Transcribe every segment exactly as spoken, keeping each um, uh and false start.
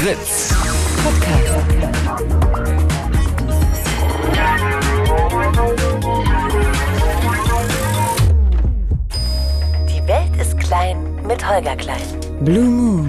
Fritz Podcast. Die Welt ist klein mit Holger Klein. Blue Moon.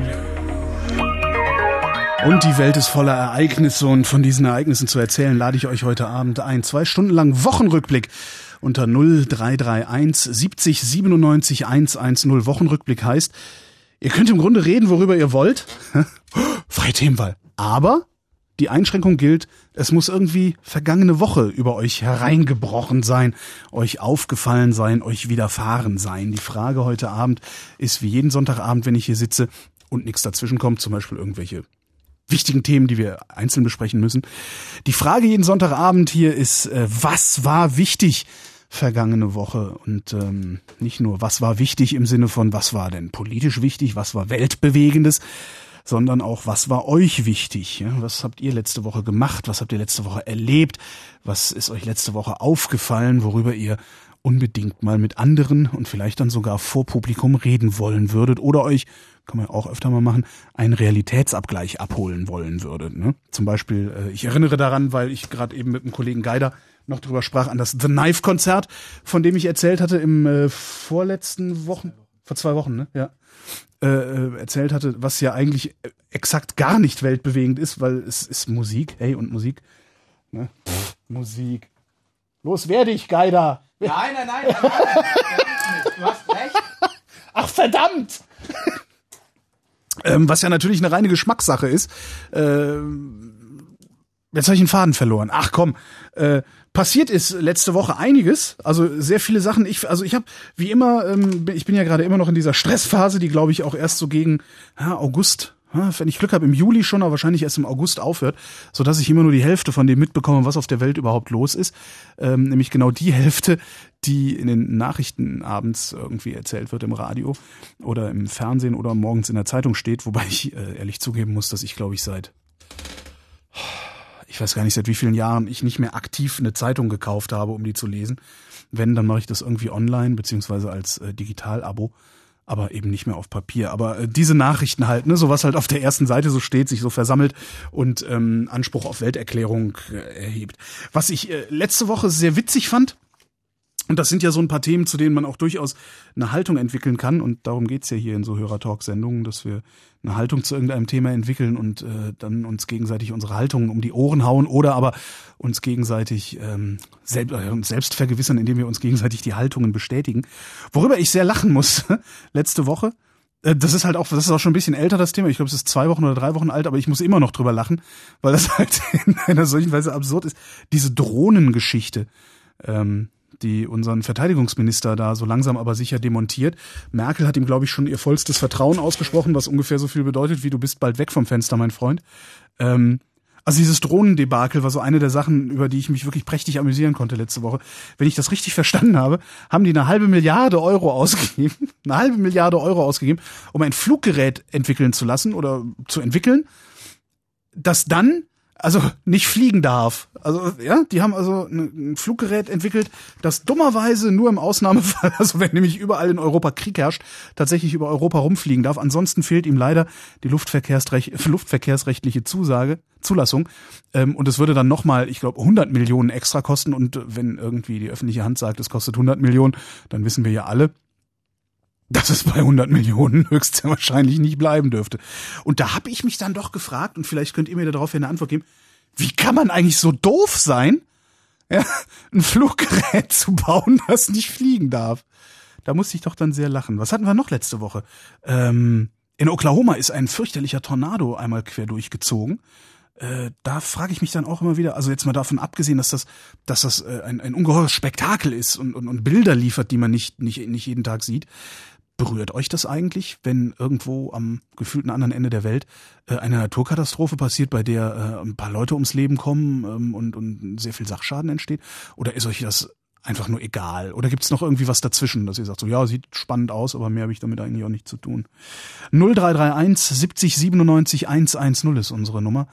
Und die Welt ist voller Ereignisse, und von diesen Ereignissen zu erzählen, lade ich euch heute Abend ein. Zwei Stunden lang Wochenrückblick unter null drei drei eins siebzig siebenundneunzig hundertzehn. Wochenrückblick heißt, ihr könnt im Grunde reden, worüber ihr wollt. Freie Themenwahl. Aber die Einschränkung gilt, es muss irgendwie vergangene Woche über euch hereingebrochen sein, euch aufgefallen sein, euch widerfahren sein. Die Frage heute Abend ist wie jeden Sonntagabend, wenn ich hier sitze und nichts dazwischen kommt, zum Beispiel irgendwelche wichtigen Themen, die wir einzeln besprechen müssen. Die Frage jeden Sonntagabend hier ist, äh, was war wichtig vergangene Woche? Und ähm, nicht nur, was war wichtig im Sinne von, was war denn politisch wichtig, was war weltbewegendes, sondern auch, was war euch wichtig? Ja? Was habt ihr letzte Woche gemacht? Was habt ihr letzte Woche erlebt? Was ist euch letzte Woche aufgefallen, worüber ihr unbedingt mal mit anderen und vielleicht dann sogar vor Publikum reden wollen würdet oder euch, kann man auch öfter mal machen, einen Realitätsabgleich abholen wollen würdet. Ne? Zum Beispiel, äh, ich erinnere daran, weil ich gerade eben mit dem Kollegen Geider noch drüber sprach, an das The Knife-Konzert, von dem ich erzählt hatte im äh, vorletzten Wochen, vor zwei Wochen, ne? Ja, äh, erzählt hatte, was ja eigentlich exakt gar nicht weltbewegend ist, weil es ist Musik, hey, und Musik, ne? Pff, Musik. Los, wer dich, Geider! Nein, nein, nein, nein, nein, nein, du hast recht. Ach, verdammt! ähm, was ja natürlich eine reine Geschmackssache ist. Ähm, jetzt habe ich den Faden verloren. Ach komm, äh, passiert ist letzte Woche einiges, also sehr viele Sachen. Ich, also ich habe wie immer, ähm, ich bin ja gerade immer noch in dieser Stressphase, die glaube ich auch erst so gegen ja, August, ja, wenn ich Glück habe, im Juli schon, aber wahrscheinlich erst im August aufhört, so dass ich immer nur die Hälfte von dem mitbekomme, was auf der Welt überhaupt los ist, ähm, nämlich genau die Hälfte, die in den Nachrichten abends irgendwie erzählt wird im Radio oder im Fernsehen oder morgens in der Zeitung steht, wobei ich äh, ehrlich zugeben muss, dass ich glaube ich seit ich weiß gar nicht, seit wie vielen Jahren ich nicht mehr aktiv eine Zeitung gekauft habe, um die zu lesen. Wenn, dann mache ich das irgendwie online, beziehungsweise als äh, Digital-Abo, aber eben nicht mehr auf Papier. Aber äh, diese Nachrichten halt, ne, so was halt auf der ersten Seite so steht, sich so versammelt und ähm, Anspruch auf Welterklärung äh, erhebt. Was ich äh, letzte Woche sehr witzig fand, und das sind ja so ein paar Themen, zu denen man auch durchaus eine Haltung entwickeln kann. Und darum geht's ja hier in so Hörertalk-Sendungen, dass wir eine Haltung zu irgendeinem Thema entwickeln und äh, dann uns gegenseitig unsere Haltungen um die Ohren hauen oder aber uns gegenseitig ähm, selbst, äh, uns selbst vergewissern, indem wir uns gegenseitig die Haltungen bestätigen. Worüber ich sehr lachen muss letzte Woche. Äh, das ist halt auch, das ist auch schon ein bisschen älter, das Thema. Ich glaube, es ist zwei Wochen oder drei Wochen alt, aber ich muss immer noch drüber lachen, weil das halt in einer solchen Weise absurd ist. Diese Drohnengeschichte. Ähm, die unseren Verteidigungsminister da so langsam aber sicher demontiert. Merkel hat ihm, glaube ich, schon ihr vollstes Vertrauen ausgesprochen, was ungefähr so viel bedeutet, wie du bist bald weg vom Fenster, mein Freund. Ähm, also dieses Drohnendebakel war so eine der Sachen, über die ich mich wirklich prächtig amüsieren konnte letzte Woche. Wenn ich das richtig verstanden habe, haben die eine halbe Milliarde Euro ausgegeben, eine halbe Milliarde Euro ausgegeben, um ein Fluggerät entwickeln zu lassen oder zu entwickeln, das dann also nicht fliegen darf. Also ja, die haben also ein Fluggerät entwickelt, das dummerweise nur im Ausnahmefall, also wenn nämlich überall in Europa Krieg herrscht, tatsächlich über Europa rumfliegen darf. Ansonsten fehlt ihm leider die Luftverkehrsrecht, luftverkehrsrechtliche Zusage, Zulassung. Ähm, und es würde dann nochmal, ich glaube, hundert Millionen extra kosten. Und wenn irgendwie die öffentliche Hand sagt, es kostet hundert Millionen, dann wissen wir ja alle, dass es bei hundert Millionen höchstwahrscheinlich nicht bleiben dürfte. Und da habe ich mich dann doch gefragt, und vielleicht könnt ihr mir darauf ja eine Antwort geben, wie kann man eigentlich so doof sein, ja, ein Fluggerät zu bauen, das nicht fliegen darf? Da musste ich doch dann sehr lachen. Was hatten wir noch letzte Woche? Ähm, in Oklahoma ist ein fürchterlicher Tornado einmal quer durchgezogen. Äh, da frage ich mich dann auch immer wieder, also jetzt mal davon abgesehen, dass das, dass das äh, ein, ein ungeheures Spektakel ist und, und, und Bilder liefert, die man nicht, nicht, nicht jeden Tag sieht. Berührt euch das eigentlich, wenn irgendwo am gefühlten anderen Ende der Welt äh, eine Naturkatastrophe passiert, bei der äh, ein paar Leute ums Leben kommen ähm, und, und sehr viel Sachschaden entsteht? Oder ist euch das einfach nur egal? Oder gibt's noch irgendwie was dazwischen, dass ihr sagt, so ja, sieht spannend aus, aber mehr habe ich damit eigentlich auch nicht zu tun? null drei drei eins siebzig siebenundneunzig hundertzehn ist unsere Nummer.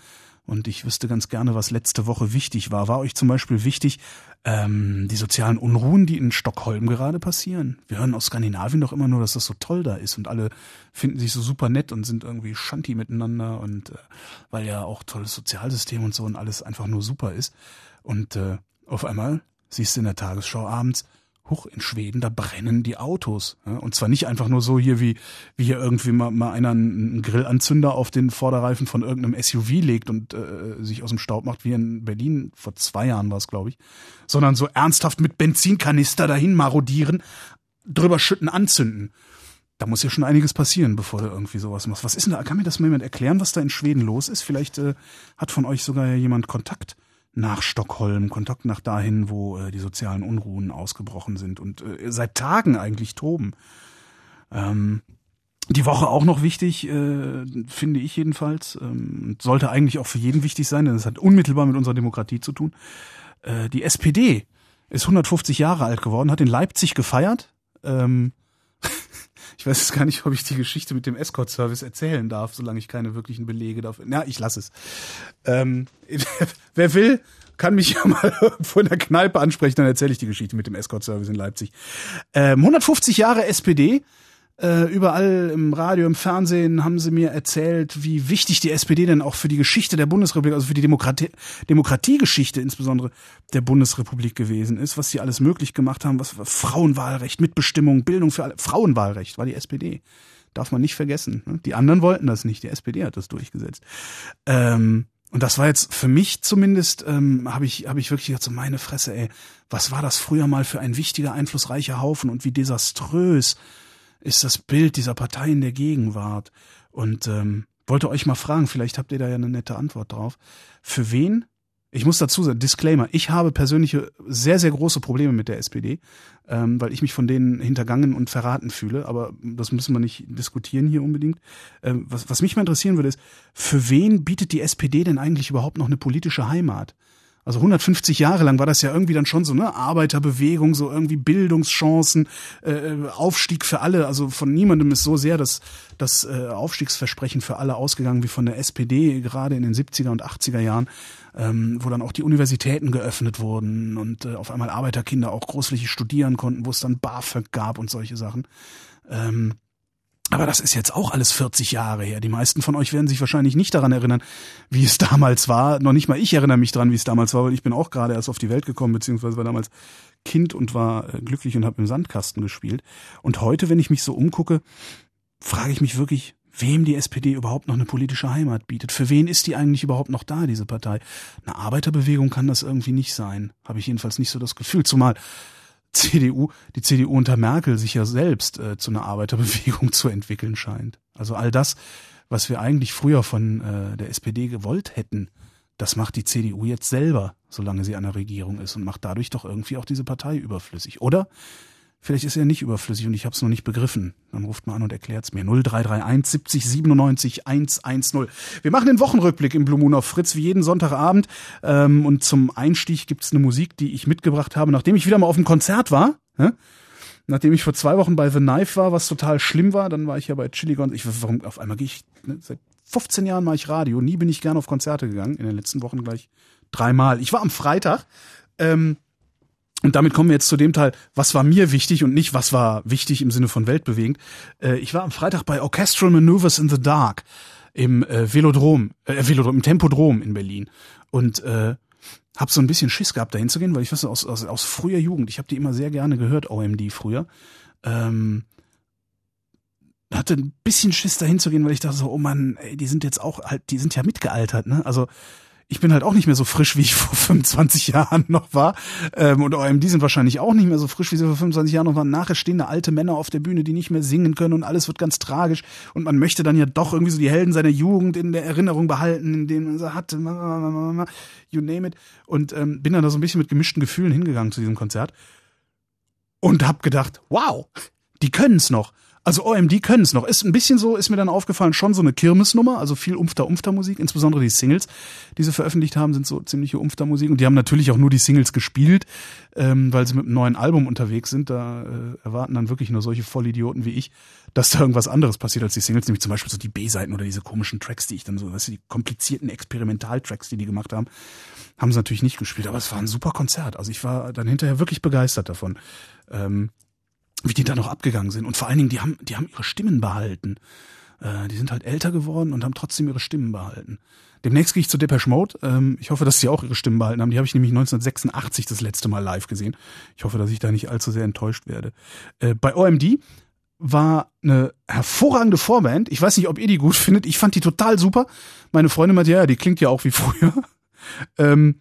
und ich wüsste ganz gerne, was letzte Woche wichtig war. War euch zum Beispiel wichtig, ähm, die sozialen Unruhen, die in Stockholm gerade passieren? Wir hören aus Skandinavien doch immer nur, dass das so toll da ist und alle finden sich so super nett und sind irgendwie Shanti miteinander und äh, weil ja auch tolles Sozialsystem und so und alles einfach nur super ist. Und äh, auf einmal siehst du in der Tagesschau abends, huch, in Schweden, da brennen die Autos. Ja? Und zwar nicht einfach nur so hier, wie wie hier irgendwie mal, mal einer einen Grillanzünder auf den Vorderreifen von irgendeinem S U V legt und äh, sich aus dem Staub macht, wie in Berlin, vor zwei Jahren war es, glaube ich, sondern so ernsthaft mit Benzinkanister dahin marodieren, drüber schütten, anzünden. Da muss ja schon einiges passieren, bevor du irgendwie sowas machst. Was ist denn da? Kann mir das mal jemand erklären, was da in Schweden los ist? Vielleicht äh, hat von euch sogar ja jemand Kontakt nach Stockholm, Kontakt nach dahin, wo äh, die sozialen Unruhen ausgebrochen sind und äh, seit Tagen eigentlich toben. Ähm, die Woche auch noch wichtig, äh, finde ich jedenfalls, ähm, sollte eigentlich auch für jeden wichtig sein, denn es hat unmittelbar mit unserer Demokratie zu tun. Äh, die S P D ist hundertfünfzig Jahre alt geworden, hat in Leipzig gefeiert. Ähm, Ich weiß jetzt gar nicht, ob ich die Geschichte mit dem Escort-Service erzählen darf, solange ich keine wirklichen Belege dafür... Na, ich lasse es. Ähm, wer will, kann mich ja mal irgendwo in der Kneipe ansprechen, dann erzähle ich die Geschichte mit dem Escort-Service in Leipzig. Ähm, hundertfünfzig Jahre S P D. Äh, überall im Radio, im Fernsehen haben sie mir erzählt, wie wichtig die S P D denn auch für die Geschichte der Bundesrepublik, also für die Demokratie, Demokratiegeschichte insbesondere der Bundesrepublik gewesen ist, was sie alles möglich gemacht haben, was Frauenwahlrecht, Mitbestimmung, Bildung für alle. Frauenwahlrecht war die S P D. Darf man nicht vergessen. Ne? Die anderen wollten das nicht, die S P D hat das durchgesetzt. Ähm, und das war jetzt für mich zumindest, ähm, habe ich, habe ich wirklich gedacht, so meine Fresse, ey, was war das früher mal für ein wichtiger, einflussreicher Haufen und wie desaströs ist das Bild dieser Partei in der Gegenwart. Und ähm, wollte euch mal fragen, vielleicht habt ihr da ja eine nette Antwort drauf. Für wen? Ich muss dazu sagen, Disclaimer, ich habe persönliche sehr, sehr große Probleme mit der S P D, ähm, weil ich mich von denen hintergangen und verraten fühle, aber das müssen wir nicht diskutieren hier unbedingt. Ähm, was, was mich mal interessieren würde, ist, für wen bietet die S P D denn eigentlich überhaupt noch eine politische Heimat? Also hundertfünfzig Jahre lang war das ja irgendwie dann schon so, ne, Arbeiterbewegung, so irgendwie Bildungschancen, äh, Aufstieg für alle. Also von niemandem ist so sehr das, das äh, Aufstiegsversprechen für alle ausgegangen wie von der S P D, gerade in den siebziger und achtziger Jahren, ähm, wo dann auch die Universitäten geöffnet wurden und äh, auf einmal Arbeiterkinder auch großflächig studieren konnten, wo es dann BAföG gab und solche Sachen. Ähm, Aber das ist jetzt auch alles vierzig Jahre her. Die meisten von euch werden sich wahrscheinlich nicht daran erinnern, wie es damals war. Noch nicht mal ich erinnere mich dran, wie es damals war, weil ich bin auch gerade erst auf die Welt gekommen, beziehungsweise war damals Kind und war glücklich und habe im Sandkasten gespielt. Und heute, wenn ich mich so umgucke, frage ich mich wirklich, wem die S P D überhaupt noch eine politische Heimat bietet. Für wen ist die eigentlich überhaupt noch da, diese Partei? Eine Arbeiterbewegung kann das irgendwie nicht sein. Habe ich jedenfalls nicht so das Gefühl. Zumal C D U, die C D U unter Merkel sich ja selbst äh, zu einer Arbeiterbewegung zu entwickeln scheint. Also all das, was wir eigentlich früher von äh, der S P D gewollt hätten, das macht die C D U jetzt selber, solange sie an der Regierung ist und macht dadurch doch irgendwie auch diese Partei überflüssig. Oder vielleicht ist sie ja nicht überflüssig und ich habe es noch nicht begriffen. Dann ruft mal an und erklärt es mir. null drei drei eins siebzig siebenundneunzig hundertzehn. Wir machen den Wochenrückblick im Blue Moon auf Fritz wie jeden Sonntagabend. Ähm, und zum Einstieg gibt's eine Musik, die ich mitgebracht habe, nachdem ich wieder mal auf einem Konzert war. Hä? Nachdem ich vor zwei Wochen bei The Knife war, was total schlimm war, dann war ich ja bei Chili Gonzales. Ich, warum auf einmal gehe ich, ne, seit fünfzehn Jahren mache ich Radio. Nie bin ich gern auf Konzerte gegangen. In den letzten Wochen gleich dreimal. Ich war am Freitag. Ähm, Und damit kommen wir jetzt zu dem Teil, was war mir wichtig und nicht, was war wichtig im Sinne von weltbewegend. Äh, ich war am Freitag bei Orchestral Maneuvers in the Dark im äh, Velodrom, äh, Velodrom, im Tempodrom in Berlin. Und äh, hab so ein bisschen Schiss gehabt, da hinzugehen, weil ich weiß aus, aus, aus früher Jugend, ich habe die immer sehr gerne gehört, O M D früher. Ähm, hatte ein bisschen Schiss, da hinzugehen, weil ich dachte so, oh Mann, ey, die sind jetzt auch halt, die sind ja mitgealtert, ne? Also ich bin halt auch nicht mehr so frisch, wie ich vor fünfundzwanzig Jahren noch war. Ähm, und O M D sind wahrscheinlich auch nicht mehr so frisch, wie sie vor fünfundzwanzig Jahren noch waren. Nachher stehen da alte Männer auf der Bühne, die nicht mehr singen können und alles wird ganz tragisch. Und man möchte dann ja doch irgendwie so die Helden seiner Jugend in der Erinnerung behalten, in denen man so hatte, you name it. Und ähm, bin dann da so ein bisschen mit gemischten Gefühlen hingegangen zu diesem Konzert. Und hab gedacht, wow, die können's noch. Also O M D können es noch. Ist ein bisschen so, ist mir dann aufgefallen, schon so eine Kirmesnummer, also viel Umfter-Umfter-Musik, insbesondere die Singles, die sie veröffentlicht haben, sind so ziemliche Umfter-Musik und die haben natürlich auch nur die Singles gespielt, ähm, weil sie mit einem neuen Album unterwegs sind. Da äh, erwarten dann wirklich nur solche Vollidioten wie ich, dass da irgendwas anderes passiert als die Singles, nämlich zum Beispiel so die B-Seiten oder diese komischen Tracks, die ich dann so, weißt du, die komplizierten Experimental-Tracks, die die gemacht haben, haben sie natürlich nicht gespielt, aber es war ein super Konzert. Also ich war dann hinterher wirklich begeistert davon. Ähm, wie die da noch abgegangen sind. Und vor allen Dingen, die haben, die haben ihre Stimmen behalten. Äh, die sind halt älter geworden und haben trotzdem ihre Stimmen behalten. Demnächst gehe ich zu Depeche Mode. Ähm, ich hoffe, dass sie auch ihre Stimmen behalten haben. Die habe ich nämlich neunzehnhundertsechsundachtzig das letzte Mal live gesehen. Ich hoffe, dass ich da nicht allzu sehr enttäuscht werde. Äh, bei O M D war eine hervorragende Vorband. Ich weiß nicht, ob ihr die gut findet. Ich fand die total super. Meine Freundin meinte, ja, die klingt ja auch wie früher. ähm,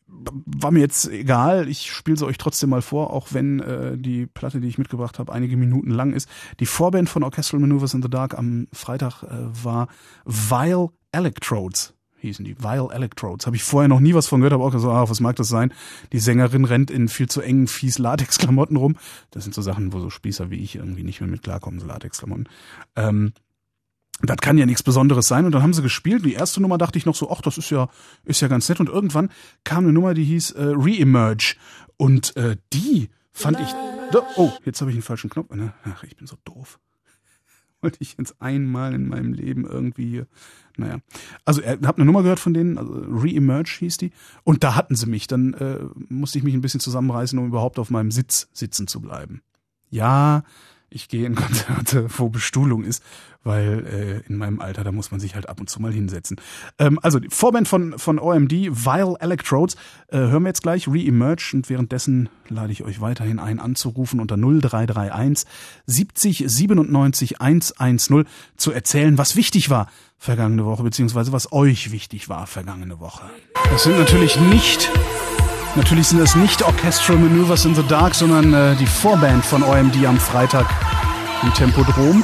War mir jetzt egal, ich spiele sie euch trotzdem mal vor, auch wenn äh, die Platte, die ich mitgebracht habe, einige Minuten lang ist. Die Vorband von Orchestral Maneuvers in the Dark am Freitag äh, war Vile Electrodes, hießen die, Vile Electrodes. Habe ich vorher noch nie was von gehört, habe auch gesagt, ah, was mag das sein? Die Sängerin rennt in viel zu engen, fies Latexklamotten rum. Das sind so Sachen, wo so Spießer wie ich irgendwie nicht mehr mit klarkommen, so Latexklamotten. Ähm, Das kann ja nichts Besonderes sein. Und dann haben sie gespielt. Die erste Nummer dachte ich noch so, ach, das ist ja ist ja ganz nett. Und irgendwann kam eine Nummer, die hieß äh, Re-Emerge. Und äh, die fand ich... Oh, jetzt habe ich einen falschen Knopf. Ach, ich bin so doof. Wollte ich jetzt einmal in meinem Leben irgendwie hier... Naja. Also, ich habe eine Nummer gehört von denen, also Re-Emerge hieß die. Und da hatten sie mich. Dann äh, musste ich mich ein bisschen zusammenreißen, um überhaupt auf meinem Sitz sitzen zu bleiben. Ja... Ich gehe in Konzerte, wo Bestuhlung ist, weil äh, in meinem Alter, da muss man sich halt ab und zu mal hinsetzen. Ähm, also die Vorband von von O M D, Vile Electrodes, äh, hören wir jetzt gleich, Re-Emerge. Und währenddessen lade ich euch weiterhin ein, anzurufen unter null drei drei eins siebzig siebenundneunzig hundertzehn zu erzählen, was wichtig war vergangene Woche, beziehungsweise was euch wichtig war vergangene Woche. Das sind natürlich nicht... Natürlich sind es nicht Orchestral Maneuvers in the Dark, sondern äh, die Vorband von O M D am Freitag im Tempodrom.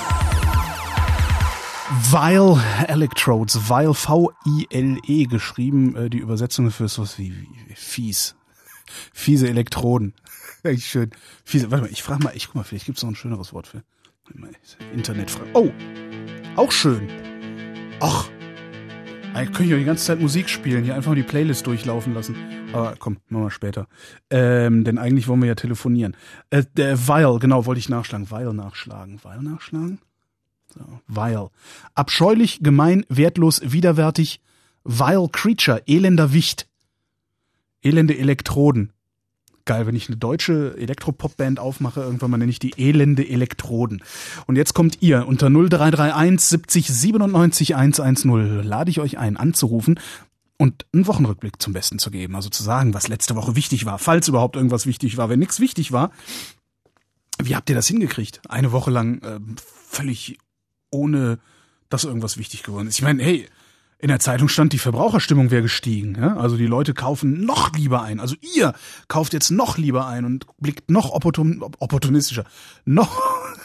Vile Electrodes, Vile V I L E geschrieben, äh, die Übersetzung für sowas wie, wie fies. Fiese Elektroden. Echt schön. Fiese, warte mal, ich frage mal, ich guck mal, vielleicht gibt es noch ein schöneres Wort für. Internetfrage. Oh, auch schön. Ach. Eigentlich könnte ich auch die ganze Zeit Musik spielen, hier einfach mal die Playlist durchlaufen lassen. Aber komm, machen wir später. Ähm, denn eigentlich wollen wir ja telefonieren. Äh, der Vile, genau, wollte ich nachschlagen. Vile nachschlagen. Vile nachschlagen? So, Vile. Abscheulich, gemein, wertlos, widerwärtig. Vile Creature, elender Wicht. Elende Elektroden. Geil, wenn ich eine deutsche Elektropop-Band aufmache, irgendwann mal nenne ich die elende Elektroden. Und jetzt kommt ihr unter null drei drei eins siebzig siebenundneunzig hundertzehn. Lade ich euch ein, anzurufen und einen Wochenrückblick zum Besten zu geben. Also zu sagen, was letzte Woche wichtig war, falls überhaupt irgendwas wichtig war. Wenn nichts wichtig war, wie habt ihr das hingekriegt? Eine Woche lang äh, völlig ohne, dass irgendwas wichtig geworden ist. Ich meine, hey, in der Zeitung stand, die Verbraucherstimmung wäre gestiegen. Ja? Also die Leute kaufen noch lieber ein. Also ihr kauft jetzt noch lieber ein und blickt noch opportun, opportunistischer. Noch,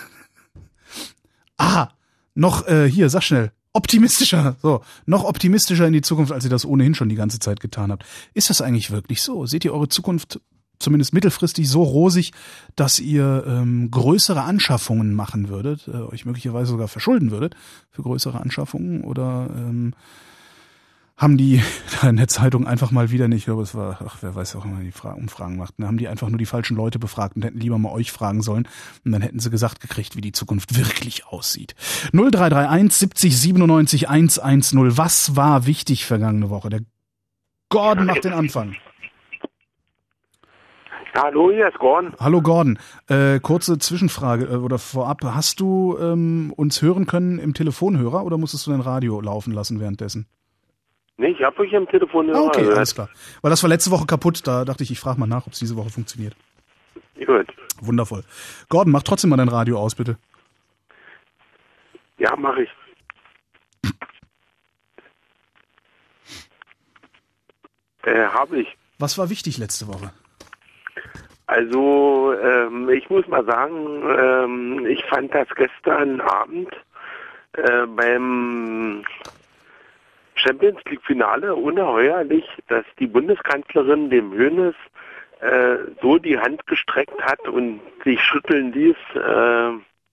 ah, noch, äh, hier, sag schnell, optimistischer. So, noch optimistischer in die Zukunft, als ihr das ohnehin schon die ganze Zeit getan habt. Ist das eigentlich wirklich so? Seht ihr eure Zukunft zumindest mittelfristig so rosig, dass ihr ähm, größere Anschaffungen machen würdet, äh, euch möglicherweise sogar verschulden würdet für größere Anschaffungen? Oder ähm, haben die da in der Zeitung einfach mal wieder nicht, ich glaube, es war, ach, wer weiß auch immer, die Fra- Umfragen macht, ne, haben die einfach nur die falschen Leute befragt und hätten lieber mal euch fragen sollen und dann hätten sie gesagt gekriegt, wie die Zukunft wirklich aussieht. null drei drei eins siebzig siebenundneunzig hundertzehn. Was war wichtig vergangene Woche? Der Gordon macht den Anfang. Hallo, hier ist Gordon. Hallo Gordon. Äh, kurze Zwischenfrage äh, oder vorab. Hast du ähm, uns hören können im Telefonhörer oder musstest du dein Radio laufen lassen währenddessen? Nee, ich habe euch im Telefon Ah, okay, gehört. alles klar. Weil das war letzte Woche kaputt. Da dachte ich, ich frage mal nach, ob es diese Woche funktioniert. Gut. Wundervoll. Gordon, mach trotzdem mal dein Radio aus, bitte. Ja, mache ich. Äh, habe ich. Was war wichtig letzte Woche? Also, ähm, ich muss mal sagen, ähm, ich fand das gestern Abend äh, beim Champions League Finale ungeheuerlich, dass die Bundeskanzlerin dem Hoeneß äh, so die Hand gestreckt hat und sich schütteln ließ, äh,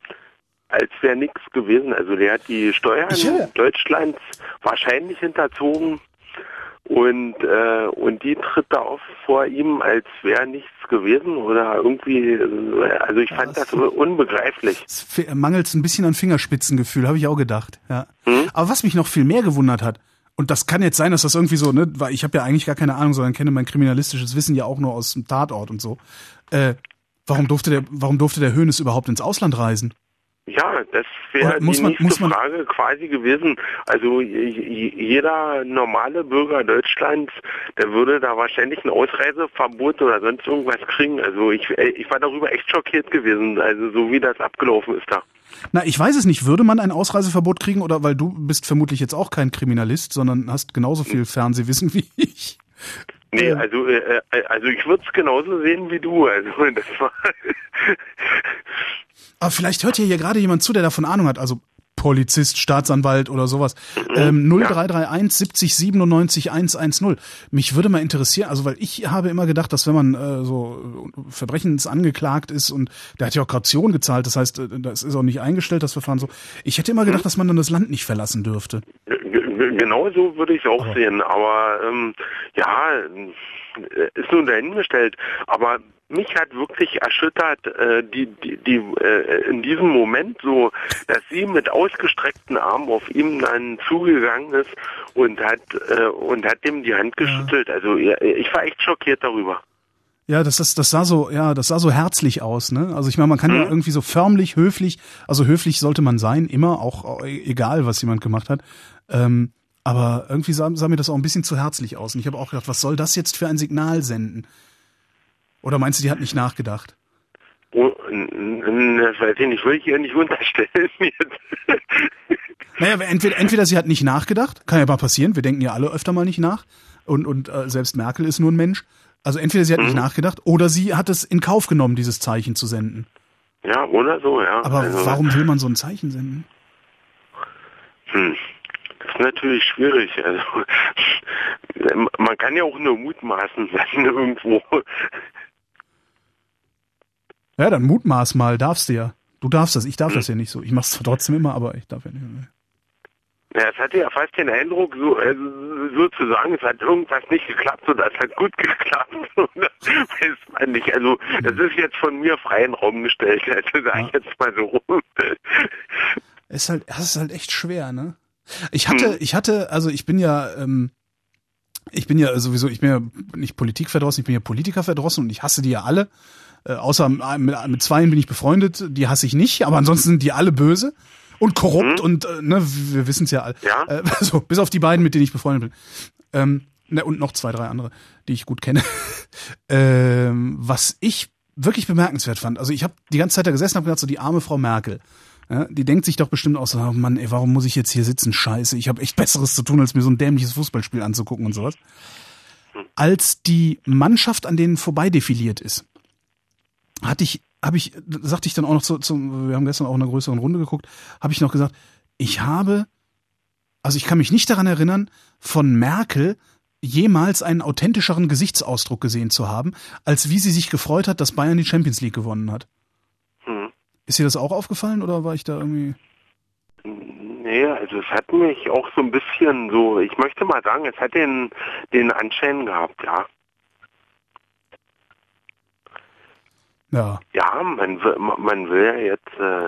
als wäre nichts gewesen. Also der hat die Steuern Ja. Deutschlands wahrscheinlich hinterzogen und äh, und die tritt da auf vor ihm, als wäre nichts gewesen oder irgendwie. äh, Also ich fand das unbegreiflich. Es fe- mangelt ein bisschen an Fingerspitzengefühl, habe ich auch gedacht. Ja. Hm? Aber was mich noch viel mehr gewundert hat, und das kann jetzt sein, dass das irgendwie so, ne, weil ich habe ja eigentlich gar keine Ahnung, sondern kenne mein kriminalistisches Wissen ja auch nur aus dem Tatort und so. Äh, warum durfte der, warum durfte der Hoeneß überhaupt ins Ausland reisen? Ja, das wäre Und muss die man- nächste muss man- Frage quasi gewesen. Also j- j- jeder normale Bürger Deutschlands, der würde da wahrscheinlich ein Ausreiseverbot oder sonst irgendwas kriegen. Also ich, ich war darüber echt schockiert gewesen, also so wie das abgelaufen ist da. Na, ich weiß es nicht. Würde man ein Ausreiseverbot kriegen oder weil du bist vermutlich jetzt auch kein Kriminalist, sondern hast genauso viel Fernsehwissen wie ich? Nee, Ähm. also äh, äh, also ich würde es genauso sehen wie du. Also das war Aber vielleicht hört hier, hier gerade jemand zu, der davon Ahnung hat, also Polizist, Staatsanwalt oder sowas. Ähm, null drei drei eins siebzig siebenundneunzig hundertzehn. Mich würde mal interessieren, also weil ich habe immer gedacht, dass wenn man äh, so äh, verbrechensangeklagt ist und der hat ja auch Kaution gezahlt, das heißt, äh, das ist auch nicht eingestellt, das Verfahren so. Ich hätte immer gedacht, dass man dann das Land nicht verlassen dürfte. G- g- Genau so würde ich es auch sehen, aber ähm, ja, äh, ist nun dahingestellt. Aber mich hat wirklich erschüttert, äh, die, die, die äh, in diesem Moment so, dass sie mit ausgestreckten Armen auf ihm dann zugegangen ist und hat äh, und hat ihm die Hand geschüttelt. Also ja, ich war echt schockiert darüber. Ja, das, das, das sah so, ja, das sah so herzlich aus, ne? Also ich meine, man kann ja irgendwie so förmlich, höflich, also höflich sollte man sein, immer, auch egal, was jemand gemacht hat. Ähm, aber irgendwie sah, sah mir das auch ein bisschen zu herzlich aus. Und ich habe auch gedacht, was soll das jetzt für ein Signal senden? Oder meinst du, die hat nicht nachgedacht? Oh, n- n- das weiß ich nicht, will ich ihr nicht unterstellen jetzt. Naja, entweder, entweder sie hat nicht nachgedacht, kann ja mal passieren, wir denken ja alle öfter mal nicht nach. Und, und äh, selbst Merkel ist nur ein Mensch. Also entweder sie hat nicht nachgedacht oder sie hat es in Kauf genommen, dieses Zeichen zu senden. Ja, oder so, ja. Aber also, warum will man so ein Zeichen senden? Hm. Das ist natürlich schwierig. Also man kann ja auch nur mutmaßen, wenn irgendwo. Ja, dann mutmaß mal, darfst du ja. Du darfst das, ich darf das ja nicht so. Ich mach's zwar trotzdem immer, aber ich darf ja nicht. Ja, es hatte ja fast den Eindruck, so, also, sozusagen, es hat irgendwas nicht geklappt oder es hat gut geklappt. Oder, weiß man nicht. Also das ist jetzt von mir frei in den Raum gestellt. Also sage ich jetzt mal so rum. Ist halt, das ist halt echt schwer, ne? Ich hatte, ich hatte, also ich bin ja, ähm, ich bin ja sowieso, ich bin ja nicht Politikverdrossen, ich bin ja Politikerverdrossen und ich hasse die ja alle. Äh, außer mit, mit zweien bin ich befreundet, die hasse ich nicht, aber ansonsten sind die alle böse und korrupt Mhm. und äh, ne, wir wissen es ja alle. Ja. Äh, also, bis auf die beiden, mit denen ich befreundet bin. Ähm, ne, und noch zwei, drei andere, die ich gut kenne. ähm, was ich wirklich bemerkenswert fand, also ich habe die ganze Zeit da gesessen und habe gedacht, so die arme Frau Merkel. Ja, die denkt sich doch bestimmt auch so, oh Mann, ey, warum muss ich jetzt hier sitzen? Scheiße, ich habe echt Besseres zu tun, als mir so ein dämliches Fußballspiel anzugucken und sowas. Als die Mannschaft an denen vorbei defiliert ist, hatte ich, habe ich, sagte ich dann auch noch zu, zu, wir haben gestern auch in einer größeren Runde geguckt, habe ich noch gesagt, ich habe, also ich kann mich nicht daran erinnern, von Merkel jemals einen authentischeren Gesichtsausdruck gesehen zu haben, als wie sie sich gefreut hat, dass Bayern die Champions League gewonnen hat. Hm. Ist dir das auch aufgefallen oder war ich da irgendwie? Nee, also es hat mich auch so ein bisschen so, ich möchte mal sagen, es hat den, den Anschein gehabt, ja. Ja. Ja, man will, man will ja jetzt äh,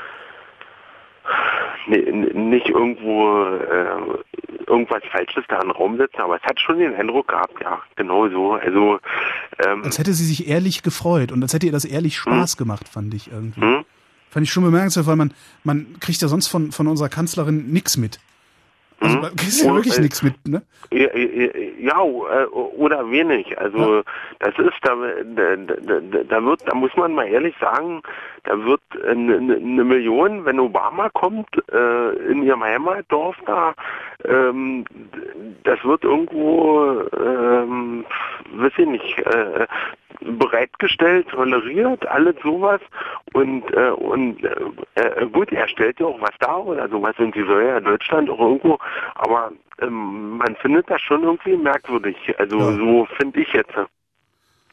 nicht irgendwo äh, irgendwas Falsches da in den Raum setzen, aber es hat schon den Eindruck gehabt, ja, genau so. Also ähm, Als hätte sie sich ehrlich gefreut und als hätte ihr das ehrlich Spaß gemacht, fand ich irgendwie. hm? Fand ich schon bemerkenswert, weil man, man kriegt ja sonst von, von unserer Kanzlerin nix mit. Also Mhm. man kriegt ja Und, wirklich äh, nichts mit, ne? Ja, ja, oder wenig. Also Ja. das ist, da, da, da, da wird, da muss man mal ehrlich sagen, da wird eine, eine Million, wenn Obama kommt, äh, in ihrem Heimatdorf da, ähm, das wird irgendwo, ähm, weiß ich nicht, äh, bereitgestellt, toleriert, alles sowas und äh, und äh, gut, er stellt ja auch was dar oder sowas und sie soll ja in Deutschland auch irgendwo, aber ähm, man findet das schon irgendwie merkwürdig, also Ja. so finde ich jetzt.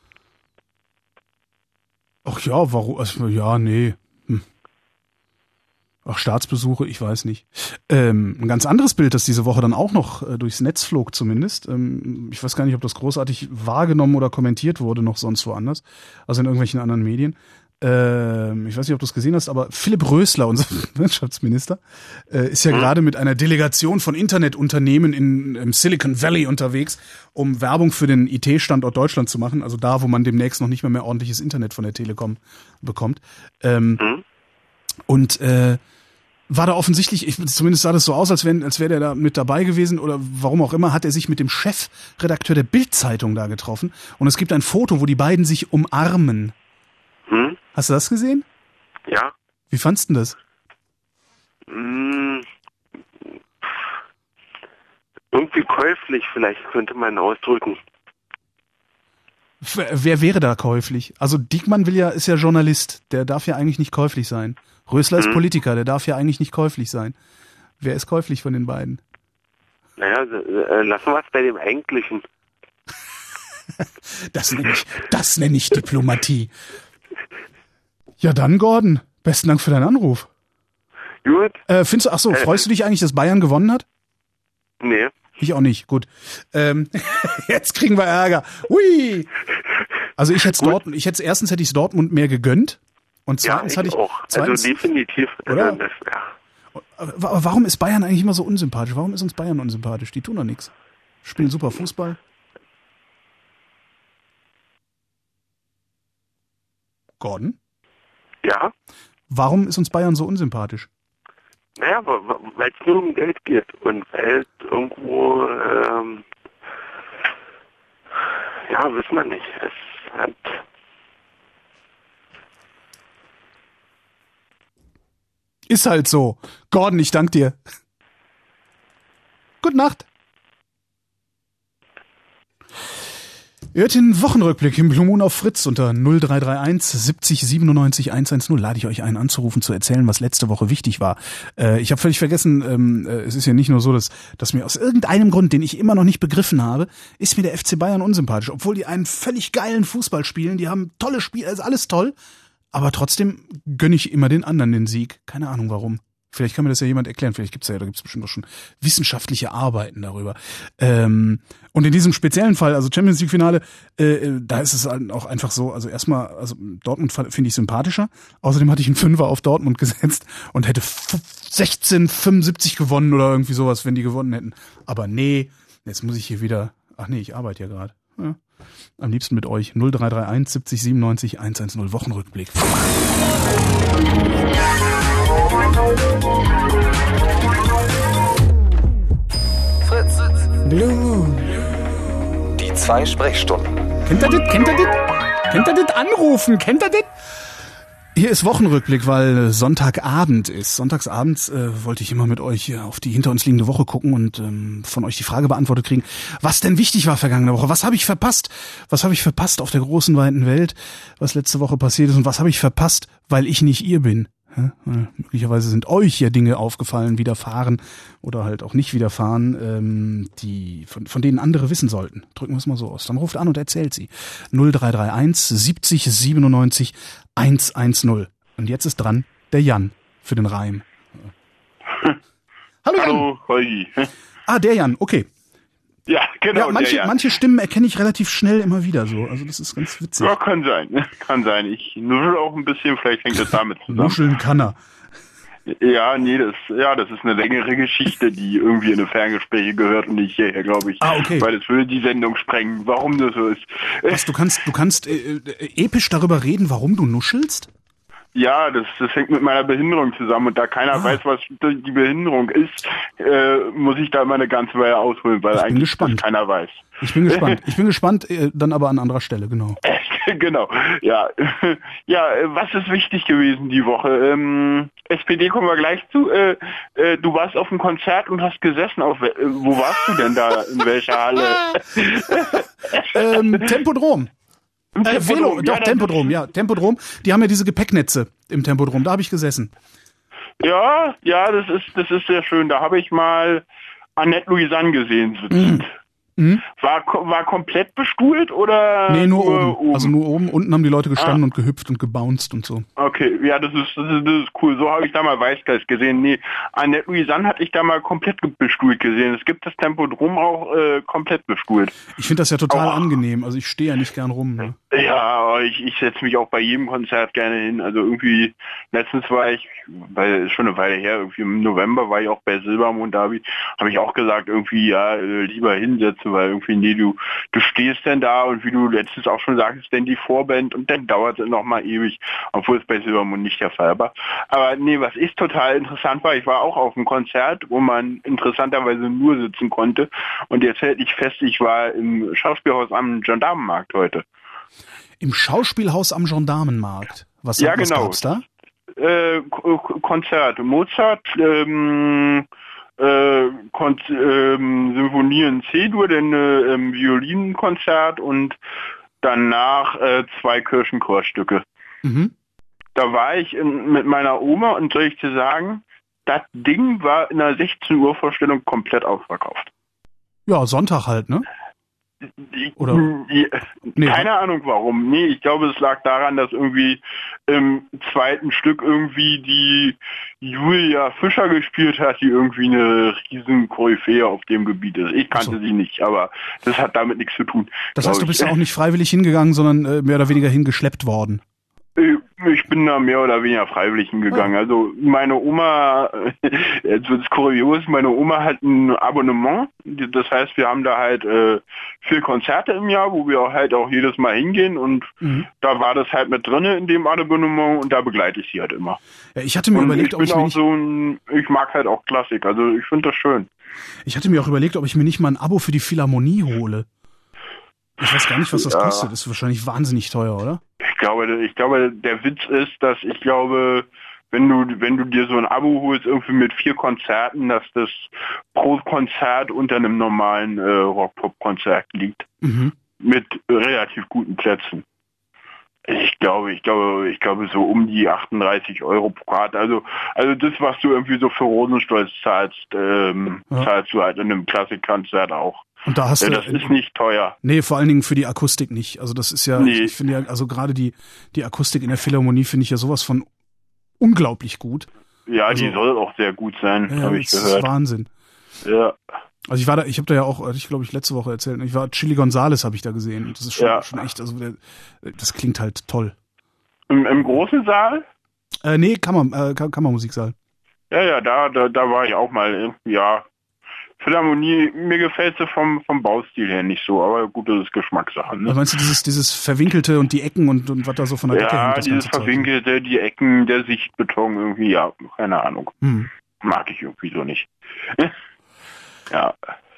Ach ja, warum? Also, ja, nee. Hm. Ach, Staatsbesuche, ich weiß nicht. Ähm, ein ganz anderes Bild, das diese Woche dann auch noch äh, durchs Netz flog zumindest. Ähm, ich weiß gar nicht, ob das großartig wahrgenommen oder kommentiert wurde, noch sonst woanders. Also in irgendwelchen anderen Medien. Ähm, ich weiß nicht, ob du es gesehen hast, aber Philipp Rösler, unser Wirtschaftsminister, äh, ist ja mhm. gerade mit einer Delegation von Internetunternehmen in, im Silicon Valley unterwegs, um Werbung für den I T-Standort Deutschland zu machen. Also da, wo man demnächst noch nicht mehr, mehr ordentliches Internet von der Telekom bekommt. Ähm, mhm. Und äh, war da offensichtlich, ich, zumindest sah das so aus, als wäre als wäre der da mit dabei gewesen oder warum auch immer, hat er sich mit dem Chefredakteur der Bild-Zeitung da getroffen. Und es gibt ein Foto, wo die beiden sich umarmen. Hm? Hast du das gesehen? Ja. Wie fandst du denn das? Hm, irgendwie käuflich vielleicht, könnte man ausdrücken. Wer wäre da käuflich? Also Diekmann will ja, ist ja Journalist, der darf ja eigentlich nicht käuflich sein. Rösler hm. ist Politiker, der darf ja eigentlich nicht käuflich sein. Wer ist käuflich von den beiden? Naja, äh, lassen wir es bei dem Eigentlichen. das nenne ich, das nenne ich Diplomatie. Ja dann, Gordon, besten Dank für deinen Anruf. Gut. Äh, findest du, ach so, freust du dich eigentlich, dass Bayern gewonnen hat? Nee. Ich auch nicht, gut. Ähm, jetzt kriegen wir Ärger. Hui! Also ich hätte Dortmund, ich hätte erstens hätte ich Dortmund mehr gegönnt und zweitens ja, ich hatte ich auch. Zweitens, also definitiv. Oder? Das, ja. Aber warum ist Bayern eigentlich immer so unsympathisch? Warum ist uns Bayern unsympathisch? Die tun doch nichts. Spielen super Fußball. Gordon? Ja? Warum ist uns Bayern so unsympathisch? Naja, weil es nur um Geld geht und weil es irgendwo, ähm, ja, wissen wir nicht. Es hat Ist halt so. Gordon, ich danke dir. Gute Nacht. Ihr hört den Wochenrückblick im Blue Moon auf Fritz unter null drei drei eins siebzig siebenundneunzig hundertzehn. Lade ich euch ein, anzurufen, zu erzählen, was letzte Woche wichtig war. Äh, ich habe völlig vergessen, ähm, äh, es ist ja nicht nur so, dass, dass mir aus irgendeinem Grund, den ich immer noch nicht begriffen habe, ist mir der F C Bayern unsympathisch. Obwohl die einen völlig geilen Fußball spielen, die haben tolle Spiele, ist alles toll. Aber trotzdem gönne ich immer den anderen den Sieg. Keine Ahnung warum. Vielleicht kann mir das ja jemand erklären. Vielleicht gibt's ja, da gibt's bestimmt auch schon wissenschaftliche Arbeiten darüber. Ähm, und in diesem speziellen Fall, also Champions League Finale, äh, da ist es auch einfach so, also erstmal, also Dortmund finde ich sympathischer. Außerdem hatte ich einen Fünfer auf Dortmund gesetzt und hätte sechzehn fünfundsiebzig gewonnen oder irgendwie sowas, wenn die gewonnen hätten. Aber nee, jetzt muss ich hier wieder, ach nee, ich arbeite ja gerade. Ja. Am liebsten mit euch. null drei drei eins siebzig siebenundneunzig hundertzehn Wochenrückblick. Fritz. Blue Moon. Die zwei Sprechstunden. Kennt ihr das? Kennt ihr das? Kennt ihr das? Anrufen. Kennt ihr das? Hier ist Wochenrückblick, weil Sonntagabend ist. Sonntagsabends äh, wollte ich immer mit euch auf die hinter uns liegende Woche gucken und ähm, von euch die Frage beantwortet kriegen, was denn wichtig war vergangene Woche. Was habe ich verpasst? Was habe ich verpasst auf der großen, weiten Welt, was letzte Woche passiert ist? Und was habe ich verpasst, weil ich nicht ihr bin? Ja, möglicherweise sind euch ja Dinge aufgefallen, widerfahren oder halt auch nicht widerfahren, ähm, die von, von denen andere wissen sollten. Drücken wir es mal so aus. Dann ruft an und erzählt sie. null drei drei eins siebzig siebenundneunzig hundertzehn. Und jetzt ist dran der Jan für den Reim. Hallo Jan. Hallo, Holgi. Ah, der Jan, okay. Ja, genau. Ja, manche, der Jan. manche Stimmen erkenne ich relativ schnell immer wieder so. Also das ist ganz witzig. Ja, kann sein. Kann sein. Ich nuschel auch ein bisschen, vielleicht hängt das damit zusammen. Nuscheln kann er. Ja, nee, das, ja, das ist eine längere Geschichte, die irgendwie in eine Ferngespräche gehört und nicht hierher, glaube ich. Ah, okay. Weil es würde die Sendung sprengen, warum das so ist. Was, du kannst, du kannst äh, äh, episch darüber reden, warum du nuschelst? Ja, das, das hängt mit meiner Behinderung zusammen und da keiner ah. weiß, was die Behinderung ist, äh, muss ich da mal eine ganze Weile ausholen, weil ich bin eigentlich gespannt. das keiner weiß. Ich bin gespannt. Ich bin gespannt, äh, dann aber an anderer Stelle, genau. Genau, ja. Ja, was ist wichtig gewesen die Woche? Ähm, S P D kommen wir gleich zu. Äh, äh, du warst auf einem Konzert und hast gesessen. Auf, äh, wo warst du denn da? In welcher Halle? ähm, Tempodrom. Äh, Tempodrom. Velo, Ja, doch, Tempodrom, ja, Tempodrom. Die haben ja diese Gepäcknetze im Tempodrom, da habe ich gesessen. Ja, ja, das ist, das ist sehr schön. Da habe ich mal Annette Louisanne gesehen sitzend. Mhm. War, war komplett bestuhlt oder? Nee, nur, nur oben. oben. Also nur oben. Unten haben die Leute gestanden ah. und gehüpft und gebounced und so. Okay, ja, das ist, das ist, das ist cool. So habe ich da mal Weißgeist gesehen. Nee, Annette Louisanne hatte ich da mal komplett bestuhlt gesehen. Es gibt das Tempodrom auch äh, komplett bestuhlt. Ich finde das ja total auch angenehm. Also ich stehe ja nicht gern rum. Ne? Ja, ich, ich setze mich auch bei jedem Konzert gerne hin. Also irgendwie, letztens war ich, weil schon eine Weile her, irgendwie im November war ich auch bei Silbermond, da habe ich, hab ich auch gesagt, irgendwie, ja, lieber hinsetzen, weil irgendwie, nee, du, du stehst denn da und wie du letztens auch schon sagst, denn die Vorband und dann dauert es noch mal ewig, obwohl es bei Silbermond nicht der Fall war. Aber nee, was ist total interessant war, ich war auch auf einem Konzert, wo man interessanterweise nur sitzen konnte und jetzt hält ich fest, ich war im Schauspielhaus am Gendarmenmarkt heute. Im Schauspielhaus am Gendarmenmarkt? Was, ja, was genau. gab's da? Äh, Konzert, Mozart, ähm, äh, Kon- ähm, Symphonie in C-Dur, dann äh, ähm, Violinkonzert und danach äh, zwei Kirchenchorstücke. Mhm. Da war ich in, mit meiner Oma und soll ich dir sagen, das Ding war in einer sechzehn Uhr Vorstellung komplett ausverkauft. Ja, Sonntag halt, ne? Oder? Die, nee, keine ja. Ahnung warum. Nee, ich glaube, es lag daran, dass irgendwie im zweiten Stück irgendwie die Julia Fischer gespielt hat, die irgendwie eine riesen Koryphäe auf dem Gebiet ist. Ich kannte so. sie nicht, aber das hat damit nichts zu tun. Das heißt, du bist ja auch nicht freiwillig hingegangen, sondern äh, mehr oder weniger hingeschleppt worden. Ich bin da mehr oder weniger freiwillig hingegangen. Ja. Also meine Oma, jetzt wird's kurios, meine Oma hat ein Abonnement. Das heißt, wir haben da halt äh, vier Konzerte im Jahr, wo wir auch halt auch jedes Mal hingehen und mhm. da war das halt mit drinne in dem Abonnement und da begleite ich sie halt immer. Ja, ich hatte mir und überlegt, ich ob bin ich auch mir nicht so ein, ich mag halt auch Klassik, also ich finde das schön. Ich hatte mir auch überlegt, ob ich mir nicht mal ein Abo für die Philharmonie hole. Ich weiß gar nicht, was das ja. kostet. Das ist wahrscheinlich wahnsinnig teuer, oder? Ich glaube, ich glaube, der Witz ist, dass ich glaube, wenn du, wenn du dir so ein Abo holst, irgendwie mit vier Konzerten, dass das pro Konzert unter einem normalen äh, Rock-Pop-Konzert liegt. Mhm. Mit relativ guten Plätzen. Ich glaube, ich glaube, ich glaube so um die achtunddreißig Euro pro Karte. Also, also das, was du irgendwie so für Rosenstolz zahlst, ähm, ja. zahlst du halt in einem Klassikkonzert auch. Und da hast ja, du, das ist nicht teuer. Nee, vor allen Dingen für die Akustik nicht. Also das ist ja, nee. ich finde ja, also gerade die, die Akustik in der Philharmonie finde ich ja sowas von unglaublich gut. Ja, also, die soll auch sehr gut sein, ja, habe ich gehört. Das ist Wahnsinn. Ja. Also ich war da, ich habe da ja auch, ich glaube ich letzte Woche erzählt, ich war Chili Gonzales habe ich da gesehen. Und das ist schon, ja. schon echt, also der, das klingt halt toll. Im, im großen Saal? Äh, nee, Kammer, äh, Kammermusiksaal. Ja, ja, da, da, da war ich auch mal, ja. Philharmonie, mir gefällt sie vom, vom Baustil her nicht so, aber gut, das ist Geschmackssache. Ne? Also meinst du dieses, dieses Verwinkelte und die Ecken und, und was da so von der ja, Decke hängt? Das dieses Verwinkelte, Zeug. Die Ecken, der Sichtbeton irgendwie, ja, keine Ahnung. Hm. Mag ich irgendwie so nicht. ja.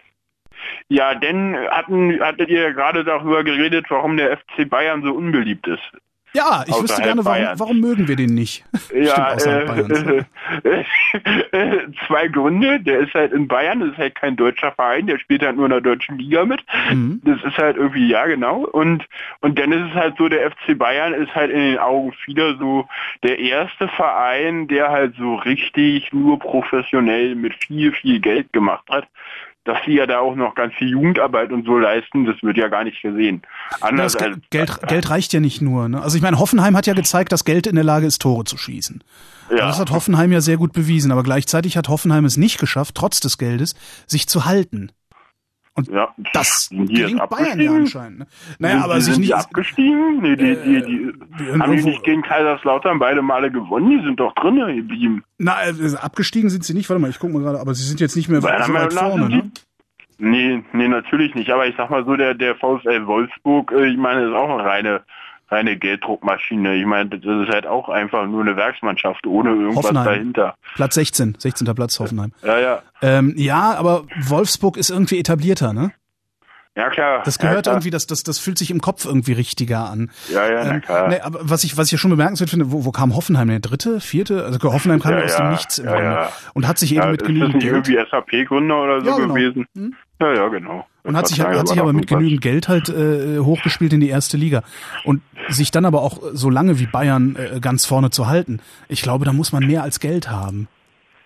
Ja, denn hatten, hattet ihr gerade darüber geredet, warum der F C Bayern so unbeliebt ist. Ja, ich wüsste gerne, warum, warum mögen wir den nicht? Ja, Stimmt, äh, äh, äh, zwei Gründe. Der ist halt in Bayern, das ist halt kein deutscher Verein, der spielt halt nur in der deutschen Liga mit. Mhm. Das ist halt irgendwie, ja genau. Und und dann ist es halt so, der F C Bayern ist halt in den Augen vieler so der erste Verein, der halt so richtig nur professionell mit viel, viel Geld gemacht hat. Dass sie ja da auch noch ganz viel Jugendarbeit und so leisten, das wird ja gar nicht gesehen. Anders ja, als, Geld, Geld reicht ja nicht nur. Ne? Also ich meine, Hoffenheim hat ja gezeigt, dass Geld in der Lage ist, Tore zu schießen. Ja. Das hat Hoffenheim ja sehr gut bewiesen. Aber gleichzeitig hat Hoffenheim es nicht geschafft, trotz des Geldes, sich zu halten. Und ja, das gelingt Bayern ja anscheinend. Ne? Naja, sind, aber die sich sind nicht die abgestiegen? Nee, die, die, die, die haben die nicht gegen Kaiserslautern beide Male gewonnen? Die sind doch drinnen geblieben. Na, also abgestiegen sind sie nicht. Warte mal, ich guck mal gerade. Aber sie sind jetzt nicht mehr so weit vorne, ne? Nee, nee, natürlich nicht. Aber ich sag mal so, der, der VfL Wolfsburg, ich meine, ist auch eine reine, reine Gelddruckmaschine. Ich meine, das ist halt auch einfach nur eine Werksmannschaft ohne irgendwas Hoffenheim. dahinter. Platz sechzehn, sechzehnter Platz Hoffenheim. Ja, ja. Ähm, ja, aber Wolfsburg ist irgendwie etablierter, ne? Ja, klar. Das gehört ja, klar. irgendwie, das, das, das fühlt sich im Kopf irgendwie richtiger an. Ja, ja, na klar. Ähm, nee, aber was ich, was ich ja schon bemerkenswert finde, wo, wo kam Hoffenheim? Der dritte, vierte? Also Hoffenheim kam ja, aus ja, dem Nichts im ja, Grunde. Ja. Und hat sich eben ja, mit ist genügend das nicht Geld. irgendwie S A P-Gründer oder so ja, genau. gewesen? Hm? Ja, ja, genau. Und hat sich, hat sich aber mit genügend Geld halt äh, hochgespielt in die erste Liga. Und sich dann aber auch so lange wie Bayern äh, ganz vorne zu halten. Ich glaube, da muss man mehr als Geld haben.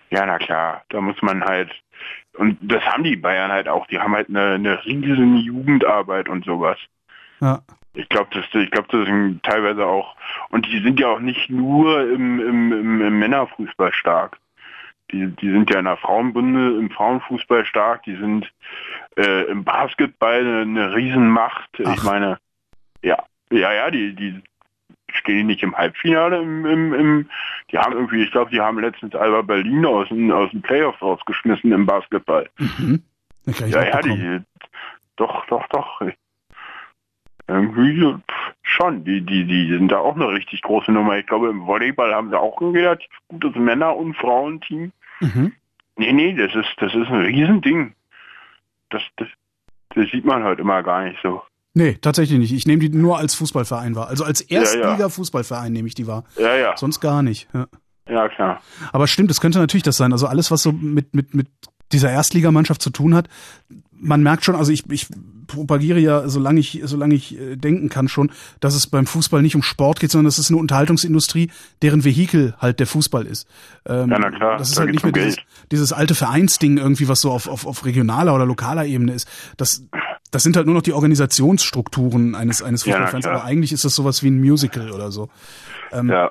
Ja, na klar, da muss man halt, und das haben die Bayern halt auch, die haben halt eine, eine riesen Jugendarbeit und sowas. Ja. Ich glaube, das, ich glaube, das sind teilweise auch, und die sind ja auch nicht nur im, im, im, im Männerfußball stark. Die, die sind ja in der Frauenbunde, im Frauenfußball stark, die sind äh, im Basketball eine, eine Riesenmacht. Ach. Ich meine, ja, ja, ja, die, die stehen nicht im Halbfinale, im, im, im die haben irgendwie, ich glaube, die haben letztens Alba Berlin aus, aus den Playoffs rausgeschmissen im Basketball. Mhm. Ja, ja, die, doch, doch, doch. Irgendwie so, pff, schon, die, die, die sind da auch eine richtig große Nummer. Ich glaube, im Volleyball haben sie auch ein relativ gutes Männer- und Frauenteam. Mhm. Nee, nee, das ist, das ist ein Riesending. Das, das, das sieht man halt immer gar nicht so. Nee, tatsächlich nicht. Ich nehme die nur als Fußballverein wahr. Also als Ja, ja. Erstliga-Fußballverein nehme ich die wahr. Ja, ja. Sonst gar nicht. Ja. Ja, klar. Aber stimmt, es könnte natürlich das sein. Also alles, was so mit, mit, mit dieser Erstligamannschaft zu tun hat, man merkt schon, also ich, ich propagiere ja, solange ich, solange ich äh, denken kann schon, dass es beim Fußball nicht um Sport geht, sondern es ist eine Unterhaltungsindustrie, deren Vehikel halt der Fußball ist. Ähm, Ja, na klar, das ist da halt geht's nicht mehr um dieses, Geld. dieses alte Vereinsding irgendwie, was so auf, auf, auf regionaler oder lokaler Ebene ist. Das, das sind halt nur noch die Organisationsstrukturen eines, eines Ja, na Fußballvereins, klar. aber eigentlich ist das sowas wie ein Musical oder so. Ähm, Ja,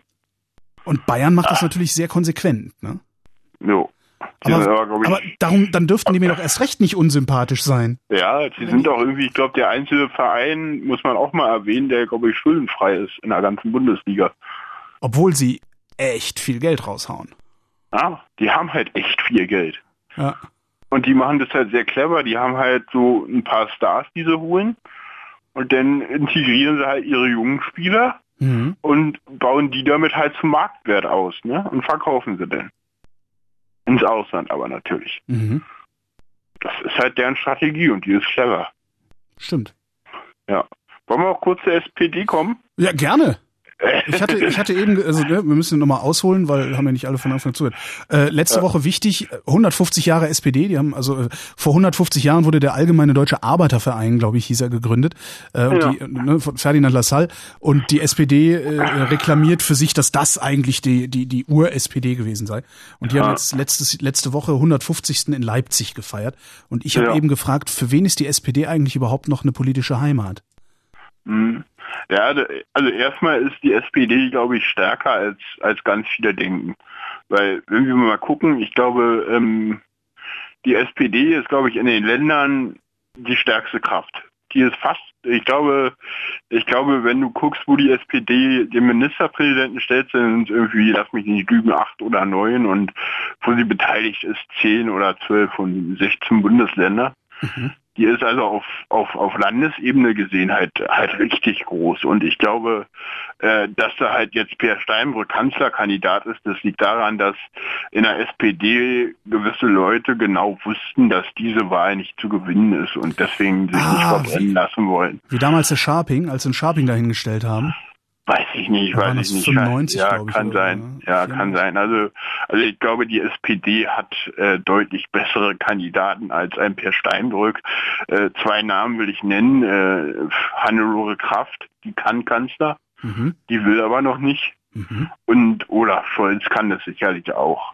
Und Bayern macht das natürlich sehr konsequent, ne? jo. Die Aber, sind aber, glaub ich, aber darum, dann dürften die mir doch erst recht nicht unsympathisch sein. ja, die sind auch irgendwie, ich glaube, der einzige Verein, muss man auch mal erwähnen, der, glaube ich, schuldenfrei ist in der ganzen Bundesliga. Obwohl sie echt viel Geld raushauen. Ja, die haben halt echt viel Geld. Ja. Und die machen das halt sehr clever. Die haben halt so ein paar Stars, die sie holen. Und dann integrieren sie halt ihre jungen Spieler Mhm. und bauen die damit halt zum Marktwert aus, ne? Und verkaufen sie dann. Ins Ausland aber natürlich. Mhm. Das ist halt deren Strategie und die ist clever. Stimmt. Ja. Wollen wir auch kurz zur S P D kommen? Ja, gerne. Ich hatte, ich hatte eben, also ne, wir müssen nochmal ausholen, weil haben ja nicht alle von Anfang an zugehört. Äh, letzte Ja. Woche wichtig, hundertfünfzig Jahre S P D, die haben, also äh, vor hundertfünfzig Jahren wurde der Allgemeine Deutsche Arbeiterverein, glaube ich, hieß er, gegründet, äh, und Ja. die, ne, von Ferdinand Lassalle, und die S P D äh, reklamiert für sich, dass das eigentlich die, die, die Ur-S P D gewesen sei. Und die Ja. haben jetzt letztes, letzte Woche hundertfünfzigsten in Leipzig gefeiert. Und ich habe Ja. eben gefragt, für wen ist die S P D eigentlich überhaupt noch eine politische Heimat? Hm. Ja, da- also erstmal ist die S P D, glaube ich, stärker als, als ganz viele denken. Weil, wenn wir mal gucken, ich glaube, ähm, die S P D ist, glaube ich, in den Ländern die stärkste Kraft. Die ist fast, ich glaube, ich glaube, wenn du guckst, wo die S P D den Ministerpräsidenten stellt, sind irgendwie, lass mich nicht lügen, acht oder neun, und wo sie beteiligt ist, zehn oder zwölf von sechzehn Bundesländern. Mhm. Die ist also auf, auf, auf Landesebene gesehen halt, halt richtig groß. Und ich glaube, äh, dass da halt jetzt Peer Steinbrück Kanzlerkandidat ist, das liegt daran, dass in der S P D gewisse Leute genau wussten, dass diese Wahl nicht zu gewinnen ist und deswegen sich Ah, nicht verbrennen wie- lassen wollen. Wie damals der Scharping, als sie einen Scharping dahingestellt haben. Weiß ich nicht, Da waren weiß das ich nicht. fünfundneunzig, ja, glaub ich, kann oder sein. so, ne? Ja, kann sein. Also, also ich glaube, die S P D hat äh, deutlich bessere Kandidaten als ein Per Steinbrück. Äh, zwei Namen will ich nennen. Äh, Hannelore Kraft, die kann Kanzler, Mhm. die will aber noch nicht. Mhm. Und Olaf Scholz kann das sicherlich auch.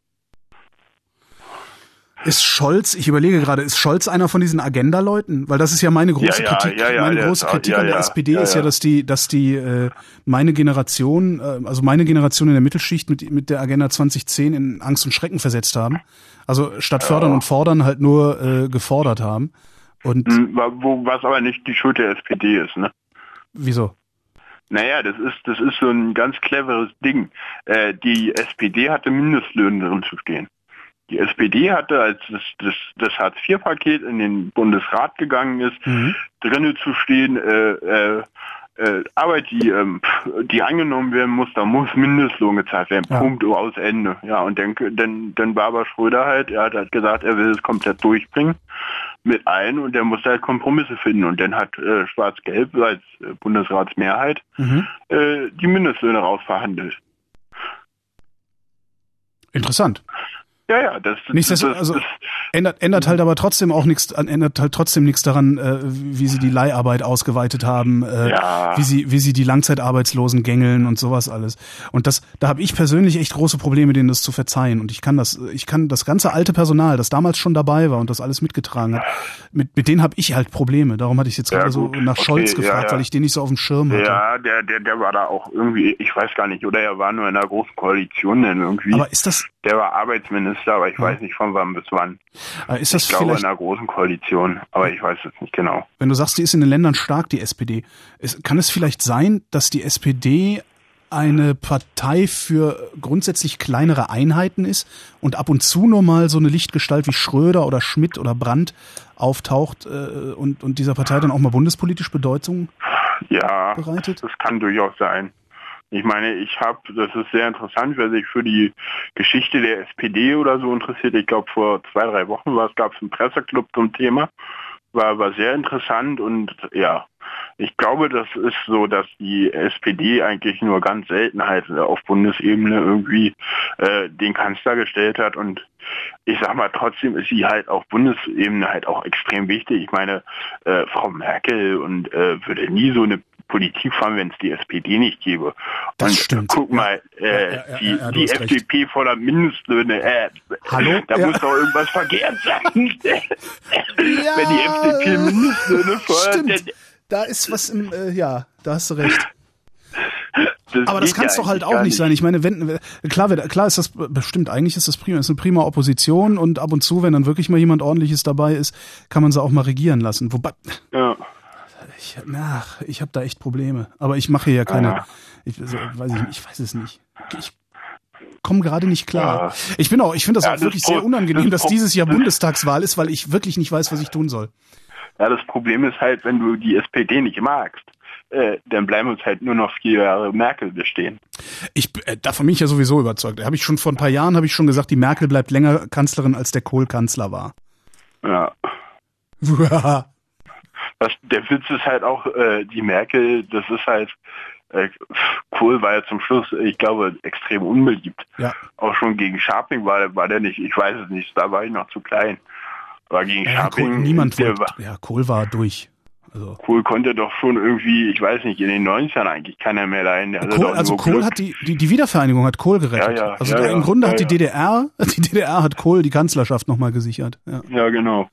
Ist Scholz, ich überlege gerade, ist Scholz einer von diesen Agenda-Leuten? Weil das ist ja meine große Ja, ja, Kritik. ja, ja, meine der große ist- Kritik ja, an der ja, S P D ja, ist ja, ja. dass die, dass die äh, meine Generation, äh, also meine Generation in der Mittelschicht mit mit der Agenda zwanzig zehn in Angst und Schrecken versetzt haben. Also statt fördern und fordern halt nur äh, gefordert haben. Und Hm, wa- wo, was aber nicht die Schuld der S P D ist, ne? wieso? Naja, das ist, das ist so ein ganz cleveres Ding. Äh, die S P D hatte Mindestlöhne drin zu stehen. Die S P D hatte, als das, das, das Hartz vier Paket in den Bundesrat gegangen ist, Mhm. drinnen zu stehen, äh, äh, äh, Arbeit, die, ähm, die angenommen werden muss, da muss Mindestlohn gezahlt werden. Ja. Punkt, aus Ende. Ja, und dann, dann, dann war aber Schröder halt, er hat halt gesagt, er will es komplett durchbringen mit allen und er muss halt Kompromisse finden. Und dann hat äh, Schwarz-Gelb als äh, Bundesratsmehrheit Mhm. äh, die Mindestlöhne rausverhandelt. Interessant. Ja, ja, das, Nichts, das, das, also das ändert, ändert halt aber trotzdem auch nichts, ändert halt trotzdem nichts daran, äh, wie sie die Leiharbeit ausgeweitet haben, äh, Ja. wie sie, wie sie die Langzeitarbeitslosen gängeln und sowas alles. Und das, da habe ich persönlich echt große Probleme, denen das zu verzeihen. Und ich kann das, ich kann das ganze alte Personal, das damals schon dabei war und das alles mitgetragen hat, mit, mit denen habe ich halt Probleme. Darum hatte ich jetzt Ja, gerade so gut. nach Okay, Scholz ja, gefragt, ja. weil ich den nicht so auf dem Schirm hatte. Ja, der, der, der war da auch irgendwie, ich weiß gar nicht, oder er war nur in einer großen Koalition denn irgendwie. Aber ist das, Der war Arbeitsminister, aber ich weiß nicht von wann bis wann. äh, ist das Ich glaube vielleicht, in einer großen Koalition, aber ich weiß es nicht genau. wenn du sagst, die ist in den Ländern stark, die S P D, ist, kann es vielleicht sein, dass die S P D eine Partei für grundsätzlich kleinere Einheiten ist und ab und zu nur mal so eine Lichtgestalt wie Schröder oder Schmidt oder Brandt auftaucht äh, und, und dieser Partei dann auch mal bundespolitisch Bedeutung Ja, bereitet? das kann durchaus sein. Ich meine, ich habe, das ist sehr interessant, wer sich für die Geschichte der S P D oder so interessiert. Ich glaube, vor zwei, drei Wochen war es, gab es einen Presseclub zum Thema. War, war sehr interessant und ja, ich glaube, das ist so, dass die S P D eigentlich nur ganz selten halt auf Bundesebene irgendwie äh, den Kanzler gestellt hat und ich sag mal, trotzdem ist sie halt auf Bundesebene halt auch extrem wichtig. Ich meine, äh, Frau Merkel und äh, würde nie so eine Politik fahren, wenn es die S P D nicht gäbe. Das und stimmt. Guck mal, äh, Ja, ja, ja, die, ja, du die hast F D P voller Mindestlöhne, äh, Hallo? da Ja. muss doch irgendwas verkehrt sein. Ja, wenn die F D P Mindestlöhne fordert, stimmt. dann, Da ist was im, äh, ja, da hast du recht. das Aber das geht kann es ja doch halt eigentlich auch gar nicht sein. Ich meine, wenn klar, wird- klar ist das bestimmt, eigentlich ist das prima, ist eine prima Opposition und ab und zu, wenn dann wirklich mal jemand ordentliches dabei ist, kann man sie auch mal regieren lassen. Wobei Ja. ich ach, ich habe da echt Probleme, aber ich mache hier ja keine Ja. ich also, weiß ich, ich weiß es nicht. Ich komme gerade nicht klar. Ja. Ich bin auch, ich finde das Ja, auch das wirklich Pro- sehr unangenehm, das dass Pro- dieses Jahr das- Bundestagswahl ist, weil ich wirklich nicht weiß, was ich tun soll. Ja, das Problem ist halt, wenn du die S P D nicht magst, äh, dann bleiben uns halt nur noch vier Jahre Merkel bestehen. Ich, äh, davon bin ich ja sowieso überzeugt. Da habe ich schon vor ein paar Jahren habe ich schon gesagt, die Merkel bleibt länger Kanzlerin, als der Kohl Kanzler war. Ja. Das, der Witz ist halt auch, äh, die Merkel, das ist halt, äh, Kohl war ja zum Schluss, ich glaube, extrem unbeliebt. Ja. Auch schon gegen Scharping war, war der nicht, ich weiß es nicht, da war ich noch zu klein. Aber gegen Ja, Scharping, Kohl, niemand der wollte, war, ja, Kohl war durch. Also, Kohl konnte doch schon irgendwie, ich weiß nicht, in den neunzigern eigentlich keiner mehr dahin. Der hatte Kohl, doch also nur Kohl Glück. hat die, die, die Wiedervereinigung hat Kohl gerettet. Ja, ja, also ja, da, im ja, Grunde ja, hat die ja. D D R, die D D R hat Kohl die Kanzlerschaft nochmal gesichert. Ja. Ja, genau.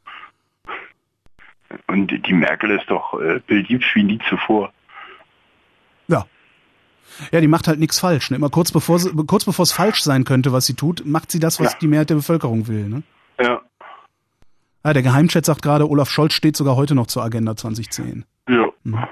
Und die Merkel ist doch äh, beliebt wie nie zuvor. Ja. Ja, die macht halt nichts falsch. Ne? Immer kurz bevor sie, kurz bevor es falsch sein könnte, was sie tut, macht sie das, was Ja. die Mehrheit der Bevölkerung will. Ne? Ja. Ja, der Geheimchat sagt gerade, Olaf Scholz steht sogar heute noch zur Agenda zwanzig zehn. Ja.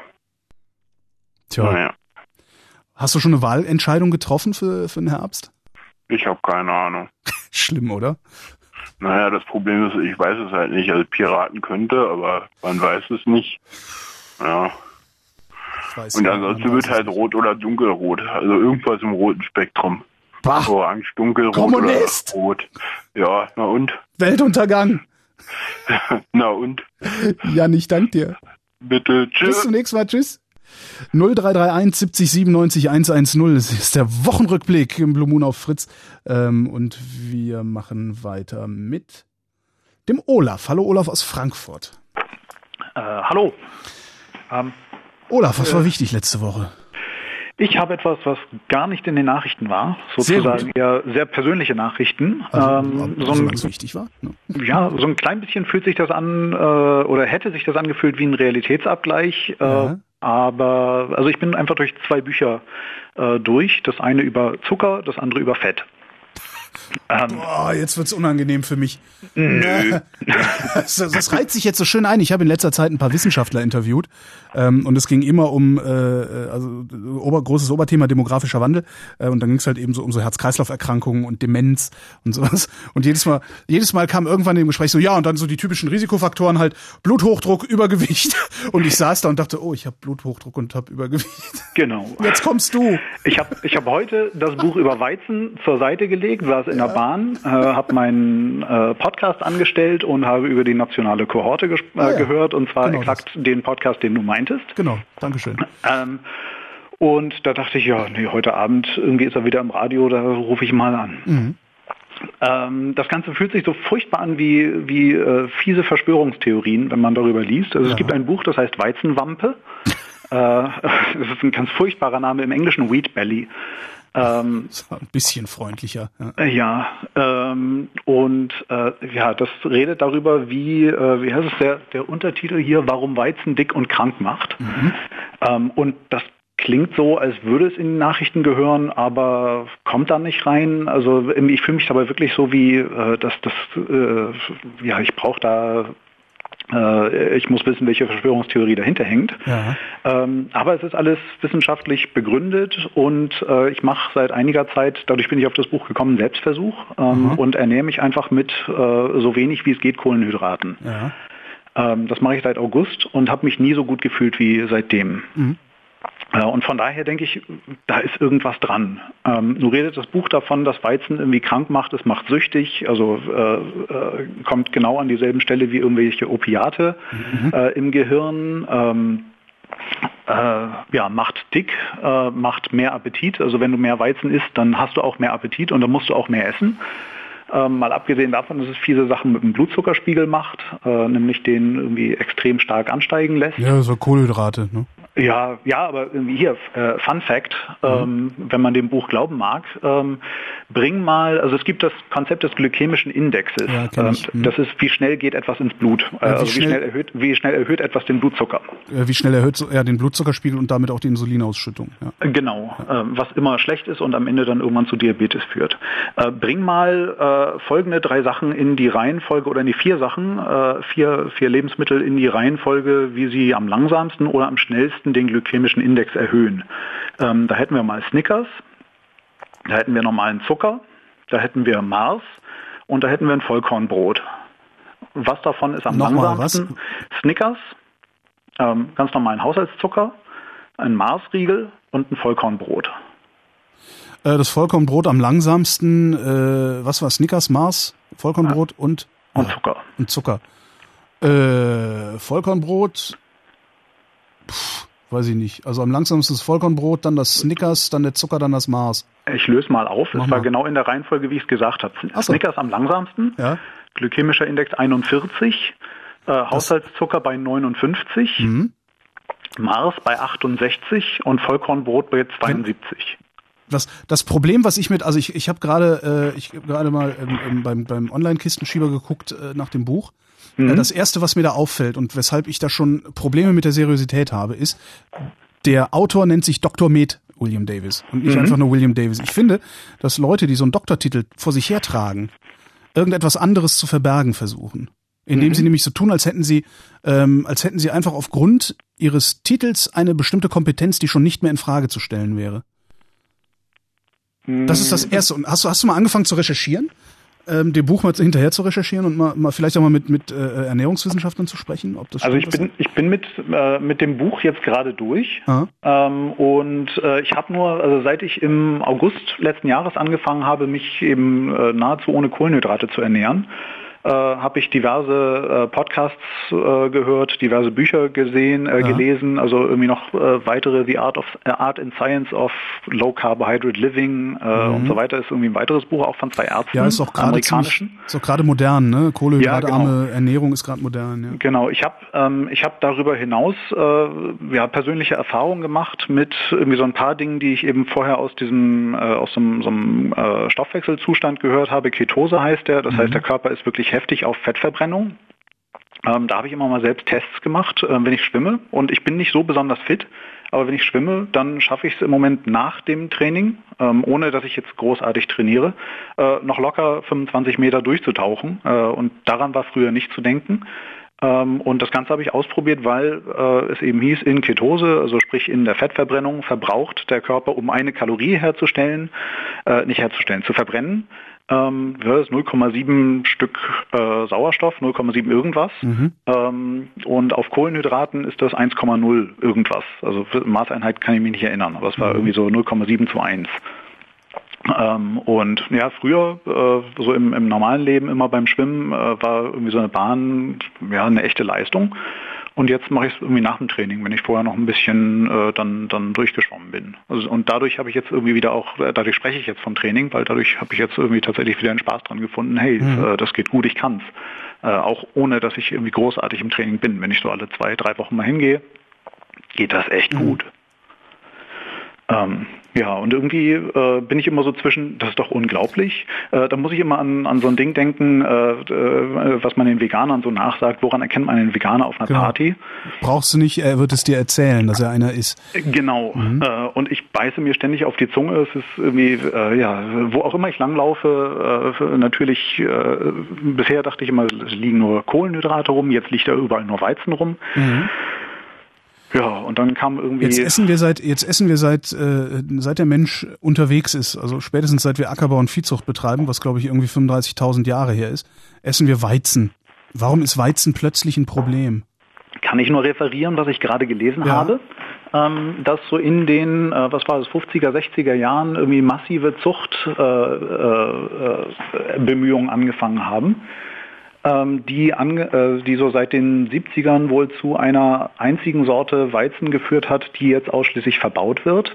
Tja. Naja. Hast du schon eine Wahlentscheidung getroffen für, für den Herbst? Ich habe keine Ahnung. Schlimm, oder? Naja, das Problem ist, ich weiß es halt nicht. Also Piraten könnte, aber man weiß es nicht. Ja. Ich weiß Und nicht, ansonsten man wird weiß es halt nicht. rot oder dunkelrot. Also irgendwas im roten Spektrum. Bah, Orange, dunkelrot Kommunist! oder rot. Ja, na und? Weltuntergang. Na und? Jan, ich danke dir. Bitte, Bis tschüss. zum nächsten Mal. Tschüss. null drei drei eins siebzig siebenundneunzig hundertzehn. Das ist der Wochenrückblick im Blue Moon auf Fritz. Ähm, und wir machen weiter mit dem Olaf. Hallo Olaf aus Frankfurt. Äh, hallo. Ähm, Olaf, was war wichtig letzte Woche? ich habe etwas, was gar nicht in den Nachrichten war, Sehr sozusagen gut. eher sehr persönliche Nachrichten. Also, ähm, also so, ein, ganz wichtig war. Ne? ja, so ein klein bisschen fühlt sich das an, äh, oder hätte sich das angefühlt wie ein Realitätsabgleich. Äh, Ja. Aber, also ich bin einfach durch zwei Bücher äh, durch. Das eine über Zucker, das andere über Fett. Ähm, Oh, jetzt wird's unangenehm für mich. Nö. Das, das reiht sich jetzt so schön ein. Ich habe in letzter Zeit ein paar Wissenschaftler interviewt ähm, und es ging immer um äh, also ober, großes Oberthema demografischer Wandel äh, und dann ging es halt eben so um so Herz-Kreislauf-Erkrankungen und Demenz und sowas. Und jedes Mal, jedes Mal kam irgendwann im Gespräch so, ja, und dann so die typischen Risikofaktoren halt Bluthochdruck, Übergewicht. Und ich saß da und dachte, oh, ich habe Bluthochdruck und habe Übergewicht. genau. Jetzt kommst du. Ich habe ich hab heute das Buch über Weizen zur Seite gelegt, saß in der Bahn, äh, habe meinen äh, Podcast angestellt und habe über die nationale Kohorte ges- äh, Ah ja, gehört, und zwar genau exakt den Podcast, den du meintest. Genau, Dankeschön. Ähm, und da dachte ich, ja, nee, heute Abend irgendwie ist er wieder im Radio, da rufe ich mal an. Mhm. Ähm, das Ganze fühlt sich so furchtbar an wie, wie äh, fiese Verschwörungstheorien, wenn man darüber liest. Also ja. Es gibt ein Buch, das heißt Weizenwampe. äh, das ist ein ganz furchtbarer Name, im Englischen Wheat Belly. Ähm, ein bisschen freundlicher. Ja, ja ähm, und äh, ja, das redet darüber, wie, äh, wie heißt es, der, der Untertitel hier, warum Weizen dick und krank macht. Mhm. Ähm, und das klingt so, als würde es in die Nachrichten gehören, aber kommt da nicht rein. Also ich fühle mich dabei wirklich so wie, äh, dass das, äh, ja, ich brauche da, äh, ich muss wissen, welche Verschwörungstheorie dahinter hängt. Ja. Ähm, aber es ist alles wissenschaftlich begründet und äh, ich mache seit einiger Zeit, dadurch bin ich auf das Buch gekommen, Selbstversuch ähm, mhm. und ernähre mich einfach mit äh, so wenig wie es geht Kohlenhydraten. Ja. Ähm, das mache ich seit August und habe mich nie so gut gefühlt wie seitdem. Mhm. Und von daher denke ich, da ist irgendwas dran. Ähm, nun redet das Buch davon, dass Weizen irgendwie krank macht, es macht süchtig, also äh, äh, kommt genau an dieselben Stelle wie irgendwelche Opiate mhm. äh, im Gehirn, ähm, äh, ja, macht dick, äh, macht mehr Appetit. Also wenn du mehr Weizen isst, dann hast du auch mehr Appetit und dann musst du auch mehr essen. Ähm, mal abgesehen davon, dass es viele Sachen mit dem Blutzuckerspiegel macht, äh, nämlich den irgendwie extrem stark ansteigen lässt. Ja, so Kohlenhydrate, ne? Ja, ja, aber hier, äh, Fun Fact, mhm. ähm, wenn man dem Buch glauben mag, ähm, bring mal, also es gibt das Konzept des glykämischen Indexes. Ja, ähm, mhm. Das ist, wie schnell geht etwas ins Blut. Äh, ja, wie, also wie schnell, schnell erhöht, wie schnell erhöht etwas den Blutzucker. Ja, wie schnell erhöht ja, den Blutzuckerspiegel und damit auch die Insulinausschüttung. Ja. Genau, ja. Äh, was immer schlecht ist und am Ende dann irgendwann zu Diabetes führt. Äh, bring mal äh, folgende drei Sachen in die Reihenfolge oder in die vier Sachen, äh, vier, vier Lebensmittel in die Reihenfolge, wie sie am langsamsten oder am schnellsten den glykämischen Index erhöhen. Ähm, da hätten wir mal Snickers, da hätten wir normalen Zucker, da hätten wir Mars und da hätten wir ein Vollkornbrot. Was davon ist am Nochmal, langsamsten? Was? Snickers, ähm, ganz normalen Haushaltszucker, ein Marsriegel und ein Vollkornbrot. Äh, das Vollkornbrot am langsamsten, äh, was war Snickers, Mars, Vollkornbrot ja. und, und Zucker. Und Zucker. Äh, Vollkornbrot, pff, weiß ich nicht. Also am langsamsten das Vollkornbrot, dann das Snickers, dann der Zucker, dann das Mars. Ich löse mal auf. Mach es war mal. Genau in der Reihenfolge, wie ich es gesagt habe. Ach so. Snickers am langsamsten, ja. Glykämischer Index einundvierzig, äh, Haushaltszucker bei neunundfünfzig, mhm. Mars bei achtundsechzig und Vollkornbrot bei zweiundsiebzig. Das, das Problem, was ich mit, also ich, ich habe gerade, äh, ich habe gerade mal ähm, ähm, beim, beim Online-Kistenschieber geguckt äh, nach dem Buch. Mhm. Das erste, was mir da auffällt und weshalb ich da schon Probleme mit der Seriosität habe, ist, der Autor nennt sich Doktor Med William Davis und nicht mhm. einfach nur William Davis. Ich finde, dass Leute, die so einen Doktortitel vor sich hertragen, irgendetwas anderes zu verbergen versuchen. Indem mhm. sie nämlich so tun, als hätten sie, ähm, als hätten sie einfach aufgrund ihres Titels eine bestimmte Kompetenz, die schon nicht mehr in Frage zu stellen wäre. Mhm. Das ist das Erste. Und hast du, hast du mal angefangen zu recherchieren? Ähm, dem Buch mal hinterher zu recherchieren und mal, mal vielleicht auch mal mit, mit äh, Ernährungswissenschaftlern zu sprechen? Ob das also ich bin, ich bin mit, äh, mit dem Buch jetzt gerade durch ähm, und äh, ich habe nur, also seit ich im August letzten Jahres angefangen habe, mich eben äh, nahezu ohne Kohlenhydrate zu ernähren, äh, habe ich diverse äh, Podcasts äh, gehört, diverse Bücher gesehen, äh, ja. gelesen, also irgendwie noch äh, weitere The Art of äh, Art and Science of Low Carbohydrate Living äh, mhm. und so weiter ist irgendwie ein weiteres Buch auch von zwei Ärzten, ja, ist auch gerade amerikanischen. Ist auch gerade modern, ne? Kohlenhydratarme ja, genau. Ernährung ist gerade modern. Ja. Genau, ich habe ähm, ich habe darüber hinaus äh, ja persönliche Erfahrungen gemacht mit irgendwie so ein paar Dingen, die ich eben vorher aus diesem äh, aus so, so einem äh, Stoffwechselzustand gehört habe. Ketose heißt der, das mhm. heißt der Körper ist wirklich heftig auf Fettverbrennung. Ähm, da habe ich immer mal selbst Tests gemacht, äh, wenn ich schwimme. Und ich bin nicht so besonders fit, aber wenn ich schwimme, dann schaffe ich es im Moment nach dem Training, ähm, ohne dass ich jetzt großartig trainiere, äh, noch locker fünfundzwanzig Meter durchzutauchen. Äh, und daran war früher nicht zu denken. Ähm, und das Ganze habe ich ausprobiert, weil äh, es eben hieß, in Ketose, also sprich in der Fettverbrennung, verbraucht der Körper, um eine Kalorie herzustellen, äh, nicht herzustellen, zu verbrennen, Ähm, das ist null Komma sieben Stück äh, Sauerstoff, null Komma sieben irgendwas. Mhm. Ähm, und auf Kohlenhydraten ist das eins Komma null irgendwas. Also für Maßeinheit kann ich mich nicht erinnern, aber es war mhm. irgendwie so null Komma sieben zu eins. Ähm, und ja, früher, äh, so im, im normalen Leben, immer beim Schwimmen, äh, war irgendwie so eine Bahn ja eine echte Leistung. Und jetzt mache ich es irgendwie nach dem Training, wenn ich vorher noch ein bisschen äh, dann dann durchgeschwommen bin. Also, und dadurch habe ich jetzt irgendwie wieder auch, dadurch spreche ich jetzt vom Training, weil dadurch habe ich jetzt irgendwie tatsächlich wieder einen Spaß dran gefunden. Hey, mhm. äh, das geht gut, ich kann's. Äh, auch ohne, dass ich irgendwie großartig im Training bin. Wenn ich so alle zwei, drei Wochen mal hingehe, geht das echt mhm. gut. Ähm, ja, und irgendwie äh, bin ich immer so zwischen, das ist doch unglaublich. Äh, da muss ich immer an, an so ein Ding denken, äh, äh, was man den Veganern so nachsagt. Woran erkennt man einen Veganer auf einer genau. Party? Brauchst du nicht, er wird es dir erzählen, dass er einer ist. Genau. Mhm. Äh, und ich beiße mir ständig auf die Zunge. Es ist irgendwie, äh, ja, wo auch immer ich langlaufe, äh, natürlich, äh, bisher dachte ich immer, es liegen nur Kohlenhydrate rum, jetzt liegt da überall nur Weizen rum. Mhm. Ja, und dann kam irgendwie... Jetzt essen wir seit, jetzt essen wir seit, äh, seit der Mensch unterwegs ist, also spätestens seit wir Ackerbau und Viehzucht betreiben, was glaube ich irgendwie fünfunddreißigtausend Jahre her ist, essen wir Weizen. Warum ist Weizen plötzlich ein Problem? Kann ich nur referieren, was ich gerade gelesen ja. habe, ähm, dass so in den, äh, was war das, fünfziger, sechziger Jahren irgendwie massive Zuchtbemühungen äh, äh, angefangen haben. Die, ange, äh, die so seit den siebzigern wohl zu einer einzigen Sorte Weizen geführt hat, die jetzt ausschließlich verbaut wird.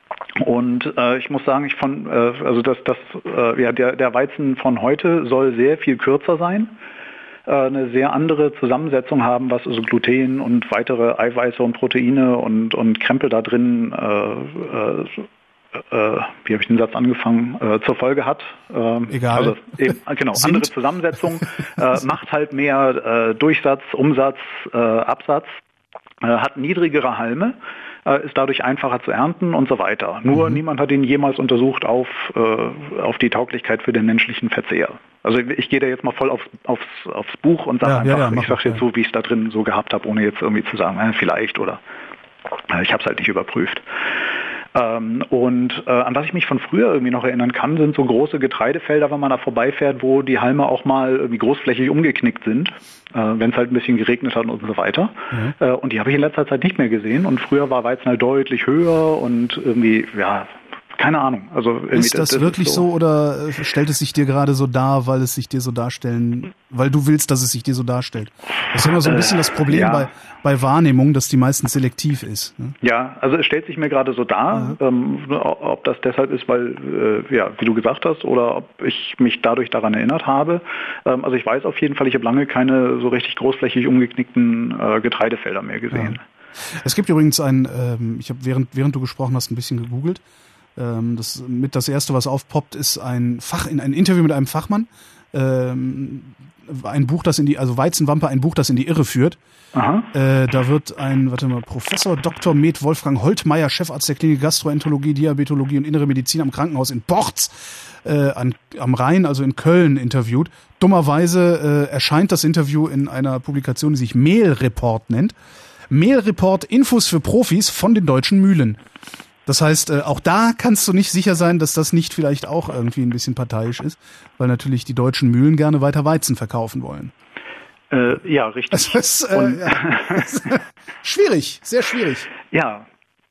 Und äh, ich muss sagen, ich von, äh, also das, das, äh, ja, der, der Weizen von heute soll sehr viel kürzer sein, äh, eine sehr andere Zusammensetzung haben, was also Gluten und weitere Eiweiße und Proteine und, und Krempel da drin äh, äh, Äh, wie habe ich den Satz angefangen, äh, zur Folge hat. Ähm, Egal. Also eben, genau, Sind. andere Zusammensetzung, äh, macht halt mehr äh, Durchsatz, Umsatz, äh, Absatz, äh, hat niedrigere Halme, äh, ist dadurch einfacher zu ernten und so weiter. Nur mhm. niemand hat ihn jemals untersucht auf, äh, auf die Tauglichkeit für den menschlichen Verzehr. Also ich gehe da jetzt mal voll aufs, aufs, aufs Buch und sage ja, einfach, ja, ja, ich sage jetzt so, wie ich es da drin so gehabt habe, ohne jetzt irgendwie zu sagen, äh, vielleicht oder äh, ich habe es halt nicht überprüft. Ähm, und äh, an was ich mich von früher irgendwie noch erinnern kann, sind so große Getreidefelder, wenn man da vorbeifährt, wo die Halme auch mal irgendwie großflächig umgeknickt sind, äh, wenn es halt ein bisschen geregnet hat und so weiter. Mhm. Äh, und die habe ich in letzter Zeit nicht mehr gesehen. Und früher war Weizen halt deutlich höher und irgendwie, ja, keine Ahnung. Also ist das, das wirklich ist so, so oder stellt es sich dir gerade so dar, weil es sich dir so darstellen, weil du willst, dass es sich dir so darstellt? Das ist immer so ein bisschen das Problem äh, ja. bei, bei Wahrnehmung, dass die meistens selektiv ist. Ne? Ja, also es stellt sich mir gerade so dar, ähm, ob das deshalb ist, weil, äh, ja, wie du gesagt hast, oder ob ich mich dadurch daran erinnert habe. Ähm, also ich weiß auf jeden Fall, ich habe lange keine so richtig großflächig umgeknickten äh, Getreidefelder mehr gesehen. Ja. Es gibt übrigens ein, ähm, ich habe während, während du gesprochen hast, ein bisschen gegoogelt. Das mit das erste, was aufpoppt, ist ein Fach in ein Interview mit einem Fachmann, ähm, ein Buch, das in die, also Weizenwampe, ein Buch, das in die Irre führt. Aha. Äh, da wird ein, warte mal, Professor Doktor Med Wolfgang Holtmeier, Chefarzt der Klinik Gastroenterologie, Diabetologie und Innere Medizin am Krankenhaus in Borz äh, an, am Rhein, also in Köln, interviewt. Dummerweise äh, erscheint das Interview in einer Publikation, die sich Mehlreport nennt. Mehlreport, Infos für Profis von den deutschen Mühlen. Das heißt, äh, auch da kannst du nicht sicher sein, dass das nicht vielleicht auch irgendwie ein bisschen parteiisch ist, weil natürlich die deutschen Mühlen gerne weiter Weizen verkaufen wollen. Äh, ja, richtig. Das ist, äh, ja. schwierig, sehr schwierig. Ja.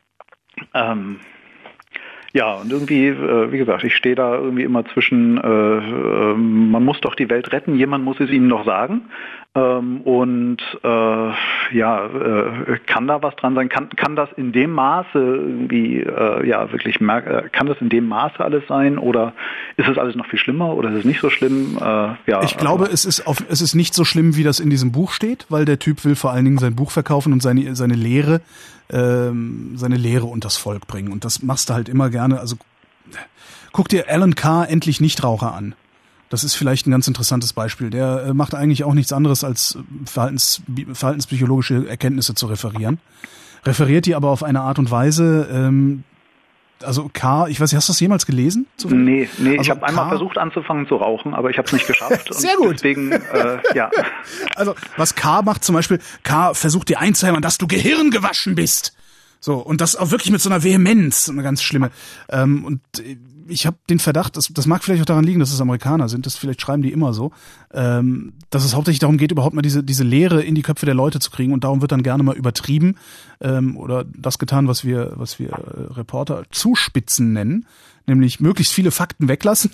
Ähm. Ja, und irgendwie, äh, wie gesagt, ich stehe da irgendwie immer zwischen, äh, äh, man muss doch die Welt retten, jemand muss es ihnen doch sagen. Ähm, und äh, ja, äh, kann da was dran sein? Kann, kann das in dem Maße irgendwie, äh, ja, wirklich, merk- äh, kann das in dem Maße alles sein? Oder ist es alles noch viel schlimmer oder ist es nicht so schlimm? Äh, ja, ich glaube, es ist, auf, es ist nicht so schlimm, wie das in diesem Buch steht, weil der Typ will vor allen Dingen sein Buch verkaufen und seine, seine Lehre seine Lehre unters Volk bringen. Und das machst du halt immer gerne. Also guck dir Alan Carr, Endlich Nichtraucher, an. Das ist vielleicht ein ganz interessantes Beispiel. Der macht eigentlich auch nichts anderes, als Verhaltens, verhaltenspsychologische Erkenntnisse zu referieren. Referiert die aber auf eine Art und Weise, ähm, also Carr, ich weiß nicht, hast du das jemals gelesen? Nee, nee, also ich habe Carr, einmal versucht anzufangen zu rauchen, aber ich habe es nicht geschafft. Sehr und gut. Deswegen, äh, ja. Also was Carr macht zum Beispiel, Carr versucht dir einzuhämmern, dass du gehirngewaschen bist. So, und das auch wirklich mit so einer Vehemenz, eine ganz schlimme. Ähm, und ich habe den Verdacht, das, das mag vielleicht auch daran liegen, dass es Amerikaner sind, das vielleicht schreiben die immer so, ähm, dass es hauptsächlich darum geht, überhaupt mal diese diese Lehre in die Köpfe der Leute zu kriegen, und darum wird dann gerne mal übertrieben ähm, oder das getan, was wir was wir äh, Reporter zuspitzen nennen, nämlich möglichst viele Fakten weglassen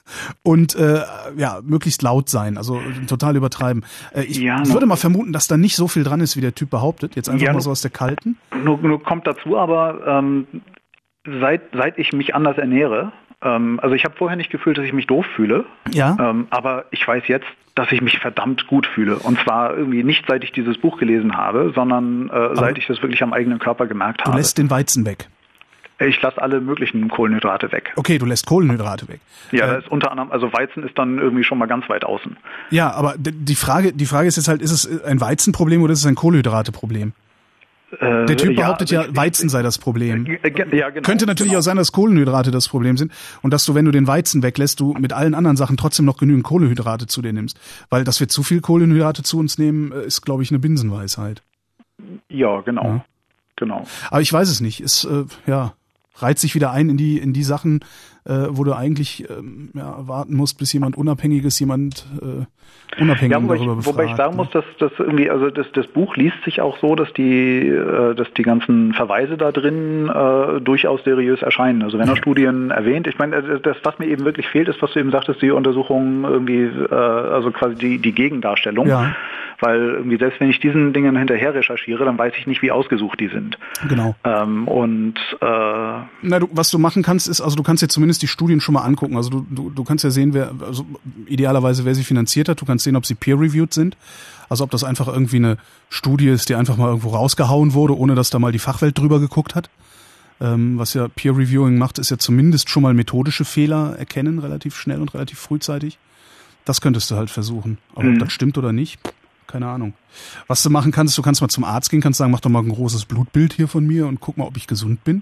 und äh, ja, möglichst laut sein, also total übertreiben. Äh, ich Ja, würde nur- mal vermuten, dass da nicht so viel dran ist, wie der Typ behauptet. Jetzt einfach Ja, mal nur- so aus der Kalten. Nur, nur kommt dazu aber, ähm, seit, seit ich mich anders ernähre, ähm, also ich habe vorher nicht gefühlt, dass ich mich doof fühle, Ja. ähm, aber ich weiß jetzt, dass ich mich verdammt gut fühle. Und zwar irgendwie nicht, seit ich dieses Buch gelesen habe, sondern äh, seit ich das wirklich am eigenen Körper gemerkt Du habe. lässt den Weizen weg. Ich lasse alle möglichen Kohlenhydrate weg. Okay, du lässt Kohlenhydrate weg. Ja, Äh, da ist unter anderem, also Weizen ist dann irgendwie schon mal ganz weit außen. Ja, aber d- die Frage, die Frage ist jetzt halt, ist es ein Weizenproblem oder ist es ein Kohlenhydrateproblem? Äh, Der Typ behauptet ja, ich- Weizen sei das Problem. Äh, ge- Ja, genau. Könnte natürlich genau. auch sein, dass Kohlenhydrate das Problem sind und dass du, wenn du den Weizen weglässt, du mit allen anderen Sachen trotzdem noch genügend Kohlenhydrate zu dir nimmst. Weil, dass wir zu viel Kohlenhydrate zu uns nehmen, äh, ist, glaube ich, eine Binsenweisheit. Ja, genau. Ja. Genau. Aber ich weiß es nicht. Es, äh, ja, reiht sich wieder ein in die, in die Sachen, äh, wo du eigentlich ähm, ja, warten musst, bis jemand Unabhängiges, jemand äh, Unabhängigen Ja, wobei ich, darüber befragt. wobei ich sagen muss, dass das irgendwie, also das, das Buch liest sich auch so, dass die, äh, dass die ganzen Verweise da drin äh, durchaus seriös erscheinen. Also wenn er Studien erwähnt, ich meine, äh, das, was mir eben wirklich fehlt, ist, was du eben sagtest, die Untersuchung irgendwie, äh, also quasi die, die Gegendarstellung. Ja. Weil irgendwie selbst wenn ich diesen Dingen hinterher recherchiere, dann weiß ich nicht, wie ausgesucht die sind. Genau. Ähm, und äh, Na, du, was du machen kannst, ist, also du kannst dir zumindest die Studien schon mal angucken. Also du, du, du kannst ja sehen, wer, also idealerweise, wer sie finanziert hat. Du kannst sehen, ob sie peer-reviewed sind. Also ob das einfach irgendwie eine Studie ist, die einfach mal irgendwo rausgehauen wurde, ohne dass da mal die Fachwelt drüber geguckt hat. Ähm, was ja Peer-Reviewing macht, ist ja zumindest schon mal methodische Fehler erkennen, relativ schnell und relativ frühzeitig. Das könntest du halt versuchen. Aber Mhm. ob das stimmt oder nicht, keine Ahnung. Was du machen kannst, du kannst mal zum Arzt gehen, kannst sagen, mach doch mal ein großes Blutbild hier von mir und guck mal, ob ich gesund bin.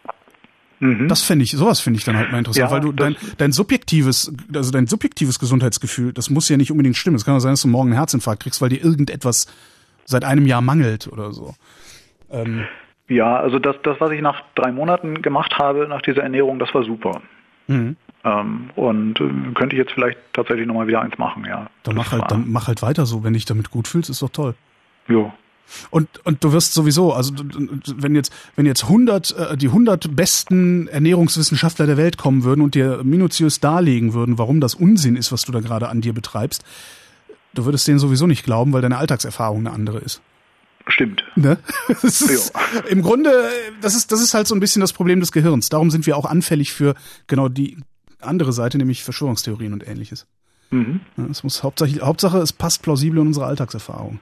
mhm. Das fände ich, sowas finde ich dann halt mal interessant, Ja, weil du dein, das- dein subjektives, also dein subjektives Gesundheitsgefühl, das muss ja nicht unbedingt stimmen. Es kann auch sein, dass du morgen einen Herzinfarkt kriegst, weil dir irgendetwas seit einem Jahr mangelt oder so. Ähm, Ja, also das, das, was ich nach drei Monaten gemacht habe, nach dieser Ernährung, das war super. mhm. Ähm, und äh, könnte ich jetzt vielleicht tatsächlich nochmal wieder eins machen, ja. Dann Das mach halt, war- dann mach halt weiter so, wenn dich damit gut fühlst, ist doch toll. Jo. Und und du wirst sowieso, also du- du- wenn jetzt wenn jetzt hundert äh, die hundert besten Ernährungswissenschaftler der Welt kommen würden und dir minutiös darlegen würden, warum das Unsinn ist, was du da gerade an dir betreibst, du würdest denen sowieso nicht glauben, weil deine Alltagserfahrung eine andere ist. Stimmt. Ne? Das ist, im Grunde, das ist das ist halt so ein bisschen das Problem des Gehirns. Darum sind wir auch anfällig für genau die andere Seite, nämlich Verschwörungstheorien und Ähnliches. Mhm. Ja, es muss Hauptsache, Hauptsache, es passt plausibel in unsere Alltagserfahrung.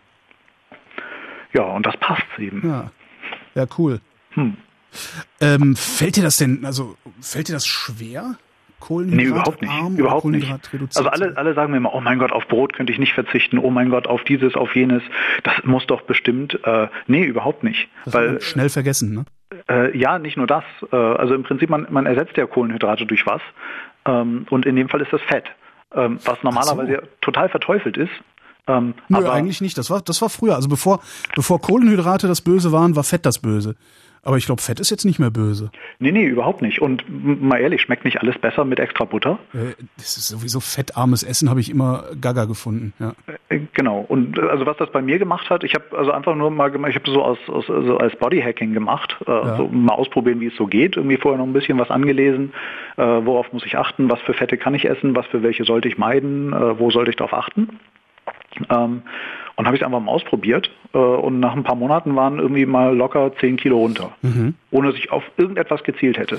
Ja, und das passt eben. Ja, ja, cool. Hm. Ähm, fällt dir das denn, also fällt dir das schwer? Kohlenhydrat Nee, überhaupt nicht. arm Überhaupt oder nicht. Kohlenhydrat reduziert Also alle, sein? alle sagen mir immer, oh mein Gott, auf Brot könnte ich nicht verzichten, oh mein Gott, auf dieses, auf jenes. Das muss doch bestimmt, äh, nee, überhaupt nicht. Das wird Weil, man schnell vergessen, ne? äh, ja, nicht nur das. Äh, also im Prinzip, man, man ersetzt ja Kohlenhydrate durch was. Ähm, und in dem Fall ist das Fett. Ähm, was normalerweise ja total verteufelt ist. Ähm, Nö, aber eigentlich nicht. Das war, das war früher. Also bevor, bevor Kohlenhydrate das Böse waren, war Fett das Böse. Aber ich glaube, Fett ist jetzt nicht mehr böse. Nee, nee, überhaupt nicht. Und m- mal ehrlich, schmeckt nicht alles besser mit extra Butter? Äh, Das ist sowieso fettarmes Essen, habe ich immer gaga gefunden. Ja. Äh, Genau. Und äh, also was das bei mir gemacht hat, ich habe also einfach nur mal gemacht, ich habe so aus, aus so als Bodyhacking gemacht, äh, Ja. so mal ausprobieren, wie es so geht. Irgendwie vorher noch ein bisschen was angelesen, äh, worauf muss ich achten, was für Fette kann ich essen, was für welche sollte ich meiden, äh, wo sollte ich darauf achten. Ähm, und habe ich es einfach mal ausprobiert äh, und nach ein paar Monaten waren irgendwie mal locker zehn Kilo runter, Mhm. ohne dass ich auf irgendetwas gezielt hätte.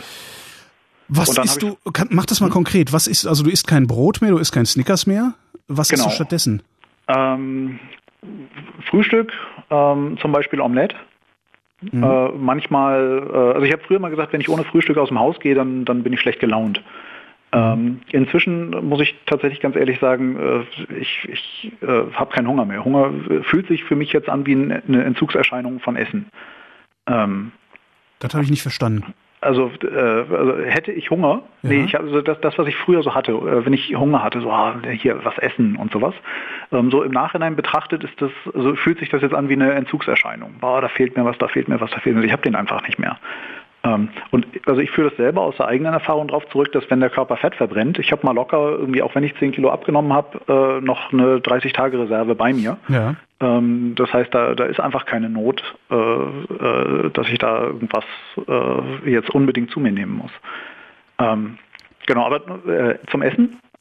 Was Und dann isst hab du, kann, mach das mal konkret. Was isst, also du isst kein Brot mehr, du isst kein Snickers mehr. Was isst Genau. du stattdessen? Ähm, Frühstück, ähm, zum Beispiel Omelette. Mhm. Äh, manchmal, äh, also ich habe früher mal gesagt, wenn ich ohne Frühstück aus dem Haus gehe, dann, dann bin ich schlecht gelaunt. Ähm, inzwischen muss ich tatsächlich ganz ehrlich sagen, äh, ich, ich äh, habe keinen Hunger mehr. Hunger äh, fühlt sich für mich jetzt an wie ein- eine Entzugserscheinung von Essen. Ähm, Das habe ich nicht verstanden. also, äh, also hätte ich Hunger, Ja. nee, ich also das, das, was ich früher so hatte, äh, wenn ich Hunger hatte, so ah, hier was essen und sowas, ähm, so im Nachhinein betrachtet ist das, also fühlt sich das jetzt an wie eine Entzugserscheinung. Boah, da fehlt mir was, da fehlt mir was, da fehlt mir was. Ich habe den einfach nicht mehr. Ähm, und also ich führe das selber aus der eigenen Erfahrung drauf zurück, dass wenn der Körper Fett verbrennt, ich habe mal locker irgendwie, auch wenn ich zehn Kilo abgenommen habe, äh, noch eine dreißig Tage Reserve bei mir. Ja. Ähm, das heißt, da, da ist einfach keine Not, äh, äh, dass ich da irgendwas äh, jetzt unbedingt zu mir nehmen muss. Ähm, genau, aber äh, zum Essen.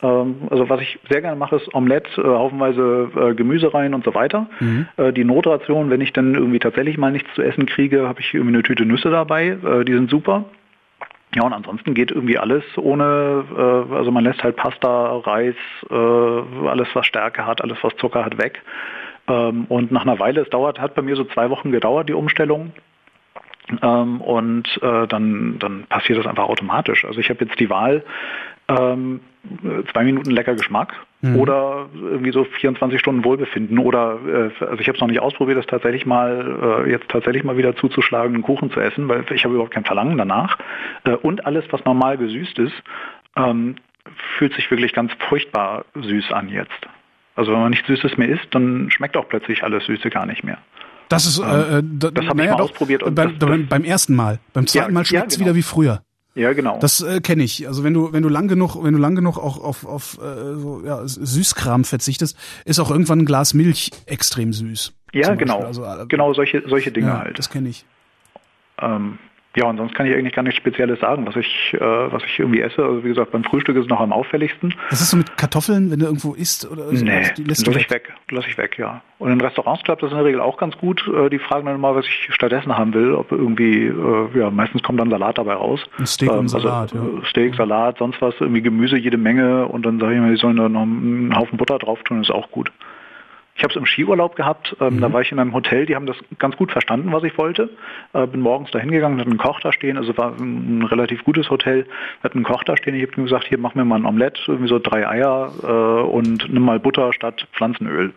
Ähm, also was ich sehr gerne mache, ist Omelette, äh, haufenweise äh, Gemüse rein und so weiter. Mhm. Äh, die Notration, wenn ich dann irgendwie tatsächlich mal nichts zu essen kriege, habe ich irgendwie eine Tüte Nüsse dabei. Äh, die sind super. Ja, und ansonsten geht irgendwie alles ohne, äh, also man lässt halt Pasta, Reis, äh, alles was Stärke hat, alles was Zucker hat weg. Ähm, und nach einer Weile, es dauert, hat bei mir so zwei Wochen gedauert, die Umstellung. Ähm, und äh, dann, dann passiert das einfach automatisch. Also ich habe jetzt die Wahl, ähm, zwei Minuten lecker Geschmack mhm. oder irgendwie so vierundzwanzig Stunden Wohlbefinden oder, äh, also ich habe es noch nicht ausprobiert, das tatsächlich mal, äh, jetzt tatsächlich mal wieder zuzuschlagen, einen Kuchen zu essen, weil ich habe überhaupt kein Verlangen danach. Äh, und alles, was normal gesüßt ist, ähm, fühlt sich wirklich ganz furchtbar süß an jetzt. Also wenn man nichts Süßes mehr isst, dann schmeckt auch plötzlich alles Süße gar nicht mehr. Das ist, äh, da, das habe ich mal doch, ausprobiert. Und beim, das, das, beim ersten Mal. Beim zweiten ja, Mal schmeckt es ja, genau. wieder wie früher. Ja, genau. Das äh, kenne ich. Also wenn du wenn du lang genug wenn du lang genug auch auf auf äh, so, ja, Süßkram verzichtest, ist auch irgendwann ein Glas Milch extrem süß. Ja, genau. Also, äh, genau solche solche Dinge ja, halt. Das kenne ich. Ähm, ja, und sonst kann ich eigentlich gar nichts Spezielles sagen, was ich, äh, was ich irgendwie esse. Also wie gesagt, beim Frühstück ist es noch am auffälligsten. Was ist so mit Kartoffeln, wenn du irgendwo isst? Oder so? Nee, die lässt lass ich weg. Lass ich weg, ja. Und in Restaurants klappt das in der Regel auch ganz gut. Äh, die fragen dann mal, was ich stattdessen haben will. Ob irgendwie, äh, ja, meistens kommt dann Salat dabei raus. Ein Steak ähm, und Salat, also, ja. Steak, Salat, sonst was, irgendwie Gemüse, jede Menge. Und dann sage ich mir, die sollen da noch einen Haufen Butter drauf tun, ist auch gut. Ich habe es im Skiurlaub gehabt, ähm, mhm. da war ich in einem Hotel, die haben das ganz gut verstanden, was ich wollte. Äh, bin morgens da hingegangen, hatten einen Koch da stehen, also war ein relativ gutes Hotel, hatten einen Koch da stehen, ich habe ihm gesagt, hier mach mir mal ein Omelett, irgendwie so drei Eier äh, und nimm mal Butter statt Pflanzenöl.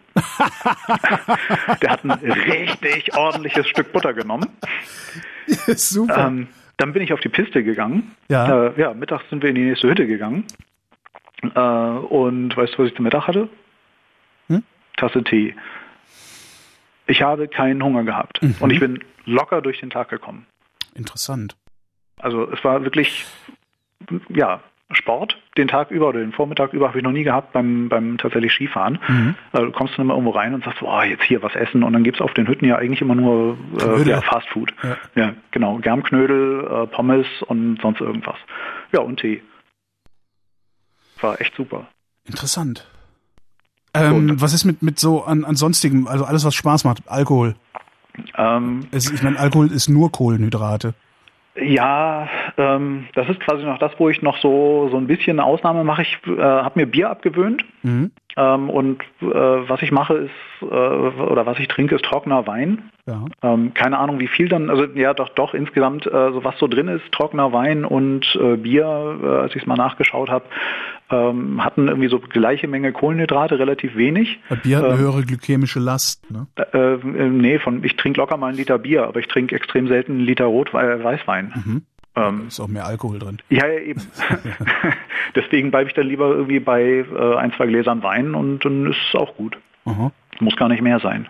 Der hat ein richtig ordentliches Stück Butter genommen. Super. Ähm, dann bin ich auf die Piste gegangen. Ja. Äh, ja, mittags sind wir in die nächste Hütte gegangen. Äh, und weißt du, was ich zum Mittag hatte? Tasse Tee. Ich habe keinen Hunger gehabt. Mhm. Und ich bin locker durch den Tag gekommen. Interessant. Also es war wirklich, ja, Sport den Tag über oder den Vormittag über habe ich noch nie gehabt beim beim tatsächlich Skifahren. Mhm. Also, du kommst dann immer irgendwo rein und sagst, boah, jetzt hier was essen. Und dann gibt's auf den Hütten ja eigentlich immer nur äh, ja, Fast Food. Ja. ja, genau. Germknödel, äh, Pommes und sonst irgendwas. Ja, und Tee. War echt super. Interessant. Ähm, was ist mit, mit so an, an sonstigem, also alles, was Spaß macht, Alkohol? Ähm, es, ich meine, Alkohol ist nur Kohlenhydrate. Ja, ähm, das ist quasi noch das, wo ich noch so so ein bisschen eine Ausnahme mache. Ich äh, habe mir Bier abgewöhnt mhm. ähm, und äh, was ich mache ist, äh, oder was ich trinke, ist trockener Wein. Ja. Ähm, keine Ahnung, wie viel dann, also ja doch, doch insgesamt, äh, so was so drin ist, trockener Wein und äh, Bier, äh, als ich es mal nachgeschaut habe, ähm, hatten irgendwie so gleiche Menge Kohlenhydrate, relativ wenig. Bier hat eine ähm, höhere glykämische Last, ne? Äh, äh, nee, von ich trinke locker mal einen Liter Bier, aber ich trinke extrem selten einen Liter Rotwein, äh, Weißwein. Mhm. Ähm, ist auch mehr Alkohol drin. Ja, ja, eben. Deswegen bleibe ich dann lieber irgendwie bei äh, ein, zwei Gläsern Wein und dann ist es auch gut. Aha. Muss gar nicht mehr sein.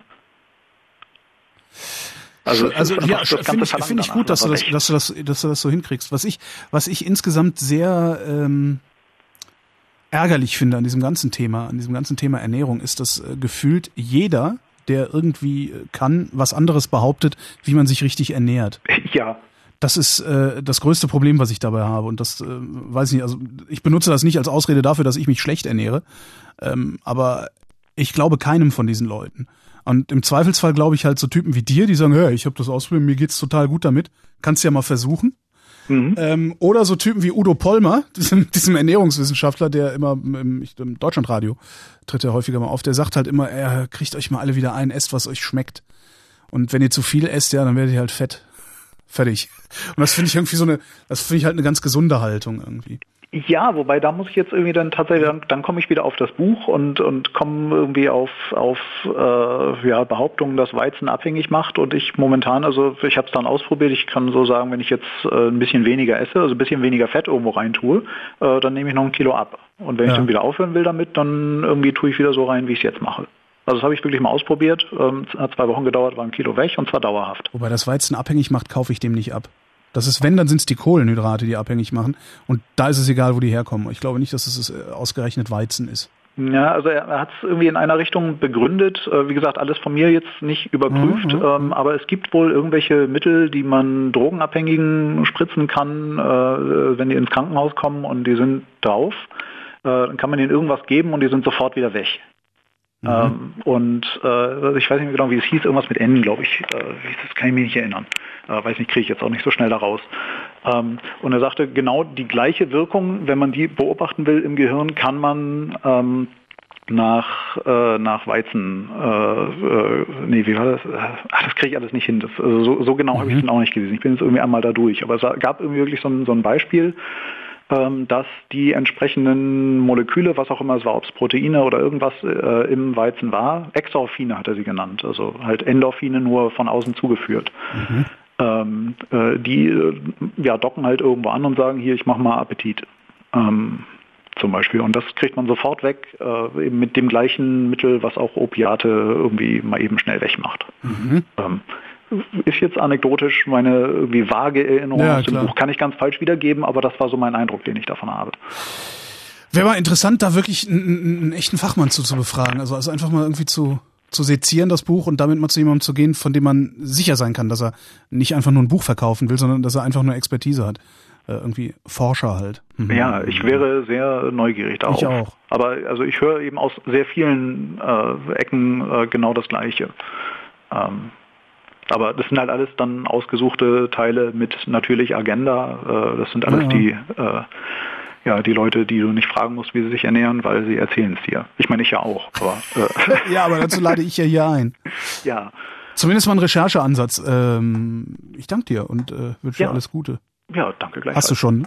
Also, also ja, finde ich, find ich gut, dass du, das, dass, du das, dass du das so hinkriegst. Was ich, was ich insgesamt sehr ähm, ärgerlich finde an diesem ganzen Thema, an diesem ganzen Thema Ernährung, ist, dass äh, gefühlt jeder, der irgendwie kann, was anderes behauptet, wie man sich richtig ernährt. Ja. Das ist äh, das größte Problem, was ich dabei habe. Und das äh, weiß ich nicht, also ich benutze das nicht als Ausrede dafür, dass ich mich schlecht ernähre. Ähm, aber ich glaube keinem von diesen Leuten. Und im Zweifelsfall glaube ich halt so Typen wie dir, die sagen, hey, ich habe das ausprobiert, mir geht's total gut damit. Kannst ja mal versuchen. Mhm. Ähm, oder so Typen wie Udo Pollmer, diesem, diesem Ernährungswissenschaftler, der immer im, im Deutschlandradio tritt er häufiger mal auf, der sagt halt immer, er kriegt euch mal alle wieder ein, esst, was euch schmeckt. Und wenn ihr zu viel esst, ja, dann werdet ihr halt fett. Fertig. Und das finde ich irgendwie so eine, das finde ich halt eine ganz gesunde Haltung irgendwie. Ja, wobei da muss ich jetzt irgendwie dann tatsächlich, dann, dann komme ich wieder auf das Buch und und komme irgendwie auf auf äh, ja Behauptungen, dass Weizen abhängig macht und ich momentan, also ich habe es dann ausprobiert, ich kann so sagen, wenn ich jetzt äh, ein bisschen weniger esse, also ein bisschen weniger Fett irgendwo rein tue, äh, dann nehme ich noch ein Kilo ab. Und wenn ja. ich dann wieder aufhören will damit, dann irgendwie tue ich wieder so rein, wie ich es jetzt mache. Also das habe ich wirklich mal ausprobiert, ähm, hat zwei Wochen gedauert, war ein Kilo weg und zwar dauerhaft. Wobei das Weizen abhängig macht, kaufe ich dem nicht ab. Das ist, wenn, dann sind es die Kohlenhydrate, die abhängig machen. Und da ist es egal, wo die herkommen. Ich glaube nicht, dass es ausgerechnet Weizen ist. Ja, also er, er hat es irgendwie in einer Richtung begründet. Äh, wie gesagt, alles von mir jetzt nicht überprüft. Mhm. Ähm, aber es gibt wohl irgendwelche Mittel, die man Drogenabhängigen spritzen kann, äh, wenn die ins Krankenhaus kommen und die sind drauf. dann kann man denen irgendwas geben und die sind sofort wieder weg. Mhm. Ähm, und äh, ich weiß nicht mehr genau, wie es hieß, irgendwas mit N, glaube ich. Äh, das kann ich mich nicht erinnern. Äh, weiß nicht, kriege ich jetzt auch nicht so schnell da raus. Ähm, und er sagte, genau die gleiche Wirkung, wenn man die beobachten will im Gehirn, kann man ähm, nach äh, nach Weizen, äh, äh, nee, wie war das? Ach, das kriege ich alles nicht hin. Das, also so, so genau mhm. habe ich es dann auch nicht gelesen. Ich bin jetzt irgendwie einmal da durch. Aber es gab irgendwie wirklich so ein, so ein Beispiel, ähm, dass die entsprechenden Moleküle, was auch immer es war, ob es Proteine oder irgendwas äh, im Weizen war, Exorphine hat er sie genannt, also halt Endorphine nur von außen zugeführt. Mhm. Ähm, äh, die äh, ja, docken halt irgendwo an und sagen, hier, ich mache mal Appetit. Ähm, zum Beispiel. Und das kriegt man sofort weg, äh, eben mit dem gleichen Mittel, was auch Opiate irgendwie mal eben schnell wegmacht. Mhm. Ähm, ist jetzt anekdotisch meine irgendwie vage Erinnerung ja, aus dem klar. Buch. Kann ich ganz falsch wiedergeben, aber das war so mein Eindruck, den ich davon habe. Wäre mal interessant, da wirklich einen, einen echten Fachmann zu, zu befragen. Also, also einfach mal irgendwie zu, zu sezieren, das Buch, und damit mal zu jemandem zu gehen, von dem man sicher sein kann, dass er nicht einfach nur ein Buch verkaufen will, sondern dass er einfach nur Expertise hat. Äh, irgendwie Forscher halt. Mhm. Ja, ich wäre sehr neugierig darauf. Ich auch. Aber also ich höre eben aus sehr vielen äh, Ecken äh, genau das Gleiche. Ähm, aber das sind halt alles dann ausgesuchte Teile mit natürlich Agenda. Äh, das sind alles ja. die äh, ja die Leute, die du nicht fragen musst, wie sie sich ernähren, weil sie erzählen es dir. Ich meine, ich ja auch. Aber, äh ja, aber dazu lade ich ja hier ein. Ja. Zumindest mal ein Rechercheansatz. Ähm, ich danke dir und äh, wünsche dir ja. alles Gute. Ja, danke gleich. Hast du schon?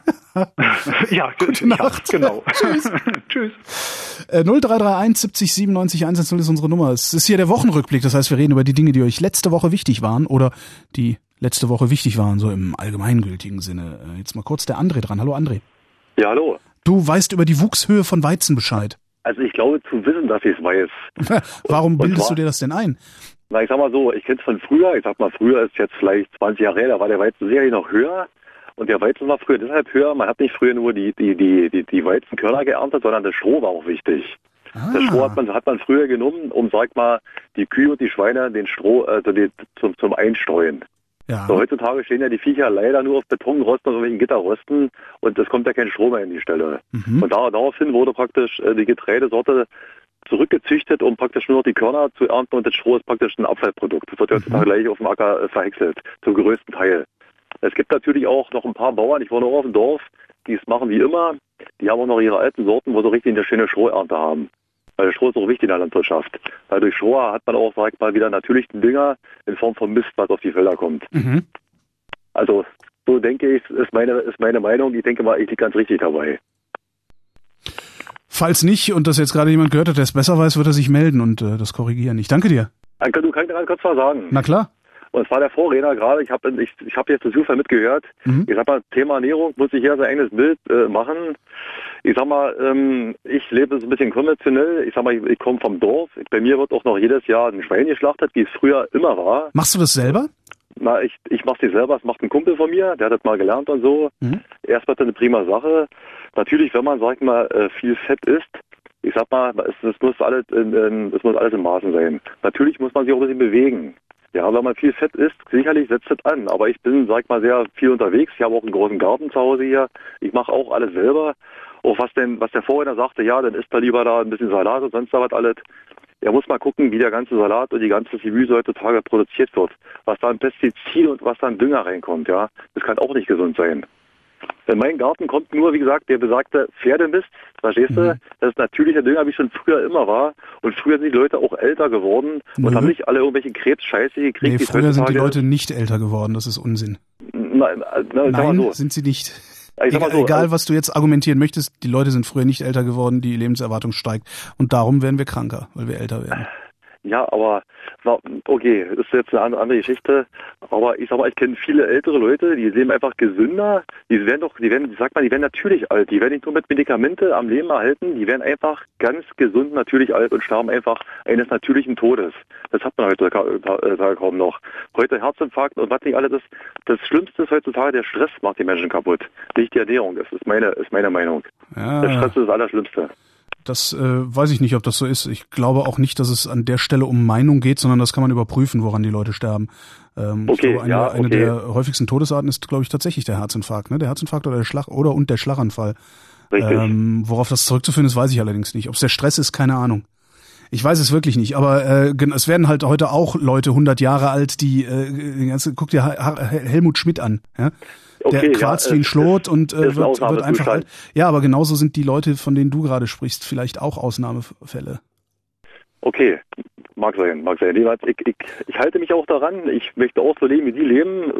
ja, gute Nacht. Ja, genau. Tschüss. Tschüss. Äh, null drei drei eins siebzig siebenundneunzig hundertzehn ist unsere Nummer. Es ist hier der Wochenrückblick. Das heißt, wir reden über die Dinge, die euch letzte Woche wichtig waren oder die letzte Woche wichtig waren, so im allgemeingültigen Sinne. Äh, jetzt mal kurz der André dran. Hallo André. Ja, hallo. Du weißt über die Wuchshöhe von Weizen Bescheid. Also ich glaube zu wissen, dass ich es weiß. Warum bildest zwar, du dir das denn ein? Na, ich sag mal so, ich kenne es von früher. Ich sag mal, früher ist jetzt vielleicht zwanzig Jahre her, da war der Weizen sicherlich noch höher. Und der Weizen war früher deshalb höher. Man hat nicht früher nur die, die, die, die, die Weizenkörner geerntet, sondern das Stroh war auch wichtig. Ah. Das Stroh hat man, hat man früher genommen, um, sag mal, die Kühe und die Schweine den Stroh äh, die, zum, zum Einstreuen. Ja. So, heutzutage stehen ja die Viecher leider nur auf Betonrosten oder irgendwelchen Gitterrosten und es kommt ja kein Strom mehr in die Stelle. Mhm. Und da, daraufhin wurde praktisch äh, die Getreidesorte zurückgezüchtet, um praktisch nur noch die Körner zu ernten, und das Stroh ist praktisch ein Abfallprodukt. Das wird ja heutzutage mhm. gleich auf dem Acker äh, verhäckselt, zum größten Teil. Es gibt natürlich auch noch ein paar Bauern, ich wohne auch auf dem Dorf, die es machen wie immer. Die haben auch noch ihre alten Sorten, wo sie richtig eine schöne Strohernte haben. Weil Stroh ist auch wichtig in der Landwirtschaft. Weil durch Stroh hat man auch, sag ich mal, wieder natürlichen Dünger in Form von Mist, was auf die Felder kommt. Mhm. Also, so denke ich, ist meine, ist meine Meinung. Ich denke mal, ich liege ganz richtig dabei. Falls nicht und das jetzt gerade jemand gehört hat, der es besser weiß, wird er sich melden und äh, das korrigieren. Ich danke dir. Du kannst gerade kurz was sagen. Na klar. Und es war der Vorredner gerade, ich habe ich, ich hab jetzt das Zufall mitgehört. Mhm. Ich sag mal, Thema Ernährung, muss ich hier sein eigenes Bild äh, machen. Ich sag mal, ähm, ich lebe so ein bisschen konventionell. Ich sag mal, ich, ich komme vom Dorf. Bei mir wird auch noch jedes Jahr ein Schwein geschlachtet, wie es früher immer war. Machst du das selber? Na, ich, ich mach's nicht selber, das macht ein Kumpel von mir, der hat das mal gelernt und so. Mhm. Erstmal eine prima Sache. Natürlich, wenn man, sag ich mal, viel Fett isst, ich sag mal, es, es muss alles in, in, es muss alles in Maßen sein. Natürlich muss man sich auch ein bisschen bewegen. Ja, wenn man viel Fett isst, sicherlich setzt das an. Aber ich bin, sag ich mal, sehr viel unterwegs. Ich habe auch einen großen Garten zu Hause hier. Ich mache auch alles selber. Auch was denn, was der Vorredner sagte, ja, dann isst er lieber da ein bisschen Salat und sonst da was alles. Er muss mal gucken, wie der ganze Salat und die ganze Gemüse heutzutage produziert wird. Was da an Pestizid und was da an Dünger reinkommt, ja. Das kann auch nicht gesund sein. In meinen Garten kommt nur, wie gesagt, der besagte Pferdemist, verstehst du? Mhm. Das ist natürlicher Dünger, wie schon früher immer war. Und früher sind die Leute auch älter geworden und mhm. haben nicht alle irgendwelche Krebsscheiße gekriegt. Nee, früher sind die Leute nicht älter geworden, das ist Unsinn. Nein, na, Nein so. sind sie nicht. Egal, so, egal, was du jetzt argumentieren möchtest, die Leute sind früher nicht älter geworden, die Lebenserwartung steigt. Und darum werden wir kranker, weil wir älter werden. Ja, aber okay, das ist jetzt eine andere Geschichte. Aber ich sag mal, ich kenne viele ältere Leute, die leben einfach gesünder. Die werden doch, die werden, sag mal, die werden natürlich alt. Die werden nicht nur mit Medikamente am Leben erhalten. Die werden einfach ganz gesund natürlich alt und sterben einfach eines natürlichen Todes. Das hat man heutzutage kaum noch. Heute Herzinfarkt und was nicht alles ist. Das Schlimmste ist heutzutage, der Stress macht die Menschen kaputt. Nicht die Ernährung. Das ist meine, ist meine Meinung. Ja. Der Stress ist das Allerschlimmste. Das äh, weiß ich nicht, ob das so ist. Ich glaube auch nicht, dass es an der Stelle um Meinung geht, sondern das kann man überprüfen, woran die Leute sterben. Ähm, Okay, ich glaube, eine, ja, eine okay. der häufigsten Todesarten ist, glaube ich, tatsächlich der Herzinfarkt, ne? Der Herzinfarkt oder der Schlag oder und der Schlaganfall. Richtig. Ähm, worauf das zurückzuführen ist, weiß ich allerdings nicht. Ob es der Stress ist, keine Ahnung. Ich weiß es wirklich nicht, aber äh, gen- es werden halt heute auch Leute hundert Jahre alt, die äh, die ganze, guck dir Ha- Ha- Helmut Schmidt an, ja? Der Okay, ja, quarzt wie ein es Schlot ist- und äh, ist ein wird, wird einfach Ausnahmezustand. alt. Ja, aber genauso sind die Leute, von denen du gerade sprichst, vielleicht auch Ausnahmefälle. Okay, mag sein, mag sein. Jeweils, Ich, ich, ich halte mich auch daran. Ich möchte auch so leben, wie die leben,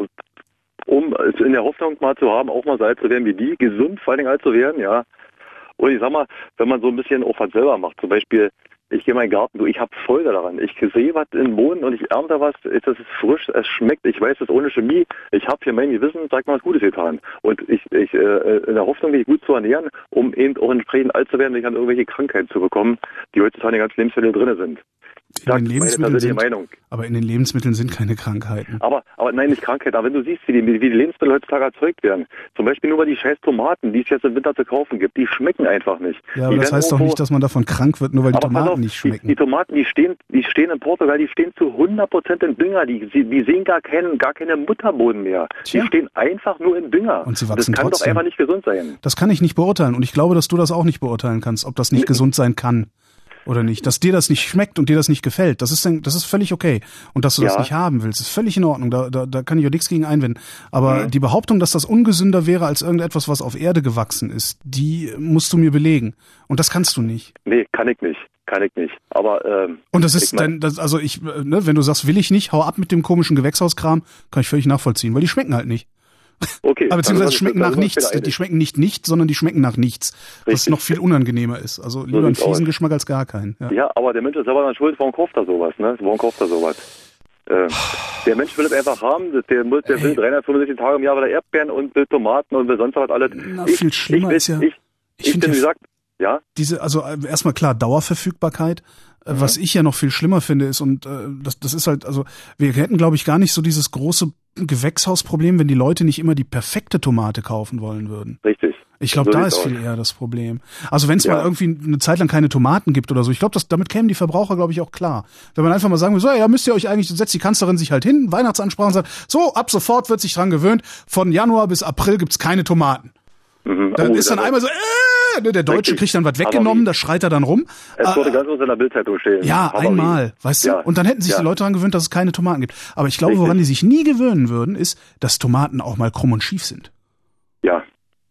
um es in der Hoffnung mal zu haben, auch mal so alt zu werden wie die, gesund vor allen Dingen alt zu werden, ja. Und ich sag mal, wenn man so ein bisschen auch was selber macht, zum Beispiel, ich gehe in meinen Garten, du, ich habe Freude daran. Ich sehe was im Boden und ich ernte was, es ist frisch, es schmeckt, ich weiß es ohne Chemie. Ich habe für mein Gewissen, sag mal, was Gutes getan. Und ich, ich äh, in der Hoffnung, mich gut zu ernähren, um eben auch entsprechend alt zu werden, nicht an irgendwelche Krankheiten zu bekommen, die heutzutage in den ganzen Lebensmitteln drin sind. In Sag den meine Lebensmitteln persönliche sind, Meinung. aber in den Lebensmitteln sind keine Krankheiten. Aber, aber nein, nicht Krankheit. Aber wenn du siehst, wie die, wie die Lebensmittel heutzutage erzeugt werden, zum Beispiel nur mal die scheiß Tomaten, die es jetzt im Winter zu kaufen gibt, die schmecken einfach nicht. Ja, aber die das werden heißt doch irgendwo- nicht, dass man davon krank wird, nur weil die aber pass Tomaten auf, nicht schmecken. Die, die Tomaten, die stehen, die stehen in Portugal, die stehen zu hundert Prozent in Dünger. Die, die sehen gar keinen, gar keine Mutterboden mehr. Tja. Die stehen einfach nur in Dünger. Und sie das wachsen kann trotzdem. doch einfach nicht gesund sein. Das kann ich nicht beurteilen und ich glaube, dass du das auch nicht beurteilen kannst, ob das nicht gesund sein kann oder nicht. Dass dir das nicht schmeckt und dir das nicht gefällt, das ist dann, das ist völlig okay. Und dass du das Ja. nicht haben willst, ist völlig in Ordnung. Da, da, da kann ich auch nichts gegen einwenden. Aber Mhm. die Behauptung, dass das ungesünder wäre als irgendetwas, was auf Erde gewachsen ist, die musst du mir belegen. Und das kannst du nicht. Nee, kann ich nicht. Kann ich nicht. Aber ähm, Und das ich ist mein- dann, das, also ich, äh, ne, wenn du sagst, will ich nicht, hau ab mit dem komischen Gewächshauskram, kann ich völlig nachvollziehen, weil die schmecken halt nicht. okay. Aber beziehungsweise dann schmecken sind wir- nach dann sind wir nichts. wieder einig. Die schmecken nicht nicht, sondern die schmecken nach nichts. Was Richtig. noch viel unangenehmer ist. Also lieber einen sieht's fiesen aus. Geschmack als gar keinen. Ja. Ja, aber der Mensch ist selber dann schuld, warum kauft er sowas, ne? Warum kauft er sowas? Äh, der Mensch will es einfach haben, das- der, muss- der Ey. will dreihundertfünfundsechzig Tage im Jahr wieder Erdbeeren und will Tomaten und will sonst was alles. Na, viel schlimmer ich, ist ja- Ich, ich ich, find bin, ja- wie gesagt, ja, Diese, also äh, erstmal klar, Dauerverfügbarkeit. Äh, Was ich ja noch viel schlimmer finde, ist, und äh, das, das ist halt, also wir hätten, glaube ich, gar nicht so dieses große Gewächshausproblem, wenn die Leute nicht immer die perfekte Tomate kaufen wollen würden. richtig. Ich glaube, So da sieht's ist aus. viel eher das Problem. Also wenn es Ja. mal irgendwie eine Zeit lang keine Tomaten gibt oder so, ich glaube, das damit kämen die Verbraucher, glaube ich, auch klar. Wenn man einfach mal sagen würde, so, ja, da müsst ihr euch eigentlich, setzt die Kanzlerin sich halt hin, Weihnachtsansprache und sagt, so, ab sofort wird sich dran gewöhnt, von Januar bis April gibt's keine Tomaten. Mhm. Dann Oh, ist dann das- einmal so, äh, ne, der Deutsche Richtig. kriegt dann was Aber weggenommen, wie? da schreit er dann rum. Es wurde Äh, ganz groß in der Bildzeitung stehen. ja, Havarie. einmal, weißt du? Ja. Und dann hätten sich Ja. die Leute daran gewöhnt, dass es keine Tomaten gibt. Aber ich glaube, Richtig. woran die sich nie gewöhnen würden, ist, dass Tomaten auch mal krumm und schief sind. Ja.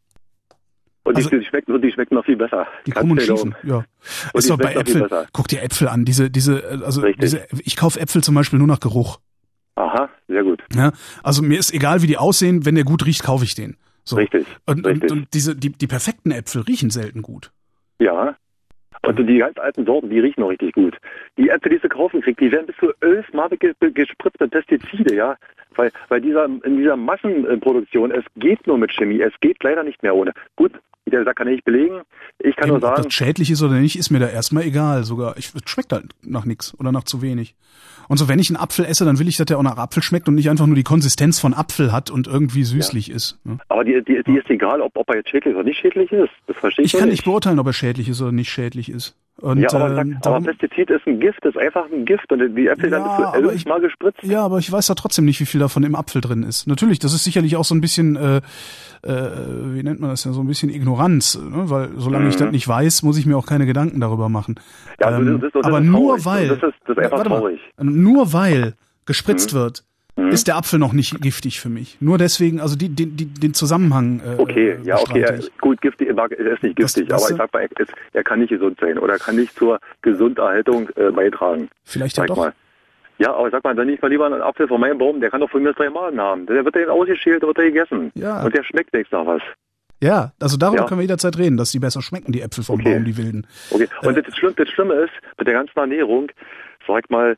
Und Also- die, die schmecken, und die schmecken noch viel besser. Die Kannst krumm und du dir schiefen, glauben. ja. Und Ist die doch bei schmecken noch viel Äpfeln. besser. Guck dir Äpfel an, diese, diese, äh, also Richtig. diese, ich kaufe Äpfel zum Beispiel nur nach Geruch. Aha, sehr gut. Ja, also mir ist egal, wie die aussehen, wenn der gut riecht, kaufe ich den. So. Richtig, Und, richtig. und, und diese, die, die perfekten Äpfel riechen selten gut. Ja. Und die ganz alten Sorten, die riechen noch richtig gut. Die Äpfel, die sie kaufen kriegt, die werden bis zu elfmal ge ge gespritzt mit Pestizide, ja. Weil, weil dieser, in dieser Massenproduktion, es geht nur mit Chemie, es geht leider nicht mehr ohne. Gut, wie der sagt, kann ich nicht belegen. Ich kann Eben, nur ob sagen, das schädlich ist oder nicht, ist mir da erstmal egal. Sogar, ich, es schmeckt halt nach nichts oder nach zu wenig. Und so, wenn ich einen Apfel esse, dann will ich, dass der auch nach Apfel schmeckt und nicht einfach nur die Konsistenz von Apfel hat und irgendwie süßlich ist. Ne? aber die, die, die ist egal, ob, ob er jetzt schädlich oder nicht schädlich ist. Das verstehe ich Ich kann nicht. nicht beurteilen, ob er schädlich ist oder nicht schädlich ist. Und, Ja, aber, ähm, sag, aber darum, Pestizid ist ein Gift, ist einfach ein Gift. Und die Äpfel Ja, dann bis zu aber ich- elfmal gespritzt. ja, aber ich weiß da trotzdem nicht, wie viel davon im Apfel drin ist. Natürlich, das ist sicherlich auch so ein bisschen, äh, äh, wie nennt man das ja, so ein bisschen Ignoranz, ne? Weil solange ich das nicht weiß, muss ich mir auch keine Gedanken darüber machen. Ja, das Ähm, ist- das ist aber nur traurig. weil, Das ist- das ist einfach warte mal, traurig. nur weil gespritzt wird, Mhm. ist der Apfel noch nicht giftig für mich. Nur deswegen, also die, die, die, den Zusammenhang. Äh, Okay, ja, okay, bestreite er, ich. gut, giftig, er ist nicht Das- giftig, weißt aber du? ich sag mal, er, ist, er kann nicht gesund sein oder er kann nicht zur Gesunderhaltung äh, beitragen. Vielleicht ja Sag doch. mal. Ja, aber sag mal, dann nicht mal lieber einen Apfel von meinem Baum, der kann doch von mir drei Maden haben. Der wird dann ausgeschält, der wird dann gegessen. Ja. Und der schmeckt nichts nach was. Ja, also darüber Ja. können wir jederzeit reden, dass die besser schmecken, die Äpfel vom Okay. Baum, die wilden. Okay. Und Äh, das, Schlimme, das Schlimme ist, mit der ganzen Ernährung, sag mal,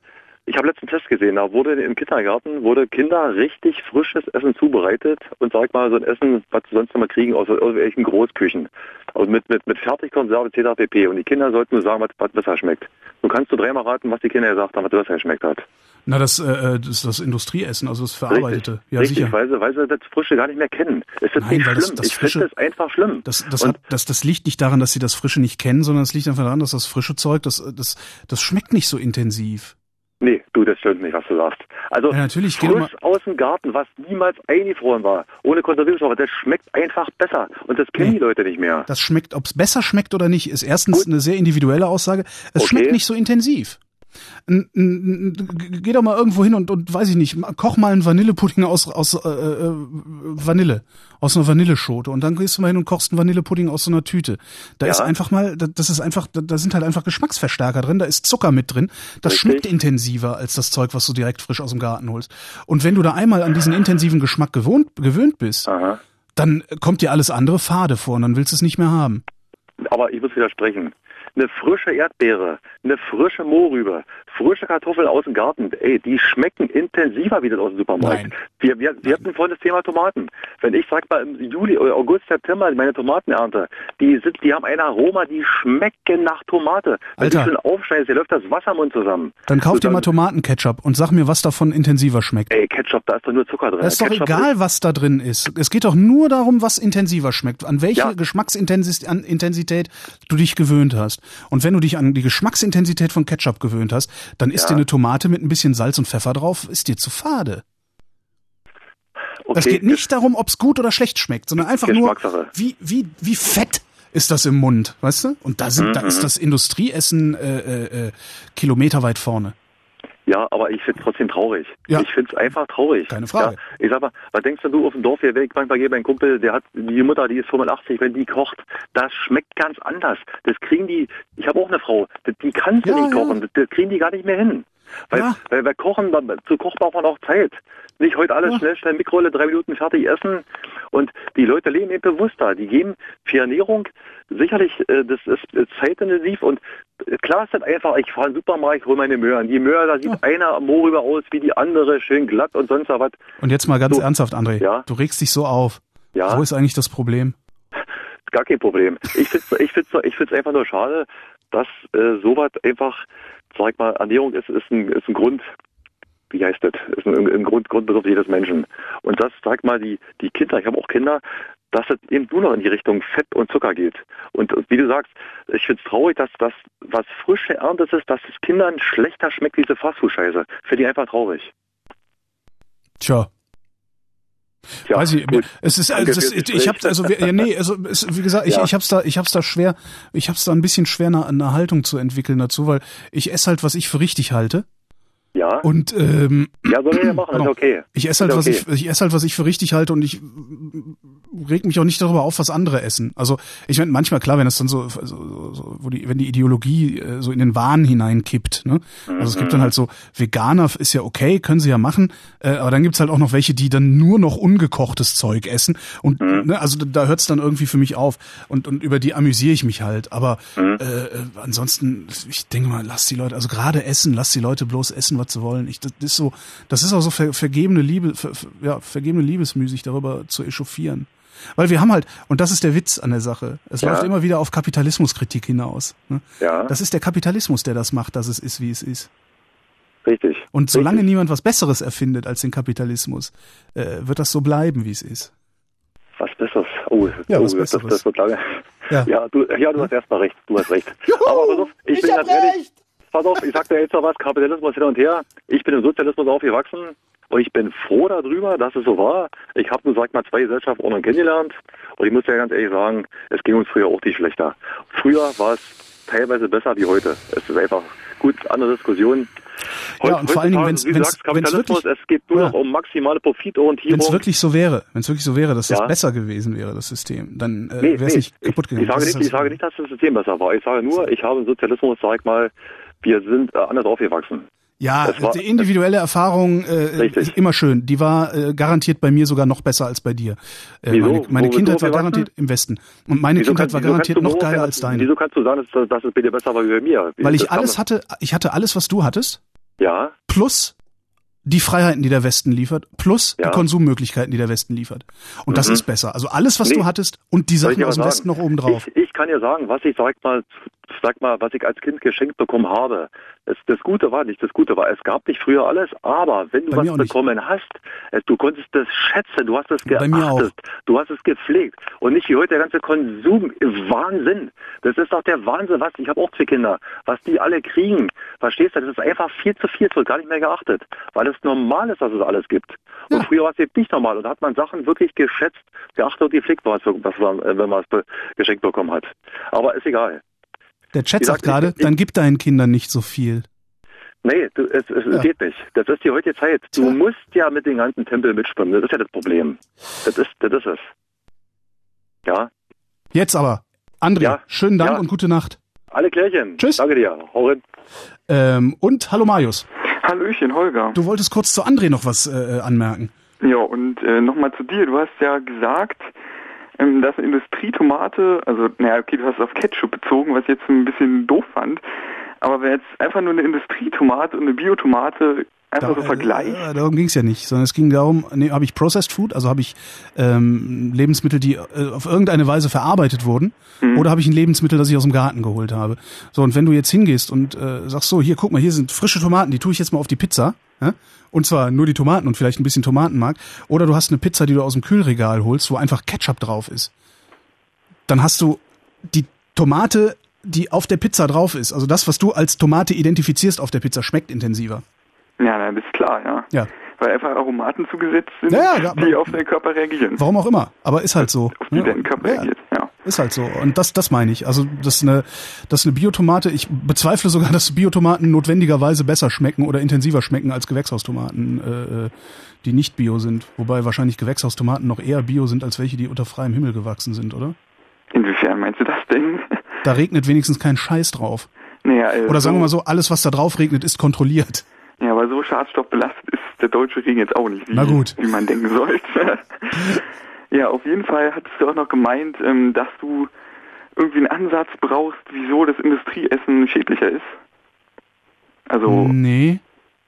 ich habe letzten Test gesehen, da wurde im Kindergarten, wurde Kinder richtig frisches Essen zubereitet und sag mal so ein Essen, was sie sonst noch mal kriegen aus irgendwelchen Großküchen. Also mit, mit, mit Fertigkonserve et cetera pp. Und die Kinder sollten nur sagen, was, was besser schmeckt. Du kannst du dreimal raten, was die Kinder gesagt haben, was besser geschmeckt hat. Na, das, äh, das, das Industrieessen, also das Verarbeitete. Richtig, ja, richtig, sicher. Weil sie, weil sie das Frische gar nicht mehr kennen. Es ist Nein, nicht weil schlimm. das, das ich Frische, finde es einfach schlimm. Das, das, und hat, das, das liegt nicht daran, dass sie das Frische nicht kennen, sondern es liegt einfach daran, dass das frische Zeug, das, das, das schmeckt nicht so intensiv. Nee, du, das stimmt nicht, was du sagst. Also ja, natürlich, frisch aus dem Garten, was niemals eingefroren war, ohne Konservierungsstoffe, das schmeckt einfach besser. Und das kennen nee, die Leute nicht mehr. Das schmeckt, ob es besser schmeckt oder nicht, ist erstens Gut. eine sehr individuelle Aussage. Es okay. schmeckt nicht so intensiv. N, n, n, geh doch mal irgendwo hin und, und weiß ich nicht, koch mal einen Vanillepudding aus, aus äh, äh, Vanille, aus einer Vanilleschote und dann gehst du mal hin und kochst einen Vanillepudding aus so einer Tüte. Da ja. ist einfach mal, das ist einfach, da sind halt einfach Geschmacksverstärker drin, da ist Zucker mit drin. Das Richtig. Schmeckt intensiver als das Zeug, was du direkt frisch aus dem Garten holst. Und wenn du da einmal an diesen intensiven Geschmack gewohnt, gewöhnt bist, Aha. dann kommt dir alles andere fade vor und dann willst du es nicht mehr haben. Aber ich muss widersprechen. Eine frische Erdbeere, eine frische Mohrrübe, frische Kartoffeln aus dem Garten, ey, die schmecken intensiver wie das aus dem Supermarkt. Nein. Wir, wir, wir hatten vorhin das Thema Tomaten. Wenn ich sag mal im Juli, August, September meine Tomaten ernte, die sind, die haben ein Aroma, die schmecken nach Tomate. Wenn Alter. du schon aufschneidest, dir läuft das Wasser im Mund zusammen. Dann kauf dir mal Tomatenketchup und sag mir, was davon intensiver schmeckt. Ey, Ketchup, da ist doch nur Zucker drin. Das ist doch Ketchup egal, ist was da drin ist. Es geht doch nur darum, was intensiver schmeckt, an welche ja. Geschmacksintensität du dich gewöhnt hast. Und wenn du dich an die Geschmacksintensität von Ketchup gewöhnt hast, dann ist ja. dir eine Tomate mit ein bisschen Salz und Pfeffer drauf, ist dir zu fade. Okay. Es geht nicht darum, ob es gut oder schlecht schmeckt, sondern einfach nur, wie, wie, wie fett ist das im Mund, weißt du? Und da sind, mhm. da ist das Industrieessen äh, äh, kilometerweit vorne. Ja, aber ich finde es trotzdem traurig. Ja. Ich finde es einfach traurig. Keine Frage. Ja, ich sag mal, was denkst du auf dem Dorf hier weg? Manchmal geht mein Kumpel, der hat, die Mutter, die ist fünfundachtzig, wenn die kocht, das schmeckt ganz anders. Das kriegen die, ich habe auch eine Frau, die kann sie ja, nicht kochen, ja. das, das kriegen die gar nicht mehr hin. Weil, ja. weil wir kochen, zu Kochen braucht man auch Zeit. Nicht heute alles ja. schnell, schnell Mikrowelle, drei Minuten fertig essen. Und die Leute leben eben bewusster. Die geben für Ernährung sicherlich, äh, das ist zeitintensiv und klar ist das einfach, ich fahre in den Supermarkt, hole meine Möhren. Die Möhren, da sieht ja. einer Mohrrübe aus wie die andere, schön glatt und sonst was. Und jetzt mal ganz so. ernsthaft, André. Ja? Du regst dich so auf. Ja? Wo ist eigentlich das Problem? Gar kein Problem. Ich finde es ich find's, ich find's einfach nur schade, dass äh, sowas einfach, sag mal, Ernährung ist, ist, ein, ist ein Grund, wie heißt das, ist ein, ein Grund, Grundbegriff jedes Menschen. Und das, sag mal, die, die Kinder, ich habe auch Kinder, dass es eben nur noch in die Richtung Fett und Zucker geht. Und wie du sagst, ich finde es traurig, dass das, was frisch geerntet ist, dass es Kindern schlechter schmeckt wie diese Fastfood-Scheiße. Finde ich einfach traurig. Tja. Ja, weiß ich, gut. es ist, also das, ich, ich habe also ja, nee, also es, wie gesagt, ich, ja. ich hab's da, ich hab's da schwer, ich hab's da ein bisschen schwer, eine, eine Haltung zu entwickeln dazu, weil ich esse halt, was ich für richtig halte. Ja. Und ähm, ja, soll ich ja machen, ist okay. Ich esse halt, ist was okay. ich, ich esse halt, was ich für richtig halte, und ich reg mich auch nicht darüber auf, was andere essen. Also ich meine, manchmal klar, wenn es dann so, so, so, wo die, wenn die Ideologie äh, so in den Wahn hineinkippt, ne? Also mhm. es gibt dann halt so, Veganer ist ja okay, können sie ja machen, äh, aber dann gibt's halt auch noch welche, die dann nur noch ungekochtes Zeug essen. Und mhm. ne, also da hört's dann irgendwie für mich auf. Und und über die amüsiere ich mich halt. Aber mhm. äh, ansonsten, ich denke mal, lass die Leute, also gerade essen, lass die Leute bloß essen, was sie wollen. Ich, das ist so, das ist auch so ver, vergebene Liebe, ver, ja, vergebene Liebesmüh, sich darüber zu echauffieren. Weil wir haben halt, und das ist der Witz an der Sache, es ja. läuft immer wieder auf Kapitalismuskritik hinaus. Ne? Ja. Das ist der Kapitalismus, der das macht, dass es ist, wie es ist. Richtig. Und solange Richtig. niemand was Besseres erfindet als den Kapitalismus, äh, wird das so bleiben, wie es ist. Was Besseres? Oh, ja, oh was das, Besseres. das wird lange. Ja, ja du, ja, du hast erstmal recht. Du hast recht. Juhu, aber pass auf, ich, ich bin hab ganz ehrlich. recht. Pass auf, ich sag dir jetzt noch was, Kapitalismus hin und her. Ich bin im Sozialismus aufgewachsen und ich bin froh darüber, dass es so war. Ich habe nur, sag mal, zwei Gesellschaftsordnungen kennengelernt und ich muss ja ganz ehrlich sagen, es ging uns früher auch nicht schlechter. Früher war es teilweise besser wie heute. Es ist einfach gut, andere Diskussion. Ja, und vor allen Dingen, wenn es wirklich, es geht nur noch um maximale Profitorientierung. Wenn es wirklich so wäre, wenn es wirklich so wäre, dass das ja. besser gewesen wäre, das System, dann äh, nee, wäre es nee, nicht kaputt gegangen. Ich sage, nicht, ich sage nicht, dass das System besser war. Ich sage nur, ich habe im Sozialismus, sag mal, wir sind äh, anders aufgewachsen. Ja, war, die individuelle Erfahrung äh, ist immer schön. Die war äh, garantiert bei mir sogar noch besser als bei dir. Äh, wieso? Meine, meine Wo Kindheit war garantiert im Westen. Und meine wieso Kindheit kann, war garantiert noch geiler als deine. Wieso kannst du sagen, dass, dass es bei dir besser war wie bei mir? Wie Weil ich alles hatte, ich hatte alles, was du hattest. Ja. Plus die Freiheiten, die der Westen liefert, plus Ja. die Konsummöglichkeiten, die der Westen liefert. Und das Mhm. ist besser. Also alles, was Nee. du hattest und die Soll ich Sachen dir aus dem was Westen sagen? noch oben drauf. Ich, ich kann dir sagen, was ich sag mal, sag mal, was ich als Kind geschenkt bekommen habe. Das, das Gute war nicht, das Gute war, es gab nicht früher alles, aber wenn du Bei mir was auch nicht. bekommen hast, es, du konntest das schätzen, du hast es Bei mir auch. geachtet, du hast es gepflegt und nicht wie heute der ganze Konsum, Wahnsinn. Das ist doch der Wahnsinn, was, ich habe auch zwei Kinder, was die alle kriegen. Verstehst du, das ist einfach viel zu viel, es wird gar nicht mehr geachtet, weil es normal ist, dass es alles gibt. Und Ja. früher war es eben nicht normal und da hat man Sachen wirklich geschätzt, geachtet und gepflegt, was, was man, wenn man es be- geschenkt bekommen hat. Aber ist egal. Der Chat Wie sagt gesagt, gerade, ich- ich- dann gib deinen Kindern nicht so viel. Nee, du, es, es Ja. geht nicht. Das ist die heutige Zeit. Du Tja. musst ja mit den ganzen Tempel mitschwimmen. Das ist ja das Problem. Das ist, das ist es. Ja. Jetzt aber, André, Ja. schönen Dank Ja. und gute Nacht. Alle Klärchen. Tschüss. Danke dir. Hau rein. Ähm, und hallo Marius. Hallöchen, Holger. Du wolltest kurz zu André noch was äh, anmerken. Ja, und äh, nochmal zu dir. Du hast ja gesagt, ähm, dass eine Industrietomate, also, naja, okay, du hast es auf Ketchup bezogen, was ich jetzt ein bisschen doof fand. Aber wenn jetzt einfach nur eine Industrietomate und eine Biotomate einfach so vergleicht. Äh, darum ging es ja nicht, sondern es ging darum, nee, habe ich Processed Food, also habe ich ähm, Lebensmittel, die äh, auf irgendeine Weise verarbeitet wurden, Mhm. oder habe ich ein Lebensmittel, das ich aus dem Garten geholt habe. So, und wenn du jetzt hingehst und äh, sagst so, hier, guck mal, hier sind frische Tomaten, die tue ich jetzt mal auf die Pizza, ja? Und zwar nur die Tomaten und vielleicht ein bisschen Tomatenmark, oder du hast eine Pizza, die du aus dem Kühlregal holst, wo einfach Ketchup drauf ist. Dann hast du die Tomate, die auf der Pizza drauf ist, also das, was du als Tomate identifizierst auf der Pizza, schmeckt intensiver. Ja, na, das ist klar, ja. Ja. Weil einfach Aromaten zugesetzt sind, Ja, ja, die aber- auf den Körper reagieren. Warum auch immer, aber ist halt so. Auf die Ja, dein Körper ja, reagiert, ja. ist halt so. Und das, das meine ich. Also, das ist eine, das ist eine Biotomate. Ich bezweifle sogar, dass Biotomaten notwendigerweise besser schmecken oder intensiver schmecken als Gewächshaustomaten, äh, die nicht bio sind. Wobei wahrscheinlich Gewächshaustomaten noch eher bio sind als welche, die unter freiem Himmel gewachsen sind, oder? Inwiefern meinst du das denn? Da regnet wenigstens kein Scheiß drauf. Naja, äh, Oder sagen wir so, mal so, alles, was da drauf regnet, ist kontrolliert. Ja, aber so schadstoffbelastet ist der deutsche Regen jetzt auch nicht, wie, Na gut. wie man denken sollte. Ja, auf jeden Fall hattest du auch noch gemeint, ähm, dass du irgendwie einen Ansatz brauchst, wieso das Industrieessen schädlicher ist. Also, Nee.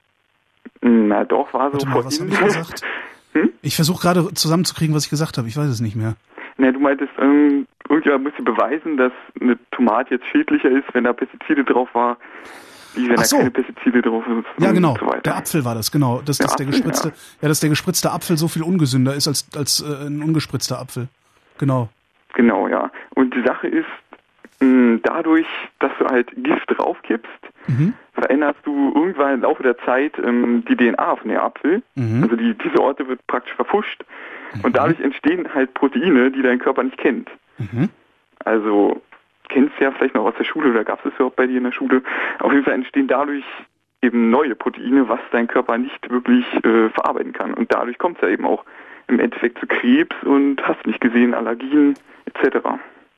na doch, war so Warte mal, was habe vorhin. ich gesagt? Hm? Ich versuche gerade zusammenzukriegen, was ich gesagt habe. Ich weiß es nicht mehr. Na, du meintest, ähm, irgendjemand muss dir beweisen, dass eine Tomate jetzt schädlicher ist, wenn da Pestizide drauf war, wie wenn Ach da so. keine Pestizide drauf sind. Ja, und genau. So weiter. Der Apfel war das, genau. Dass, Der dass der Apfel, gespritzte, ja. ja. dass der gespritzte Apfel so viel ungesünder ist als, als äh, ein ungespritzter Apfel. Genau. Genau, ja. Und die Sache ist, mh, dadurch, dass du halt Gift draufkippst, Mhm. veränderst du irgendwann im Laufe der Zeit ähm, die D N A von dem Apfel. Mhm. Also die, die Sorte wird praktisch verfuscht. Und dadurch entstehen halt Proteine, die dein Körper nicht kennt. Mhm. Also, kennst du ja vielleicht noch aus der Schule, oder gab es das überhaupt bei dir in der Schule? Auf jeden Fall entstehen dadurch eben neue Proteine, was dein Körper nicht wirklich äh, verarbeiten kann. Und dadurch kommt es ja eben auch im Endeffekt zu Krebs und hast nicht gesehen, Allergien et cetera.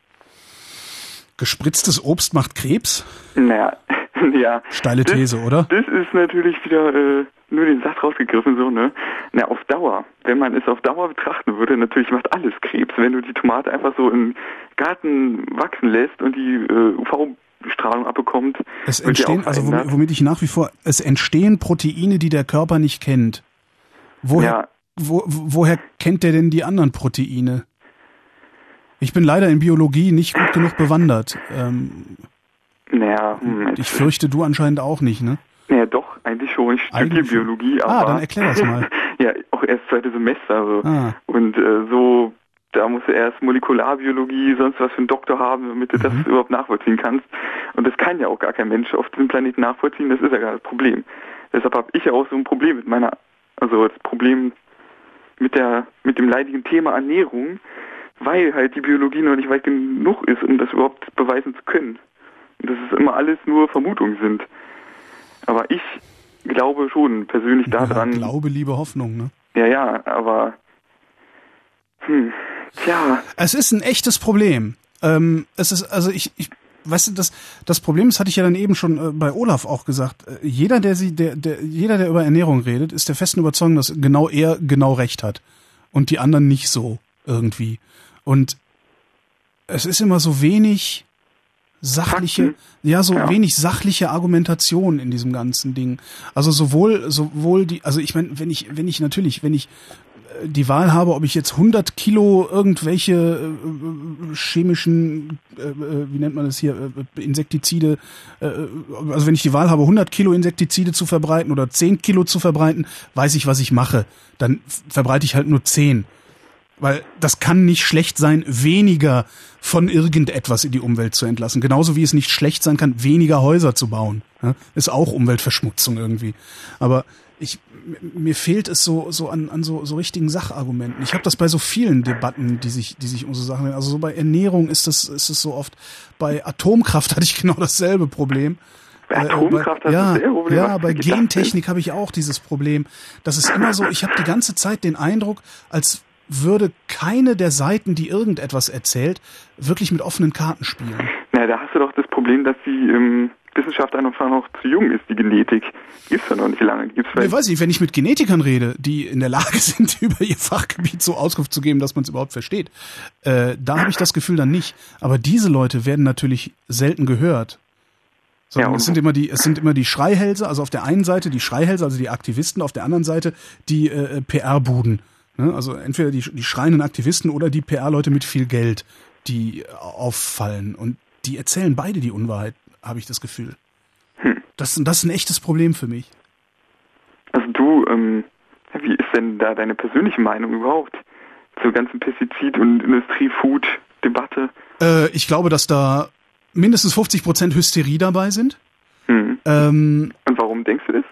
Gespritztes Obst macht Krebs? Naja, ja. Steile das, These, oder? Das ist natürlich wieder äh, nur den Satz rausgegriffen, so, ne? Na, auf Dauer, wenn man es auf Dauer betrachten würde, natürlich macht alles Krebs. Wenn du die Tomate einfach so im Garten wachsen lässt und die äh, U V-Strahlung abbekommt, Es wird die entstehen, auch also verändert. womit ich nach wie vor, es entstehen Proteine, die der Körper nicht kennt. Woher, Ja. wo, woher kennt der denn die anderen Proteine? Ich bin leider in Biologie nicht gut genug bewandert. Ähm, Naja, hm, ich fürchte, du anscheinend auch nicht, ne? naja, doch, eigentlich schon. Ich studiere Eigentlich schon. Biologie, aber... Ah, dann erklär das mal. ja, auch erst zweite Semester. Also. Ah. Und äh, so, da musst du erst Molekularbiologie, sonst was für einen Doktor haben, damit du das Mhm. überhaupt nachvollziehen kannst. Und das kann ja auch gar kein Mensch auf diesem Planeten nachvollziehen, das ist ja gar das Problem. Deshalb habe ich ja auch so ein Problem mit meiner, also das Problem mit der, mit dem leidigen Thema Ernährung, weil halt die Biologie noch nicht weit genug ist, um das überhaupt beweisen zu können. Und dass es immer alles nur Vermutungen sind. Aber ich glaube schon persönlich daran. Ja, Glaube, Liebe, Hoffnung, ne? Ja, ja, aber hm, tja. Es ist ein echtes Problem. Ähm, es ist, also ich, ich weißt du, das, das Problem, das hatte ich ja dann eben schon äh, bei Olaf auch gesagt. Äh, jeder, der sie, der, der, jeder, der über Ernährung redet, ist der festen Überzeugung, dass genau er genau recht hat. Und die anderen nicht so irgendwie. Und es ist immer so wenig, sachliche, Fakten. ja, so Ja. wenig sachliche Argumentation in diesem ganzen Ding. Also sowohl, sowohl die, also ich meine, wenn ich, wenn ich natürlich, wenn ich äh, die Wahl habe, ob ich jetzt hundert Kilo irgendwelche äh, chemischen, äh, wie nennt man das hier, äh, Insektizide, äh, also wenn ich die Wahl habe, hundert Kilo Insektizide zu verbreiten oder zehn Kilo zu verbreiten, weiß ich, was ich mache. Dann f- verbreite ich halt nur zehn. Weil das kann nicht schlecht sein, weniger von irgendetwas in die Umwelt zu entlassen. Genauso wie es nicht schlecht sein kann, weniger Häuser zu bauen. Ja, ist auch Umweltverschmutzung irgendwie. Aber ich, mir fehlt es so, so an, an so, so richtigen Sachargumenten. Ich habe das bei so vielen Debatten, die sich, die sich um so Sachen, also so bei Ernährung ist das, ist es so oft. Bei Atomkraft hatte ich genau dasselbe Problem. Bei Atomkraft äh, bei, hast ja, du sehr Problem. ja, was bei du gedacht Gentechnik habe ich auch dieses Problem. Das ist immer so, ich habe die ganze Zeit den Eindruck, als würde keine der Seiten, die irgendetwas erzählt, wirklich mit offenen Karten spielen. Na, da hast du doch das Problem, dass die ähm, Wissenschaft einfach noch zu jung ist. Die Genetik gibt's ja noch nicht lange. Die gibt's Ich weiß nicht, wenn ich mit Genetikern rede, die in der Lage sind, über ihr Fachgebiet so Auskunft zu geben, dass man es überhaupt versteht, äh, da habe ich das Gefühl dann nicht. Aber diese Leute werden natürlich selten gehört. Sondern Ja, es sind immer die, es sind immer die Schreihälse, also auf der einen Seite die Schreihälse, also die Aktivisten, auf der anderen Seite die äh, P R-Buden. Ne? Also entweder die, die schreienden Aktivisten oder die P R-Leute mit viel Geld, die auffallen. Und die erzählen beide die Unwahrheit, habe ich das Gefühl. Hm. Das, das ist ein echtes Problem für mich. Also du, ähm, wie ist denn da deine persönliche Meinung überhaupt zur ganzen Pestizid- und Industrie-Food-Debatte? Äh, ich glaube, dass da mindestens fünfzig Prozent Hysterie dabei sind. Hm. Ähm, Und warum denkst du das?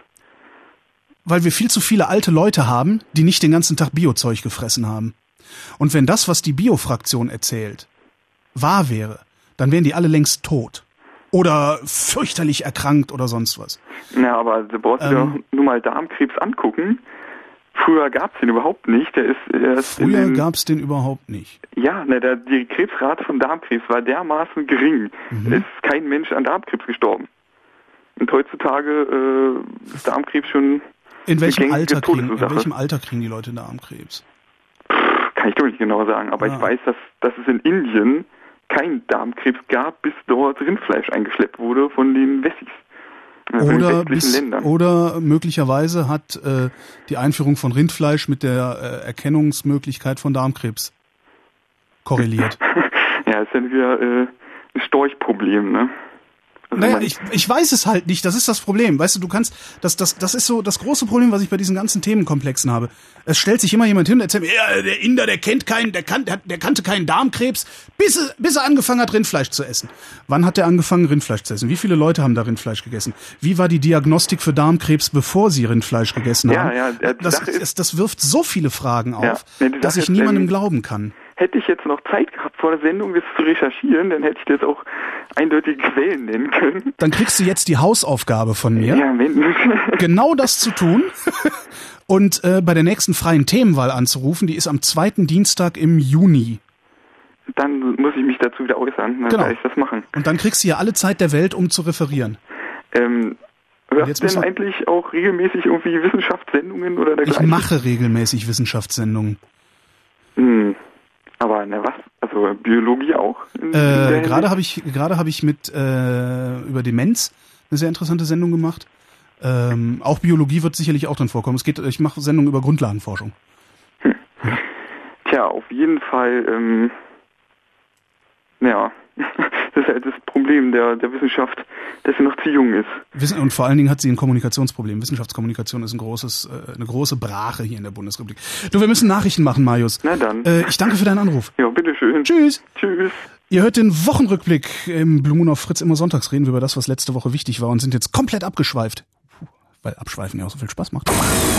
weil wir viel zu viele alte Leute haben, die nicht den ganzen Tag Biozeug gefressen haben. Und wenn das, was die Bio-Fraktion erzählt, wahr wäre, dann wären die alle längst tot. Oder fürchterlich erkrankt oder sonst was. Ja, aber du brauchst dir Ähm, doch nur mal Darmkrebs angucken. Früher gab's den überhaupt nicht. Der ist erst in Früher den, gab's den überhaupt nicht. Ja, ne, der, die Krebsrate von Darmkrebs war dermaßen gering. Mhm. Es ist kein Mensch an Darmkrebs gestorben. Und heutzutage äh, ist Darmkrebs schon In welchem, eine Alter gängige kriegen, in Todesursache. welchem Alter kriegen die Leute Darmkrebs? Kann ich doch nicht genau sagen, aber Ja. ich weiß, dass, dass es in Indien kein Darmkrebs gab, bis dort Rindfleisch eingeschleppt wurde von den Wessis. äh, Von den Oder, westlichen bis, Ländern. oder möglicherweise hat äh, die Einführung von Rindfleisch mit der äh, Erkennungsmöglichkeit von Darmkrebs korreliert. Ja, ist dann wieder äh, ein Storchproblem, ne? Also Naja, man- ich, ich weiß es halt nicht, das ist das Problem. Weißt du, du kannst, das, das, das ist so das große Problem, was ich bei diesen ganzen Themenkomplexen habe. Es stellt sich immer jemand hin und erzählt mir, ja, der Inder, der kennt keinen, der, kan, der, der kannte keinen Darmkrebs, bis, er- bis er angefangen hat, Rindfleisch zu essen. Wann hat er angefangen, Rindfleisch zu essen? Wie viele Leute haben da Rindfleisch gegessen? Wie war die Diagnostik für Darmkrebs, bevor sie Rindfleisch gegessen Ja, haben? ja, äh, die das, Sache ist- das, das wirft so viele Fragen auf, Ja, ne, die dass Sache ich ist, niemandem ähm, glauben kann. Hätte ich jetzt noch Zeit gehabt vor der Sendung, das zu recherchieren, dann hätte ich das auch eindeutige Quellen nennen können. Dann kriegst du jetzt die Hausaufgabe von mir. Ja, wenn, genau das zu tun und äh, bei der nächsten freien Themenwahl anzurufen. Die ist am zweiten Dienstag im Juni. dann muss ich mich dazu wieder äußern, dann Genau. werde ich das machen. Und dann kriegst du ja alle Zeit der Welt, um zu referieren. Ähm, hörst jetzt du denn müssen wir- eigentlich auch regelmäßig irgendwie Wissenschaftssendungen oder Ich dergleichen? mache regelmäßig Wissenschaftssendungen. Hm. Aber ne was? Also Biologie auch? In, in der Äh, Hinsicht? gerade habe ich gerade habe ich mit äh, über Demenz eine sehr interessante Sendung gemacht. Ähm, auch Biologie wird sicherlich auch drin vorkommen. Es geht, ich mache Sendungen über Grundlagenforschung. Tja, auf jeden Fall, ähm, ja, das ist halt das Problem der, der Wissenschaft, dass sie noch zu jung ist. Wissen, und vor allen Dingen hat sie ein Kommunikationsproblem. Wissenschaftskommunikation ist ein großes, äh, eine große Brache hier in der Bundesrepublik. Du, wir müssen Nachrichten machen, Marius. Na dann. Äh, ich danke für deinen Anruf. Ja, bitteschön. Tschüss. Tschüss. Ihr hört den Wochenrückblick im Blue Moon auf Fritz. Immer sonntags reden wir über das, was letzte Woche wichtig war und sind jetzt komplett abgeschweift. Puh, weil Abschweifen ja auch so viel Spaß macht.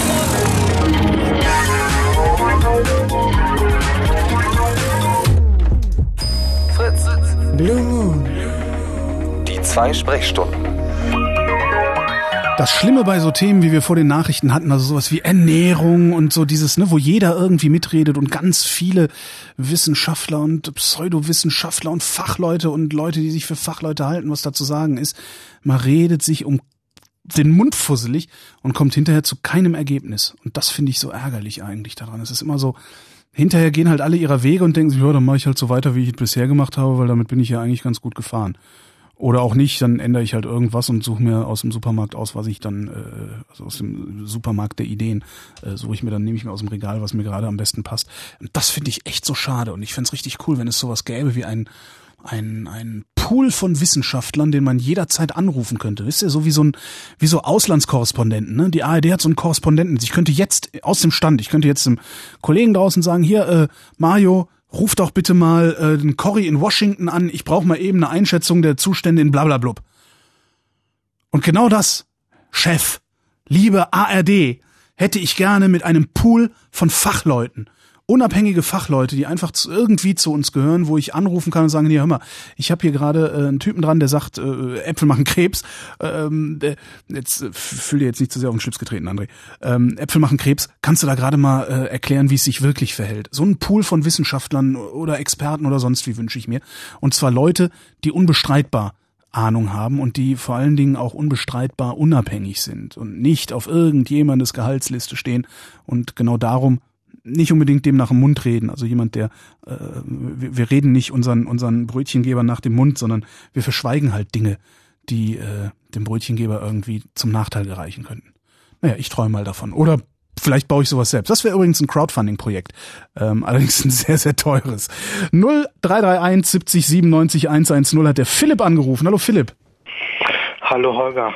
Fritz. Blue Moon. Die zwei Sprechstunden. Das Schlimme bei so Themen, wie wir vor den Nachrichten hatten, also sowas wie Ernährung und so dieses, ne, wo jeder irgendwie mitredet und ganz viele Wissenschaftler und Pseudowissenschaftler und Fachleute und Leute, die sich für Fachleute halten, was da zu sagen ist, man redet sich um den Mund fusselig und kommt hinterher zu keinem Ergebnis. Und das finde ich so ärgerlich eigentlich daran. Es ist immer so, hinterher gehen halt alle ihrer Wege und denken sich, ja, dann mache ich halt so weiter, wie ich es bisher gemacht habe, weil damit bin ich ja eigentlich ganz gut gefahren. Oder auch nicht, dann ändere ich halt irgendwas und suche mir aus dem Supermarkt aus, was ich dann, äh, also aus dem Supermarkt der Ideen, äh, suche ich mir dann, nehme ich mir aus dem Regal, was mir gerade am besten passt. Und das finde ich echt so schade. Und ich fände es richtig cool, wenn es sowas gäbe wie ein, ein, ein Pool von Wissenschaftlern, den man jederzeit anrufen könnte. Wisst ihr, so wie so ein, wie so Auslandskorrespondenten, ne? Die A R D hat so einen Korrespondenten. Ich könnte jetzt aus dem Stand, ich könnte jetzt dem Kollegen draußen sagen, hier, äh, Mario, ruf doch bitte mal äh, den Cory in Washington an, ich brauche mal eben eine Einschätzung der Zustände in blablablub. Und genau das, Chef, liebe A R D, hätte ich gerne mit einem Pool von Fachleuten, unabhängige Fachleute, die einfach zu, irgendwie zu uns gehören, wo ich anrufen kann und sagen, hier, hör mal, ich habe hier gerade äh, einen Typen dran, der sagt, äh, Äpfel machen Krebs. Ähm, der, jetzt äh, fühl dir jetzt nicht zu sehr auf den Schlips getreten, André. Ähm, Äpfel machen Krebs. Kannst du da gerade mal äh, erklären, wie es sich wirklich verhält? So ein Pool von Wissenschaftlern oder Experten oder sonst wie wünsche ich mir. Und zwar Leute, die unbestreitbar Ahnung haben und die vor allen Dingen auch unbestreitbar unabhängig sind und nicht auf irgendjemandes Gehaltsliste stehen. Und genau darum nicht unbedingt dem nach dem Mund reden, also jemand, der, äh, wir, wir reden nicht unseren unseren Brötchengeber nach dem Mund, sondern wir verschweigen halt Dinge, die äh, dem Brötchengeber irgendwie zum Nachteil gereichen könnten. Naja, ich träume mal davon. Oder vielleicht baue ich sowas selbst. Das wäre übrigens ein Crowdfunding-Projekt, ähm, allerdings ein sehr, sehr teures. null drei drei eins siebzig siebenundneunzig hundertzehn hat der Philipp angerufen. Hallo Philipp. Hallo Holger.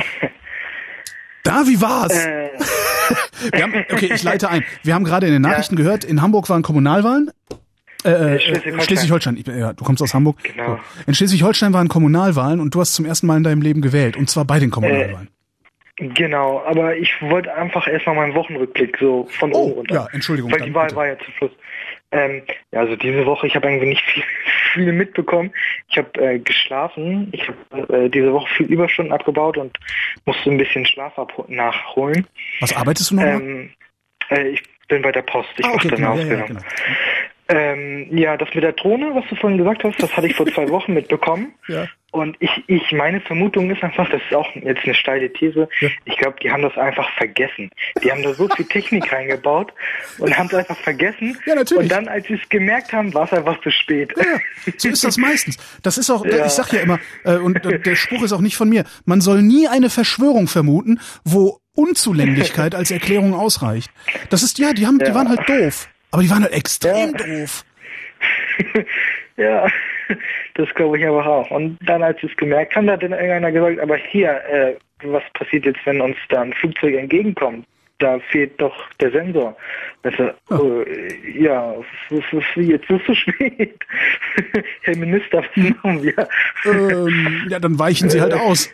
Da, wie war's? Äh. Wir haben, okay, ich leite ein. Wir haben gerade in den Nachrichten ja. gehört, in Hamburg waren Kommunalwahlen. Äh, Schleswig-Holstein. Schleswig-Holstein. Ich, ja, du kommst aus Hamburg. Genau. So. In Schleswig-Holstein waren Kommunalwahlen und du hast zum ersten Mal in deinem Leben gewählt. Und zwar bei den Kommunalwahlen. Äh, genau, aber ich wollte einfach erstmal meinen Wochenrückblick so von oh, oben runter. Ja, Entschuldigung. Weil die Wahl war ja zum Schluss. Ähm, ja, also diese Woche, ich habe irgendwie nicht viel, viel mitbekommen. Ich habe äh, geschlafen. Ich habe äh, diese Woche viel Überstunden abgebaut und musste ein bisschen Schlaf nachholen. Was arbeitest du noch? Ähm, äh, ich bin bei der Post. Ich ah, okay, mache genau, eine Ausbildung. Ja, ja, genau. ähm, ja, das mit der Drohne, was du vorhin gesagt hast, das hatte ich vor zwei Wochen mitbekommen. Ja. Und ich, ich, meine Vermutung ist einfach, das ist auch jetzt eine steile These, ja. Ich glaube, die haben das einfach vergessen. Die haben da so viel Technik reingebaut und haben es einfach vergessen. Ja, natürlich. Und dann, als sie es gemerkt haben, war es einfach zu spät. Ja, so ist das meistens. Das ist auch, ja. ich sag ja immer, äh, und äh, der Spruch ist auch nicht von mir, man soll nie eine Verschwörung vermuten, wo Unzulänglichkeit als Erklärung ausreicht. Das ist, ja, die haben, ja. die waren halt doof. Aber die waren halt extrem ja. doof. Ja, das glaube ich aber auch. Und dann, als sie es gemerkt haben, hat dann irgendeiner gesagt, aber hier, äh, was passiert jetzt, wenn uns da ein Flugzeug entgegenkommt? Da fehlt doch der Sensor. Also, oh. äh, ja, jetzt ist es zu spät. Herr Minister, was machen wir? Ähm, ja, dann weichen Sie halt aus.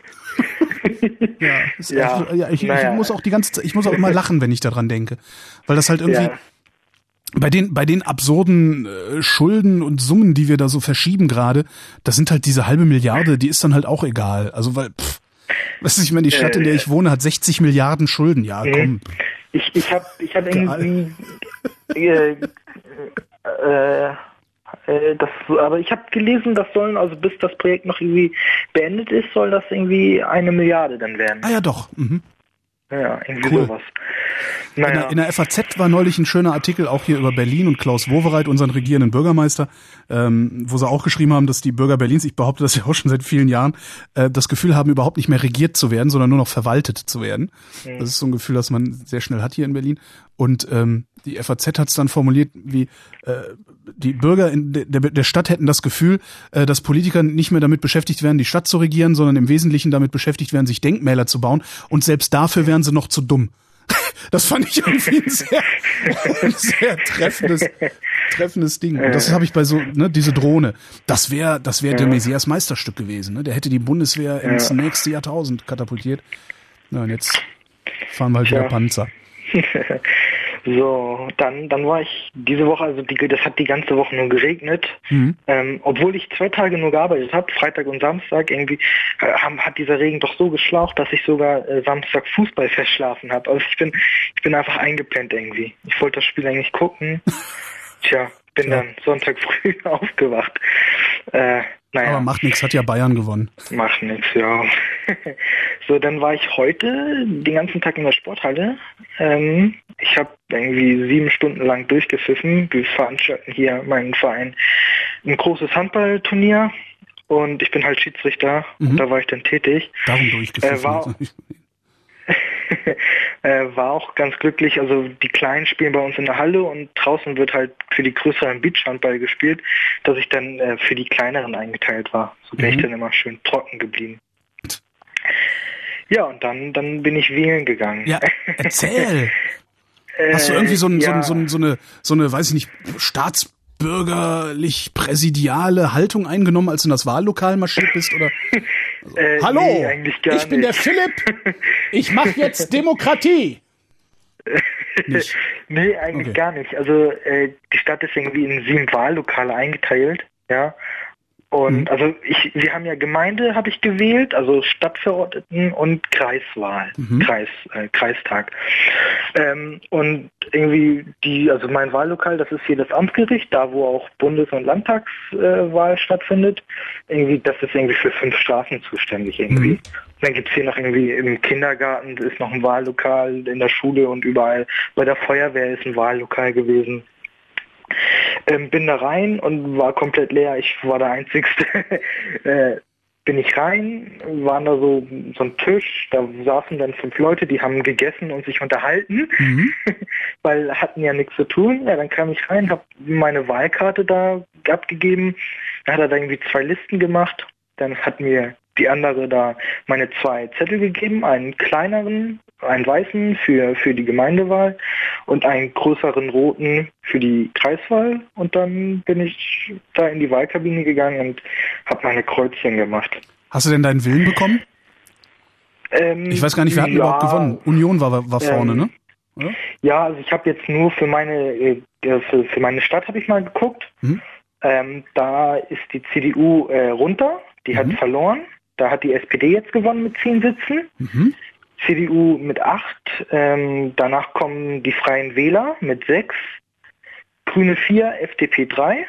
ja, ja, auch, ja, ich, naja. ich muss auch die ganze Zeit, ich muss auch immer lachen, wenn ich daran denke. Weil das halt irgendwie... Ja. Bei den bei den absurden äh, Schulden und Summen, die wir da so verschieben gerade, das sind halt diese halbe Milliarde, die ist dann halt auch egal. Also weil, pff, weißt du, ich meine, die Stadt, in der ich wohne, hat sechzig Milliarden Schulden. Ja, komm. Ich ich habe ich habe irgendwie äh, äh, äh, das, aber ich habe gelesen, das sollen also bis das Projekt noch irgendwie beendet ist, soll das irgendwie eine Milliarde dann werden. Ah ja, doch. Mhm. Ja, irgendwie cool. sowas. Naja. In, der, in der F A Z war neulich ein schöner Artikel auch hier über Berlin und Klaus Wowereit, unseren regierenden Bürgermeister, ähm, wo sie auch geschrieben haben, dass die Bürger Berlins, ich behaupte das ja auch schon seit vielen Jahren, äh, das Gefühl haben, überhaupt nicht mehr regiert zu werden, sondern nur noch verwaltet zu werden. Mhm. Das ist so ein Gefühl, das man sehr schnell hat hier in Berlin. Und ähm, die F A Z hat es dann formuliert, wie äh, die Bürger in de, der, der Stadt hätten das Gefühl, äh, dass Politiker nicht mehr damit beschäftigt werden, die Stadt zu regieren, sondern im Wesentlichen damit beschäftigt werden, sich Denkmäler zu bauen. Und selbst dafür wären sie noch zu dumm. Das fand ich irgendwie ein sehr, ein sehr treffendes, treffendes Ding. Und das habe ich bei so, ne, diese Drohne. Das wäre, das wäre de Maizières Meisterstück gewesen. Ne? Der hätte die Bundeswehr ja. ins nächste Jahrtausend katapultiert. Na, und jetzt fahren wir halt wieder Panzer. So, dann dann war ich diese Woche, also die, das hat die ganze Woche nur geregnet, mhm. ähm, obwohl ich zwei Tage nur gearbeitet habe, Freitag und Samstag, irgendwie äh, haben, hat dieser Regen doch so geschlaucht, dass ich sogar äh, Samstag Fußball verschlafen habe. Also ich bin ich bin einfach eingepennt irgendwie. Ich wollte das Spiel eigentlich gucken. Tja, bin ja. dann Sonntag früh aufgewacht. Äh, naja. Aber macht nichts, hat ja Bayern gewonnen. Macht nichts, ja. So, dann war ich heute den ganzen Tag in der Sporthalle. Ähm, ich habe irgendwie sieben Stunden lang durchgepfiffen. Wir veranstalten hier meinen Verein ein großes Handballturnier und ich bin halt Schiedsrichter, Mhm. und da war ich dann tätig. Darum durchgepfiffen. Äh, war, äh, war auch ganz glücklich, also die Kleinen spielen bei uns in der Halle und draußen wird halt für die größeren Beachhandball gespielt, dass ich dann äh, für die Kleineren eingeteilt war. So bin Mhm. ich dann immer schön trocken geblieben. Ja, und dann, dann bin ich wählen gegangen. Ja, erzähl! Hast du irgendwie so, ein, ja. so, ein, so, eine, so eine, weiß ich nicht, staatsbürgerlich-präsidiale Haltung eingenommen, als du in das Wahllokal marschiert bist? Oder? Also, Äh, Hallo, nee, eigentlich gar ich bin der nicht. Philipp, ich mache jetzt Demokratie. Nicht. Nee, eigentlich Okay. gar nicht. Also äh, die Stadt ist irgendwie in sieben Wahllokale eingeteilt, ja. Und Mhm. also ich, wir haben ja Gemeinde, habe ich gewählt, also Stadtverordneten und Kreiswahl, Mhm. Kreis, äh, Kreistag. Ähm, und irgendwie die, also mein Wahllokal, das ist hier das Amtsgericht, da wo auch Bundes- und Landtagswahl äh, stattfindet. Irgendwie, das ist irgendwie für fünf Straßen zuständig irgendwie. Mhm. Dann gibt's hier noch irgendwie im Kindergarten ist noch ein Wahllokal, in der Schule und überall. Bei der Feuerwehr ist ein Wahllokal gewesen. Ähm, bin da rein und war komplett leer. Ich war der Einzigste. äh, bin ich rein, waren da so, so ein Tisch, da saßen dann fünf Leute, die haben gegessen und sich unterhalten, Mhm. weil hatten ja nichts zu tun. Ja, dann kam ich rein, habe meine Wahlkarte da abgegeben. Dann hat er da irgendwie zwei Listen gemacht. Dann hat mir die andere da meine zwei Zettel gegeben, einen kleineren, einen weißen für, für die Gemeindewahl und einen größeren roten für die Kreiswahl. Und dann bin ich da in die Wahlkabine gegangen und habe meine Kreuzchen gemacht. Hast du denn deinen Willen bekommen? Ähm, Ich weiß gar nicht, wer hat denn ja, überhaupt gewonnen? Union war, war vorne, ähm, ne? Oder? Ja, also ich habe jetzt nur für meine äh, für, für meine Stadt habe ich mal geguckt. Mhm. Ähm, da ist die C D U äh, runter, die Mhm. hat verloren. Da hat die S P D jetzt gewonnen mit zehn Sitzen. Mhm. C D U mit acht. Ähm, danach kommen die Freien Wähler mit sechs. Grüne vier, F D P drei.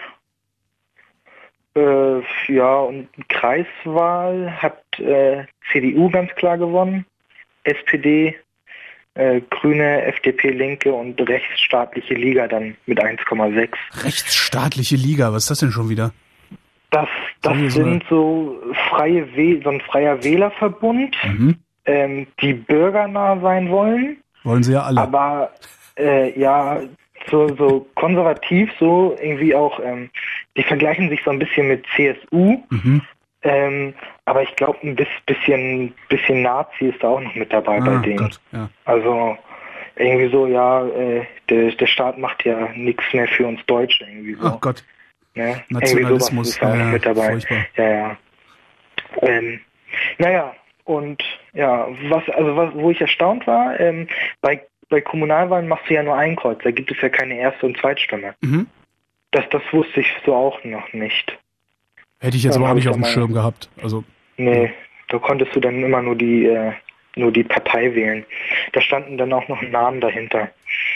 Äh, ja, und Kreiswahl hat äh, C D U ganz klar gewonnen. S P D, äh, Grüne, F D P, Linke und rechtsstaatliche Liga dann mit eins Komma sechs. Rechtsstaatliche Liga, was ist das denn schon wieder? Das, das Oh, so sind so freie Wäh so ein freier Wählerverbund, Mhm. ähm, die bürgernah sein wollen, Wollen sie ja alle. aber äh, ja, so, so konservativ, so irgendwie auch, ähm, die vergleichen sich so ein bisschen mit C S U, Mhm. ähm, aber ich glaube ein bis, bisschen, bisschen Nazi ist da auch noch mit dabei bei Ah, denen. Gott, ja. Also irgendwie so, ja, äh, der, der Staat macht ja nichts mehr für uns Deutsche irgendwie so. Ach Gott. Ne? Nationalismus, Irgendwie sowas ist da auch ja, noch mit dabei. furchtbar. Ja, ja. Ähm, naja, und ja, was, also was, wo ich erstaunt war, ähm, bei, bei Kommunalwahlen machst du ja nur ein Kreuz, da gibt es ja keine Erste- und Zweitstimme. Mhm. Das, das wusste ich so auch noch nicht. Hätte ich jetzt Dann aber auch hab nicht ich auf dem da mal- Schirm gehabt. Also, Nee, da konntest du dann immer nur die, äh, nur die Partei wählen. Da standen dann auch noch Namen dahinter.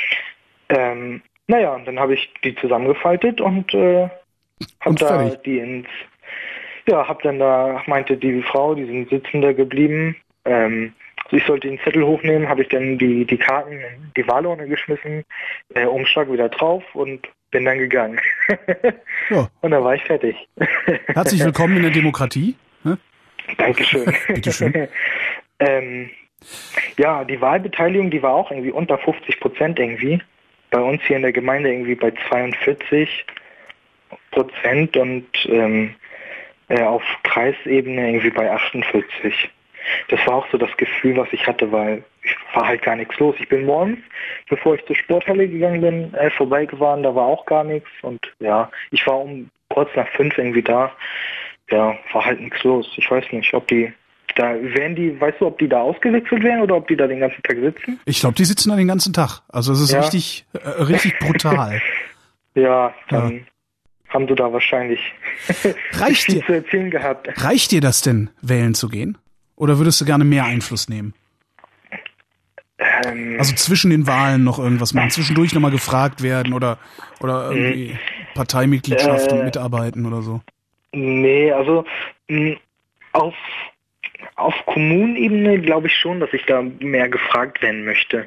Ähm, naja, und dann habe ich die zusammengefaltet und äh, hab Und da fertig. die ins, ja, hab dann da, meinte die Frau, die sind sitzender geblieben, ähm, ich sollte den Zettel hochnehmen, habe ich dann die, die Karten in die Wahlurne geschmissen, äh, Umschlag wieder drauf und bin dann gegangen. ja. Und dann war ich fertig. Herzlich willkommen in der Demokratie. Ne? Dankeschön. Bitteschön. ähm, ja, die Wahlbeteiligung, die war auch irgendwie unter fünfzig Prozent irgendwie. Bei uns hier in der Gemeinde irgendwie bei zweiundvierzig Prozent und ähm, äh, auf Kreisebene irgendwie bei achtundvierzig. Das war auch so das Gefühl, was ich hatte, weil ich war halt gar nichts los. Ich bin morgens, bevor ich zur Sporthalle gegangen bin, äh, vorbeigefahren, da war auch gar nichts und ja, ich war um kurz nach fünf irgendwie da. Ja, war halt nichts los. Ich weiß nicht, ob die da wären die, weißt du, ob die da ausgewechselt werden oder ob die da den ganzen Tag sitzen? Ich glaube, die sitzen da den ganzen Tag. Also es ist Ja. richtig, äh, richtig brutal. Ja, dann haben sie da wahrscheinlich Reicht viel dir, zu erzählen gehabt. reicht dir das denn, wählen zu gehen? Oder würdest du gerne mehr Einfluss nehmen? Ähm, Also zwischen den Wahlen noch irgendwas machen, zwischendurch nochmal gefragt werden oder, oder irgendwie Parteimitgliedschaft Äh, und mitarbeiten oder so. Nee, also mh, auf, auf Kommunenebene glaube ich schon, dass ich da mehr gefragt werden möchte.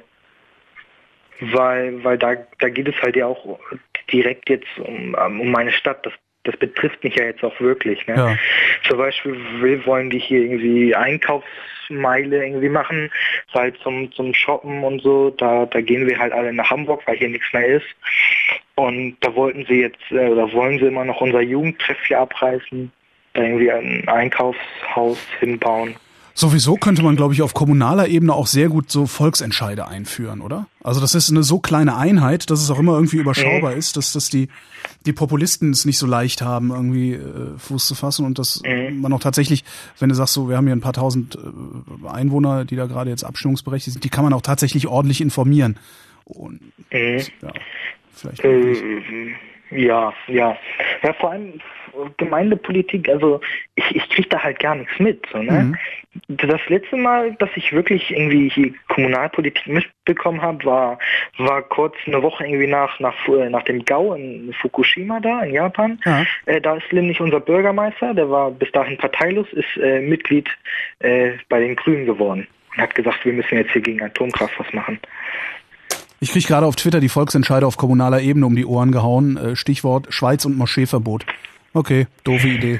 Weil, weil da, da geht es halt ja auch direkt jetzt um, um meine Stadt. Das, das betrifft mich ja jetzt auch wirklich. Ne? Ja. Zum Beispiel wir wollen die hier irgendwie Einkaufsmeile irgendwie machen, halt zum zum Shoppen und so. Da da gehen wir halt alle nach Hamburg, weil hier nichts mehr ist. Und da wollten sie jetzt, äh, oder wollen sie immer noch unser Jugendtreff hier abreißen, da irgendwie ein Einkaufshaus hinbauen. Sowieso könnte man, glaube ich, auf kommunaler Ebene auch sehr gut so Volksentscheide einführen, oder? Also das ist eine so kleine Einheit, dass es auch immer irgendwie überschaubar mhm. ist, dass, dass die, die Populisten es nicht so leicht haben, irgendwie äh, Fuß zu fassen und dass mhm. man auch tatsächlich, wenn du sagst, so wir haben hier ein paar tausend äh, Einwohner, die da gerade jetzt abstimmungsberechtigt sind, die kann man auch tatsächlich ordentlich informieren. Und mhm. ja, vielleicht äh, ja, ja. Ja, vor allem Gemeindepolitik, also ich, ich kriege da halt gar nichts mit. So, ne? Mhm. Das letzte Mal, dass ich wirklich irgendwie hier Kommunalpolitik mitbekommen habe, war war kurz eine Woche irgendwie nach nach nach dem Gau in Fukushima da in Japan. Ja. Äh, da ist nämlich unser Bürgermeister, der war bis dahin parteilos, ist äh, Mitglied äh, bei den Grünen geworden und hat gesagt, wir müssen jetzt hier gegen Atomkraft was machen. Ich kriege gerade auf Twitter die Volksentscheide auf kommunaler Ebene um die Ohren gehauen. Äh, Stichwort Schweiz und Moscheeverbot. Okay, doofe Idee.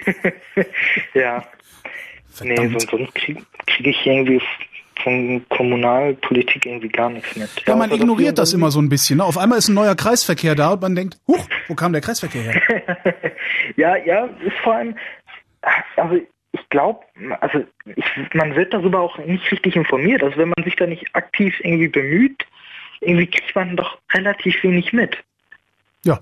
Ja. Verdammt. Nee, sonst, sonst kriege krieg ich irgendwie von Kommunalpolitik irgendwie gar nichts mit. Ja, man also ignoriert das, das immer so ein bisschen. Ne? Auf einmal ist ein neuer Kreisverkehr da und man denkt, huch, wo kam der Kreisverkehr her? ja, ja, ist vor allem, also ich glaube, also ich, man wird darüber auch nicht richtig informiert. Also wenn man sich da nicht aktiv irgendwie bemüht, irgendwie kriegt man doch relativ wenig mit. Ja.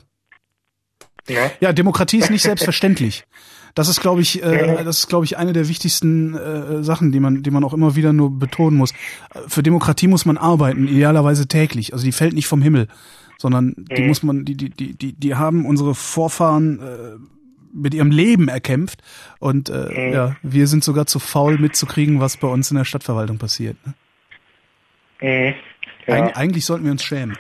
Ja, ja Demokratie ist nicht selbstverständlich. Das ist, glaube ich, äh, das ist, glaube ich, eine der wichtigsten äh, Sachen, die man, die man auch immer wieder nur betonen muss. Für Demokratie muss man arbeiten, idealerweise täglich. Also die fällt nicht vom Himmel, sondern die mhm. muss man, die, die, die, die, die haben unsere Vorfahren äh, mit ihrem Leben erkämpft und äh, mhm. ja, wir sind sogar zu faul mitzukriegen, was bei uns in der Stadtverwaltung passiert. Ne? Mhm. Ja. Eig- eigentlich sollten wir uns schämen.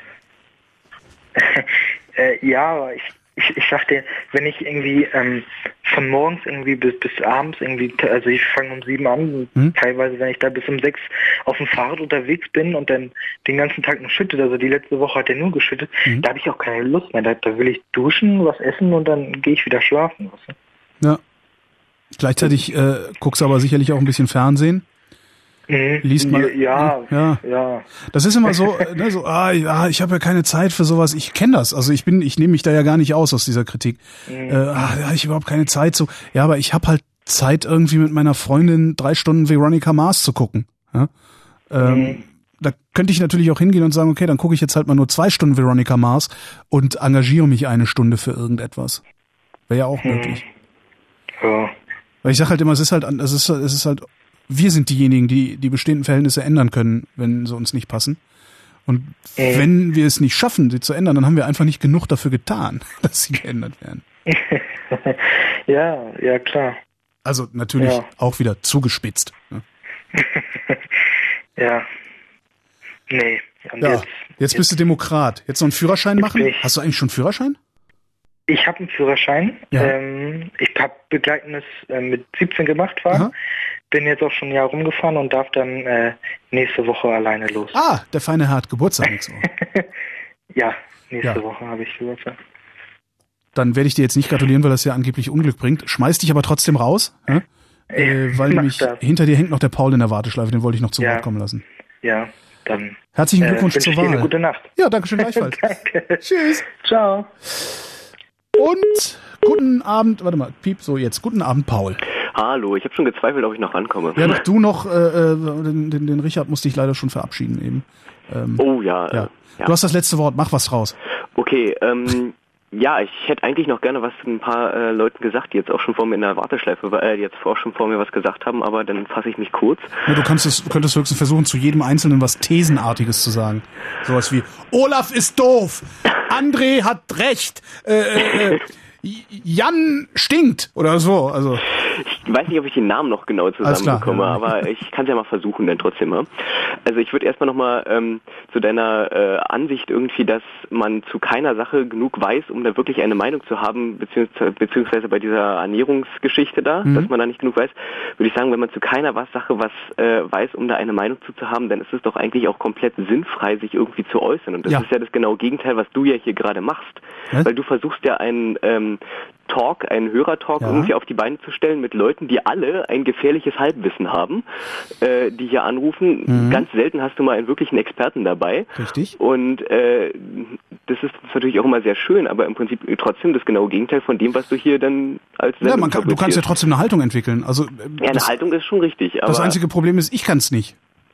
äh, ja, aber ich Ich, ich sagte, wenn ich irgendwie ähm, von morgens irgendwie bis bis abends irgendwie, also ich fange um sieben an, hm? teilweise wenn ich da bis um sechs auf dem Fahrrad unterwegs bin und dann den ganzen Tag nur schüttet, also die letzte Woche hat er nur geschüttet, hm? da habe ich auch keine Lust mehr. Da, da will ich duschen, was essen und dann gehe ich wieder schlafen. Weißt du? Ja. Gleichzeitig äh, guckst du aber sicherlich auch ein bisschen Fernsehen. Mhm. Liest mal. Ja, ja, ja. Das ist immer so, ne, so ah, ja, ich habe ja keine Zeit für sowas. Ich kenne das. Also ich bin, ich nehme mich da ja gar nicht aus aus dieser Kritik. Mhm. Äh, ah, ja, ich habe überhaupt keine Zeit so. Ja, aber ich habe halt Zeit irgendwie mit meiner Freundin drei Stunden Veronica Mars zu gucken. Ja? Ähm, mhm. Da könnte ich natürlich auch hingehen und sagen, okay, dann gucke ich jetzt halt mal nur zwei Stunden Veronica Mars und engagiere mich eine Stunde für irgendetwas. Wäre ja auch mhm. möglich. Ja. Weil ich sage halt immer, es ist halt, es ist, es ist halt wir sind diejenigen, die die bestehenden Verhältnisse ändern können, wenn sie uns nicht passen. Und äh. wenn wir es nicht schaffen, sie zu ändern, dann haben wir einfach nicht genug dafür getan, dass sie geändert werden. ja, ja, klar. Also natürlich ja. auch wieder zugespitzt. Ne? ja. Nee. Und ja, jetzt, jetzt, jetzt bist du Demokrat. Jetzt noch einen Führerschein machen? Ich, Hast du eigentlich schon einen Führerschein? Ich habe einen Führerschein. Ja. Ähm, ich habe Begleitendes äh, mit siebzehn gemacht fahren. Aha. Bin jetzt auch schon ein Jahr rumgefahren und darf dann äh, nächste Woche alleine los. Ah, der feine Herr hat Geburtstag nächste Woche. ja, nächste ja. Woche habe ich Geburtstag. Dann werde ich dir jetzt nicht gratulieren, weil das ja angeblich Unglück bringt. Schmeiß dich aber trotzdem raus, äh? Äh, weil nämlich hinter dir hängt noch der Paul in der Warteschleife, den wollte ich noch zu ja. Wort kommen lassen. Ja, dann herzlichen Glückwunsch äh, zur Wahl. Eine gute Nacht. Ja, danke schön gleichfalls. Danke. Tschüss. Ciao. Und guten Abend, warte mal, Piep, so jetzt. Guten Abend, Paul. Hallo, ich habe schon gezweifelt, ob ich noch rankomme. Ja, doch du noch, äh, den, den, den Richard musste ich leider schon verabschieden eben. Ähm, oh ja, ja. Äh, ja. Du hast das letzte Wort, mach was raus. Okay, ähm, ja, ich hätte eigentlich noch gerne was zu ein paar äh, Leuten gesagt, die jetzt auch schon vor mir in der Warteschleife, äh, die jetzt auch schon vor mir was gesagt haben, aber dann fasse ich mich kurz. Ja, du kannst es, du könntest höchstens versuchen, zu jedem Einzelnen was Thesenartiges zu sagen. Sowas wie, Olaf ist doof, André hat recht, äh, äh, Jan stinkt oder so. Also ich weiß nicht, ob ich den Namen noch genau zusammenbekomme, ja. aber ich kann es ja mal versuchen, dann trotzdem mal. Also ich würde erstmal nochmal ähm, zu deiner äh, Ansicht irgendwie, dass man zu keiner Sache genug weiß, um da wirklich eine Meinung zu haben, beziehungsweise, beziehungsweise bei dieser Ernährungsgeschichte da, mhm. dass man da nicht genug weiß, würde ich sagen, wenn man zu keiner was Sache was äh, weiß, um da eine Meinung zu, zu haben, dann ist es doch eigentlich auch komplett sinnfrei, sich irgendwie zu äußern. Und das ja. ist ja das genaue Gegenteil, was du ja hier gerade machst. Was? Weil du versuchst ja einen ähm, Talk, einen Hörertalk Ja. irgendwie auf die Beine zu stellen mit Leuten, die alle ein gefährliches Halbwissen haben, äh, die hier anrufen. Mhm. Ganz selten hast du mal einen wirklichen Experten dabei. Richtig. Und äh, das ist natürlich auch immer sehr schön, aber im Prinzip trotzdem das genaue Gegenteil von dem, was du hier dann als Sendung Ja, man kann, du kannst ja trotzdem eine Haltung entwickeln. Also, äh, Ja, eine das, Haltung ist schon richtig. Aber das einzige Problem ist, ich kann es nicht.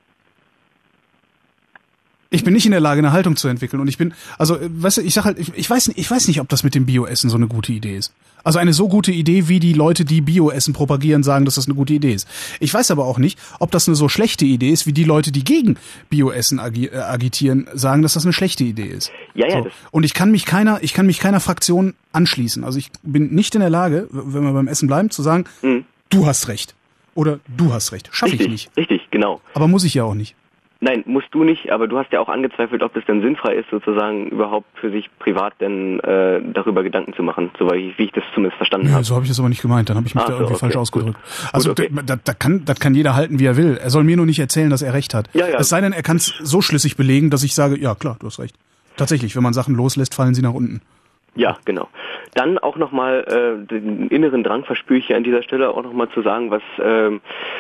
Ich bin nicht in der Lage, eine Haltung zu entwickeln. Und ich bin, also, weißt du, ich sag halt, ich, ich weiß nicht, ich weiß nicht, ob das mit dem Bioessen so eine gute Idee ist. Also eine so gute Idee, wie die Leute, die Bioessen propagieren, sagen, dass das eine gute Idee ist. Ich weiß aber auch nicht, ob das eine so schlechte Idee ist, wie die Leute, die gegen Bioessen agi- äh, agitieren, sagen, dass das eine schlechte Idee ist. Ja, ja. So. Und ich kann mich keiner, ich kann mich keiner Fraktion anschließen. Also ich bin nicht in der Lage, wenn wir beim Essen bleiben, zu sagen, Mhm. du hast recht. Oder du hast recht. Schaffe ich Richtig, nicht. richtig, genau. Aber muss ich ja auch nicht. Nein, musst du nicht, aber du hast ja auch angezweifelt, ob es denn sinnfrei ist, sozusagen überhaupt für sich privat denn äh, darüber Gedanken zu machen, so wie ich, wie ich das zumindest verstanden Nö, habe. so habe ich das aber nicht gemeint. Dann habe ich mich Ach da so, irgendwie okay, falsch gut. ausgedrückt. Also Gut, okay. da, da kann, das kann jeder halten, wie er will. Er soll mir nur nicht erzählen, dass er recht hat. Ja, ja. Es sei denn, er kann es so schlüssig belegen, dass ich sage, ja klar, du hast recht. Tatsächlich, wenn man Sachen loslässt, fallen sie nach unten. Ja, genau. Dann auch nochmal äh, den inneren Drang verspüre ich hier an dieser Stelle auch nochmal zu sagen, was ähm,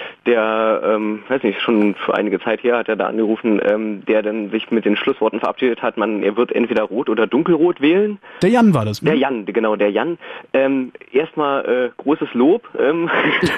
der, ähm, weiß nicht, schon für einige Zeit her hat er da angerufen, ähm, der dann sich mit den Schlussworten verabschiedet hat, man, er wird entweder rot oder dunkelrot wählen. Der Jan war das, ne? Der Jan, genau, der Jan. Ähm, erstmal äh, großes Lob, ähm,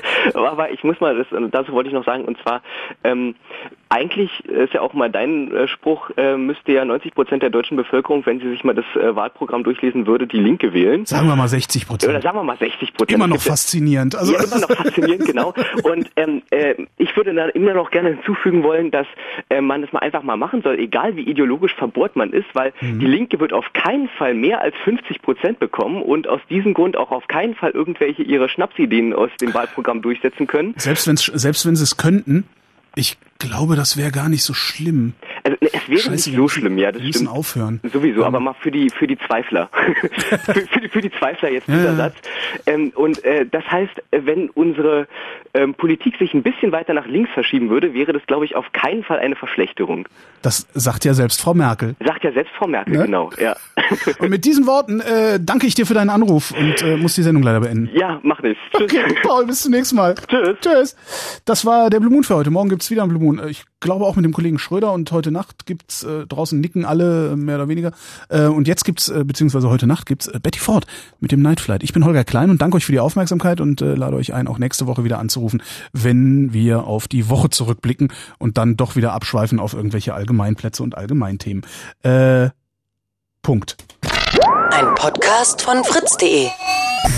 aber ich muss mal, das, dazu wollte ich noch sagen, und zwar, ähm, eigentlich ist ja auch mal dein äh, Spruch, äh, müsste ja neunzig Prozent der deutschen Bevölkerung, wenn sie sich mal das äh, Wahlprogramm durchlesen würde, die Linke wählen. Sagen wir mal sechzig Prozent. Oder sagen wir mal sechzig Prozent. Immer noch faszinierend. Also ja, immer noch faszinierend, genau. Und ähm, äh, ich würde da immer noch gerne hinzufügen wollen, dass äh, man das mal einfach mal machen soll, egal wie ideologisch verbohrt man ist, weil Mhm. die Linke wird auf keinen Fall mehr als fünfzig Prozent bekommen und aus diesem Grund auch auf keinen Fall irgendwelche ihre Schnapsideen aus dem Wahlprogramm durchsetzen können. Selbst, wenn's, selbst wenn sie es könnten, ich glaube, das wäre gar nicht so schlimm. Also es wäre Scheiße, nicht wir so müssen- schlimm, ja, das wir müssen stimmt. aufhören. Sowieso, Ähm, aber mal für die für die Zweifler. für, für, die, für die Zweifler jetzt Ja, dieser ja. Satz. Ähm, und äh, das heißt, äh, wenn unsere ähm, Politik sich ein bisschen weiter nach links verschieben würde, wäre das, glaube ich, auf keinen Fall eine Verschlechterung. Das sagt ja selbst Frau Merkel. Sagt ja selbst Frau Merkel, Ne? genau. Ja. Und mit diesen Worten äh, danke ich dir für deinen Anruf und äh, muss die Sendung leider beenden. Ja, mach nichts. Tschüss. Okay, Paul, bis zum nächsten Mal. Tschüss. Tschüss. Das war der Blue Moon für heute. Morgen gibt's wieder einen Blue Moon. Äh, Ich glaube auch mit dem Kollegen Schröder und heute Nacht gibt's äh, draußen nicken alle äh, mehr oder weniger. Äh, und jetzt gibt's äh, beziehungsweise heute Nacht gibt's äh, Betty Ford mit dem Night Flight. Ich bin Holger Klein und danke euch für die Aufmerksamkeit und äh, lade euch ein, auch nächste Woche wieder anzurufen, wenn wir auf die Woche zurückblicken und dann doch wieder abschweifen auf irgendwelche Allgemeinplätze und Allgemeinthemen. Äh, Punkt. Ein Podcast von fritz punkt de.